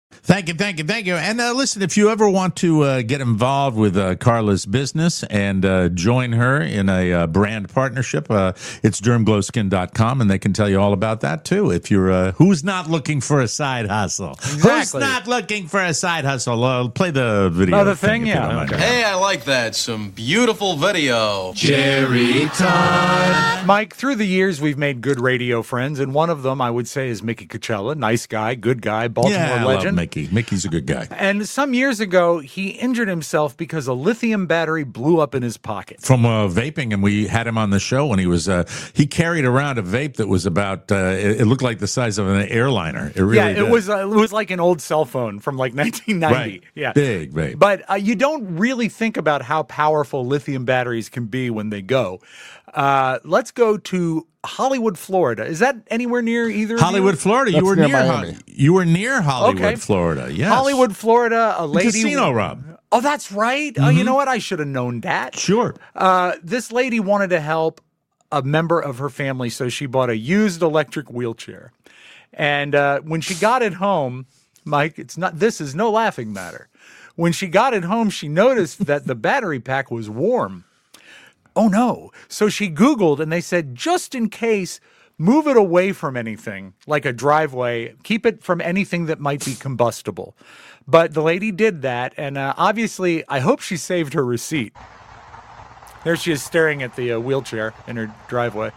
Speaker 5: Thank you, thank you, thank you. And uh, listen, if you ever want to uh, get involved with uh, Carla's business and uh, join her in a uh, brand partnership, uh, it's derm glow skin dot com, and they can tell you all about that, too. If you're uh, who's not looking for a side hustle?
Speaker 8: Exactly.
Speaker 5: Who's not looking for a side hustle? Uh, play the video.
Speaker 8: Oh, the thing,
Speaker 5: if you don't
Speaker 8: yeah.
Speaker 5: mind.
Speaker 8: Okay.
Speaker 10: Hey, I like that. Some beautiful video.
Speaker 8: Jerry Todd. Mike, through the years, we've made good radio friends, and one of them, I would say, is Mickey Coachella. Nice guy, good guy, Baltimore
Speaker 5: yeah, I
Speaker 8: legend.
Speaker 5: love Mickey. Mickey's a good guy.
Speaker 8: And some years ago, he injured himself because a lithium battery blew up in his pocket.
Speaker 5: From uh, vaping, and we had him on the show when he was, uh, he carried around a vape that was about, uh, it, it looked like the size of an airliner. It really
Speaker 8: yeah, it
Speaker 5: did.
Speaker 8: was uh, it was like an old cell phone from like nineteen ninety.
Speaker 5: Right.
Speaker 8: Yeah,
Speaker 5: Big vape.
Speaker 8: But uh, you don't really think about how powerful lithium batteries can be when they go. Uh, let's go to Hollywood, Florida. Is that anywhere near either of you?
Speaker 5: Hollywood, Florida.
Speaker 9: That's
Speaker 5: you were
Speaker 9: near
Speaker 5: near,
Speaker 9: Miami.
Speaker 5: Ho- you were near Hollywood,
Speaker 8: Okay.
Speaker 5: Florida. Yes.
Speaker 8: Hollywood, Florida, a lady.
Speaker 5: Casino, Rob.
Speaker 8: Oh, that's right. Oh, you know what? I should have known that.
Speaker 5: Sure.
Speaker 8: Uh, this lady wanted to help a member of her family, so she bought a used electric wheelchair. And uh, when she got it home, Mike, it's not. This is no laughing matter. When she got it home, she noticed that the battery pack was warm. Oh, no. So she Googled, and they said, just in case, move it away from anything, like a driveway. Keep it from anything that might be combustible. But the lady did that, and uh, obviously, I hope she saved her receipt. There she is staring at the uh, wheelchair in her driveway.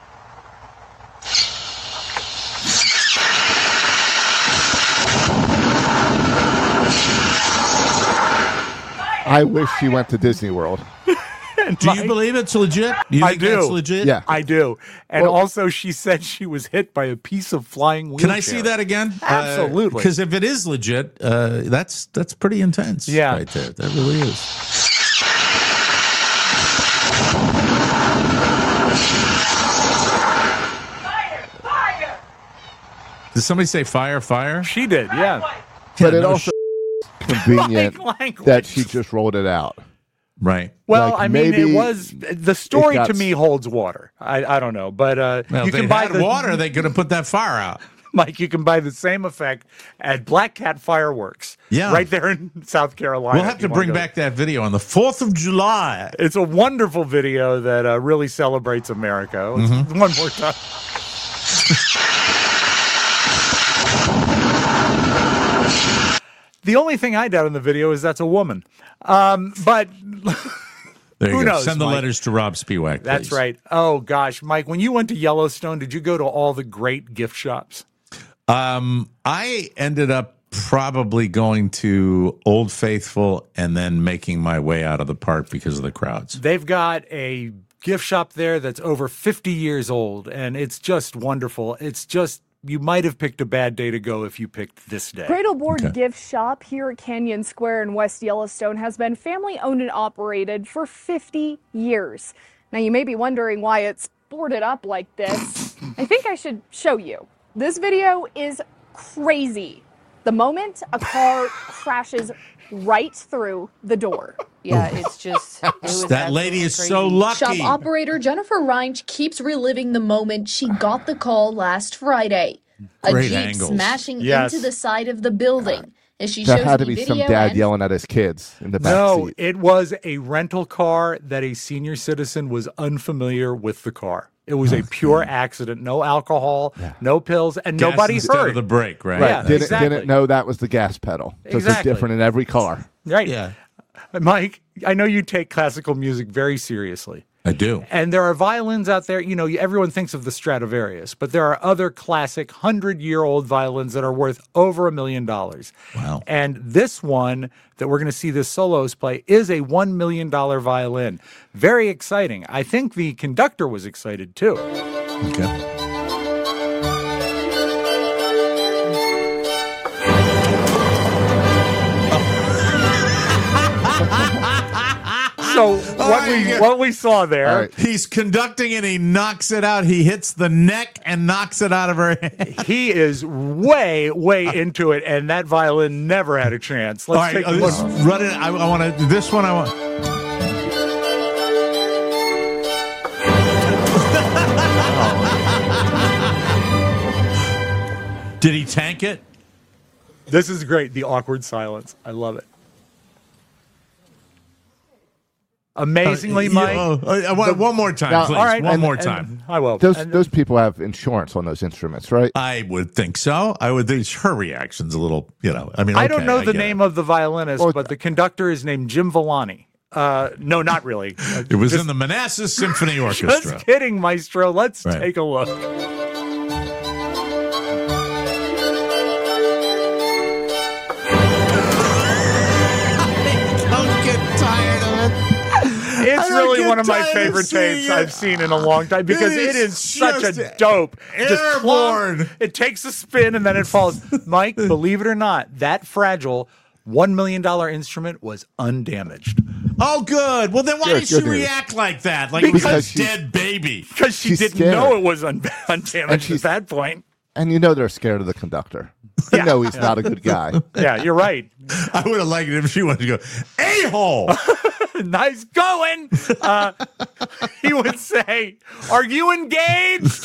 Speaker 9: I wish she went to Disney World.
Speaker 5: Do you believe it's legit? Do you
Speaker 8: I
Speaker 5: think
Speaker 8: do.
Speaker 5: that's legit?
Speaker 9: Yeah.
Speaker 8: I do. And
Speaker 9: Well-
Speaker 8: also, she said she was hit by a piece of flying wheelchair.
Speaker 5: Can I see that again?
Speaker 8: Absolutely.
Speaker 5: Because if it is legit, uh, that's that's pretty intense.
Speaker 8: Yeah.
Speaker 5: Right there. That really is. Did somebody say fire, fire?
Speaker 8: She did, yeah.
Speaker 9: But
Speaker 5: Yeah,
Speaker 9: it
Speaker 5: no
Speaker 9: also convenient
Speaker 8: Like language.
Speaker 9: that she just rolled it out.
Speaker 5: Right.
Speaker 8: Well,
Speaker 9: Like,
Speaker 8: I mean,
Speaker 9: maybe
Speaker 8: it was the story
Speaker 9: it got
Speaker 8: to me holds water. I, I don't know, but uh,
Speaker 5: Well,
Speaker 8: you
Speaker 5: if they
Speaker 8: can buy
Speaker 5: had
Speaker 8: the
Speaker 5: water, they could have put that fire out.
Speaker 8: Mike. You can buy the same effect at Black Cat Fireworks.
Speaker 5: Yeah.
Speaker 8: right there in South Carolina.
Speaker 5: We'll have
Speaker 8: if you
Speaker 5: to
Speaker 8: wanna
Speaker 5: bring
Speaker 8: go.
Speaker 5: back that video on the fourth of July.
Speaker 8: It's a wonderful video that uh, really celebrates America. Let's-
Speaker 5: Mm-hmm.
Speaker 8: One more time. The only thing I doubt in the video is that's a woman. Um, but
Speaker 5: There you
Speaker 8: Who
Speaker 5: go.
Speaker 8: knows,
Speaker 5: Send the
Speaker 8: Mike?
Speaker 5: letters to Rob Spiewak.
Speaker 8: that's
Speaker 5: please.
Speaker 8: right. Oh, gosh. Mike, when you went to Yellowstone, did you go to all the great gift shops?
Speaker 5: Um, I ended up probably going to Old Faithful and then making my way out of the park because of the crowds.
Speaker 8: They've got a gift shop there that's over fifty years old, and it's just wonderful. It's just, you might have picked a bad day to go if you picked this day.
Speaker 11: Cradleboard
Speaker 5: Okay.
Speaker 11: Gift Shop here at Canyon Square in West Yellowstone has been family owned and operated for fifty years. Now you may be wondering why it's boarded up like this. I think I should show you. This video is crazy. The moment a car crashes right through the door.
Speaker 12: Yeah, it's just. It was
Speaker 5: That lady
Speaker 12: absolutely
Speaker 5: is so
Speaker 12: crazy.
Speaker 5: lucky.
Speaker 13: Shop operator Jennifer Reinsch keeps reliving the moment she got the call last Friday. A
Speaker 5: Great
Speaker 13: Jeep
Speaker 5: angles.
Speaker 13: smashing
Speaker 8: Yes.
Speaker 13: into the side of the building. As she
Speaker 9: That
Speaker 13: shows
Speaker 9: had to
Speaker 13: me
Speaker 9: be some
Speaker 13: video
Speaker 9: dad
Speaker 13: and
Speaker 9: yelling at his kids in the back
Speaker 8: No,
Speaker 9: seat.
Speaker 8: it was a rental car that a senior citizen was unfamiliar with the car. It was a pure accident, no alcohol, no pills, and
Speaker 5: Gas
Speaker 8: nobody
Speaker 5: instead
Speaker 8: hurt.
Speaker 5: of the brake, right?
Speaker 9: Right.
Speaker 8: Yeah,
Speaker 9: didn't,
Speaker 8: exactly.
Speaker 9: didn't know that was the gas pedal. Because
Speaker 8: Exactly.
Speaker 9: it's different in every car.
Speaker 8: Right.
Speaker 5: Yeah,
Speaker 8: Mike, I know you take classical music very seriously.
Speaker 5: I do.
Speaker 8: And there are violins out there, you know, everyone thinks of the Stradivarius, but there are other classic hundred-year-old violins that are worth over a million dollars.
Speaker 5: Wow.
Speaker 8: And this one that we're going to see this soloist play is a one million dollars violin. Very exciting. I think the conductor was excited too.
Speaker 5: Okay.
Speaker 8: So what we what we saw there,
Speaker 9: All right.
Speaker 5: He's conducting and he knocks it out. He hits the neck and knocks it out of her hand.
Speaker 8: he is way, way into it, and that violin never had a chance. Let's
Speaker 5: All right,
Speaker 8: take a
Speaker 5: uh,
Speaker 8: look.
Speaker 5: this, run it. I, I want to. This one, I want. Did he tank it?
Speaker 8: This is great. The awkward silence. I love it. Amazingly,
Speaker 5: Uh,
Speaker 8: Mike.
Speaker 5: you- uh, uh, one, one more time,
Speaker 9: Now-
Speaker 5: please.
Speaker 8: all right,
Speaker 5: one
Speaker 8: and-
Speaker 5: more
Speaker 8: and
Speaker 5: time.
Speaker 8: I will.
Speaker 9: Those
Speaker 8: And-
Speaker 9: those people have insurance on those instruments, right?
Speaker 5: I would think so. I would think her reaction's a little, you know. I mean,
Speaker 8: I
Speaker 5: okay,
Speaker 8: don't know the
Speaker 5: get
Speaker 8: name
Speaker 5: it.
Speaker 8: of the violinist,
Speaker 9: Well,
Speaker 8: but the conductor is named Jim Villani. Uh, no, not really. Uh,
Speaker 5: It was
Speaker 8: just,
Speaker 5: in the Manassas Symphony Orchestra.
Speaker 8: Just kidding, Maestro. Let's
Speaker 5: Right.
Speaker 8: take a look.
Speaker 4: Don't get tired of it.
Speaker 8: It's
Speaker 4: I don't
Speaker 8: really
Speaker 4: get
Speaker 8: one of my
Speaker 4: tired of
Speaker 8: favorite
Speaker 4: seeing
Speaker 8: tapes
Speaker 4: it.
Speaker 8: I've seen in a long time because
Speaker 5: It
Speaker 8: it
Speaker 5: is
Speaker 8: is such a
Speaker 5: just
Speaker 8: dope.
Speaker 5: airborne.
Speaker 8: Just it takes a spin and then it falls. Mike, believe it or not, that fragile one million dollars instrument was undamaged.
Speaker 5: Oh, good. Well, then why
Speaker 9: Good,
Speaker 5: did she
Speaker 9: good news.
Speaker 5: react like that? Like it was
Speaker 9: Because
Speaker 5: a
Speaker 9: she's-
Speaker 5: dead baby.
Speaker 8: Because she
Speaker 9: She's
Speaker 8: didn't
Speaker 9: scared.
Speaker 8: know it was un-
Speaker 9: And
Speaker 8: undamaged at
Speaker 9: she's-
Speaker 8: that point.
Speaker 9: And you know they're scared of the conductor. You know he's not a good guy.
Speaker 8: Yeah, you're right.
Speaker 5: I would have liked it if she wanted to go, a-hole.
Speaker 8: Nice going. Uh, he would say, "Are you engaged?"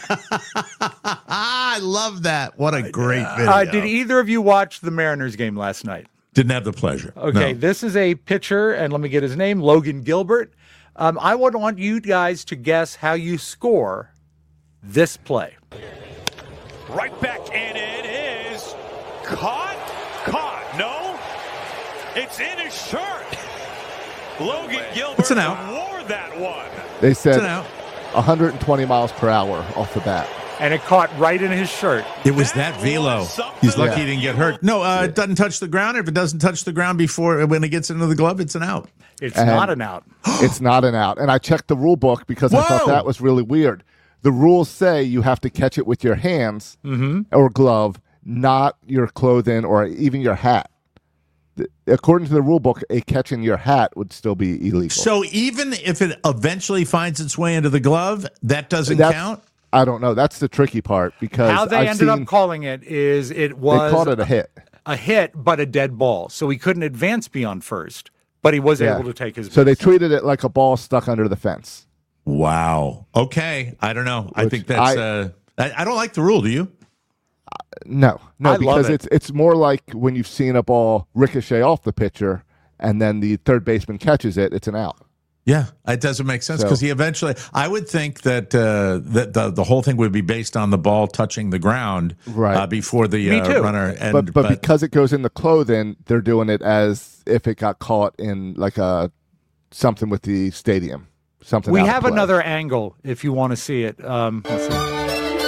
Speaker 4: I love that. What a great video.
Speaker 8: Uh, did either of you watch the Mariners game last night?
Speaker 5: Didn't have the pleasure.
Speaker 8: Okay,
Speaker 5: No.
Speaker 8: this is a pitcher, and let me get his name, Logan Gilbert. Um, I would want you guys to guess how you score this play.
Speaker 14: Right back, and it is caught. Caught. No, it's in his shirt. Logan Gilbert
Speaker 5: It's an out.
Speaker 14: wore that one.
Speaker 9: They
Speaker 5: It's
Speaker 9: said
Speaker 5: an out.
Speaker 9: one hundred twenty miles per hour off the bat.
Speaker 8: And it caught right in his shirt.
Speaker 5: It was that velo. He's lucky
Speaker 9: Yeah.
Speaker 5: he didn't get hurt. No, uh, it doesn't touch the ground. If it doesn't touch the ground before when it gets into the glove, it's an out.
Speaker 8: It's
Speaker 9: And-
Speaker 8: not an out.
Speaker 9: It's not an out. And I checked the rule book because I thought
Speaker 5: Whoa!
Speaker 9: that was really weird. The rules say you have to catch it with your hands or glove, not your clothing or even your hat. Th- According to the rule book, a catch in your hat would still be illegal.
Speaker 5: So even if it eventually finds its way into the glove, that doesn't
Speaker 9: That's-
Speaker 5: count?
Speaker 9: I don't know. That's the tricky part because
Speaker 8: How they
Speaker 9: I've
Speaker 8: ended
Speaker 9: seen,
Speaker 8: up calling it is it
Speaker 9: they
Speaker 8: was
Speaker 9: called it a hit.
Speaker 8: a hit, but a dead ball. So he couldn't advance beyond first, but he was
Speaker 9: Yeah.
Speaker 8: able to take his
Speaker 9: So they
Speaker 8: base.
Speaker 9: treated it like a ball stuck under the fence.
Speaker 5: Wow. Okay. I don't know. I
Speaker 9: Which
Speaker 5: think that's.
Speaker 9: I-
Speaker 5: uh, I, I don't like the rule. Do you?
Speaker 9: No, no,
Speaker 8: I love
Speaker 9: because
Speaker 8: it.
Speaker 9: it's it's more like when you've seen a ball ricochet off the pitcher and then the third baseman catches it, it's an out.
Speaker 5: Yeah, it doesn't make sense
Speaker 9: So-
Speaker 5: because he eventually. I would think that uh, that the the whole thing would be based on the ball touching the ground
Speaker 9: Right.
Speaker 5: uh, before the
Speaker 8: Me
Speaker 5: uh,
Speaker 8: too.
Speaker 5: runner. And
Speaker 9: but, but because it goes in the clothing, they're doing it as if it got caught in like a something with the stadium. Something
Speaker 8: We
Speaker 9: out of
Speaker 8: have
Speaker 9: play.
Speaker 8: another angle if you want to see it. Um, let's see.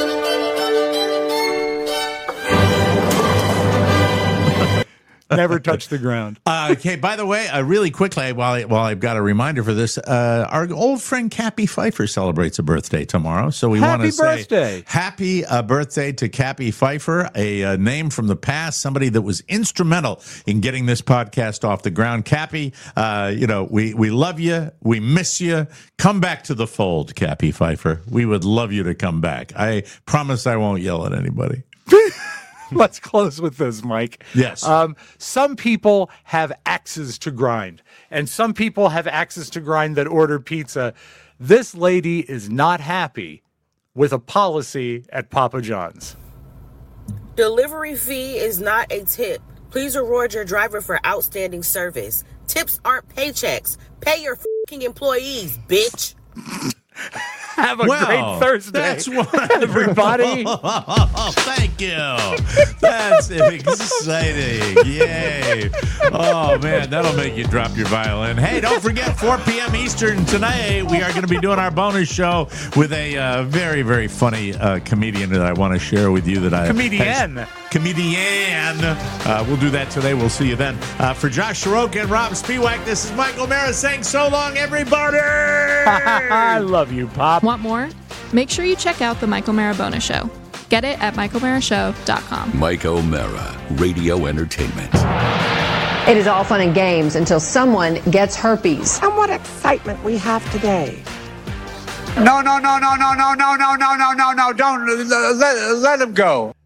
Speaker 8: Never touch the ground.
Speaker 5: Uh, okay. By the way, uh, really quickly, while I, while I've got a reminder for this, uh, our old friend Cappy Pfeiffer celebrates a birthday tomorrow, so we want
Speaker 8: Happy
Speaker 5: to say
Speaker 8: birthday.
Speaker 5: happy uh, birthday to Cappy Pfeiffer, a uh, name from the past, somebody that was instrumental in getting this podcast off the ground. Cappy, uh, you know, we we love you, we miss you. Come back to the fold, Cappy Pfeiffer. We would love you to come back. I promise I won't yell at anybody.
Speaker 8: Let's close with this, Mike.
Speaker 5: Yes.
Speaker 8: Um, some people have axes to grind, and some people have axes to grind that order pizza. This lady is not happy with a policy at Papa John's.
Speaker 15: Delivery fee is not a tip. Please reward your driver for outstanding service. Tips aren't paychecks. Pay your fucking employees, bitch.
Speaker 8: Have a
Speaker 5: Well,
Speaker 8: great Thursday,
Speaker 5: that's what
Speaker 8: everybody.
Speaker 5: Oh, thank you. That's exciting. Yay. Oh, man, that'll make you drop your violin. Hey, don't forget, four p.m. Eastern tonight, we are going to be doing our bonus show with a uh, very, very funny uh, comedian that I want to share with you. That I
Speaker 8: Comedian.
Speaker 5: has- comedian. Uh, we'll do that today. We'll see you then. Uh, for Josh Soroka and Rob Spiewak, this is Michael Mara saying so long, everybody.
Speaker 8: I love you, Pop.
Speaker 16: Want more? Make sure you check out the Michael Mara Bonus Show. Get it at michael mara show dot com.
Speaker 2: Mike O'Mara, Radio Entertainment.
Speaker 17: It is all fun and games until someone gets herpes.
Speaker 6: And what excitement we have today.
Speaker 7: No, no, no, no, no, no, no, no, no, no, no, no, don't let, let him go.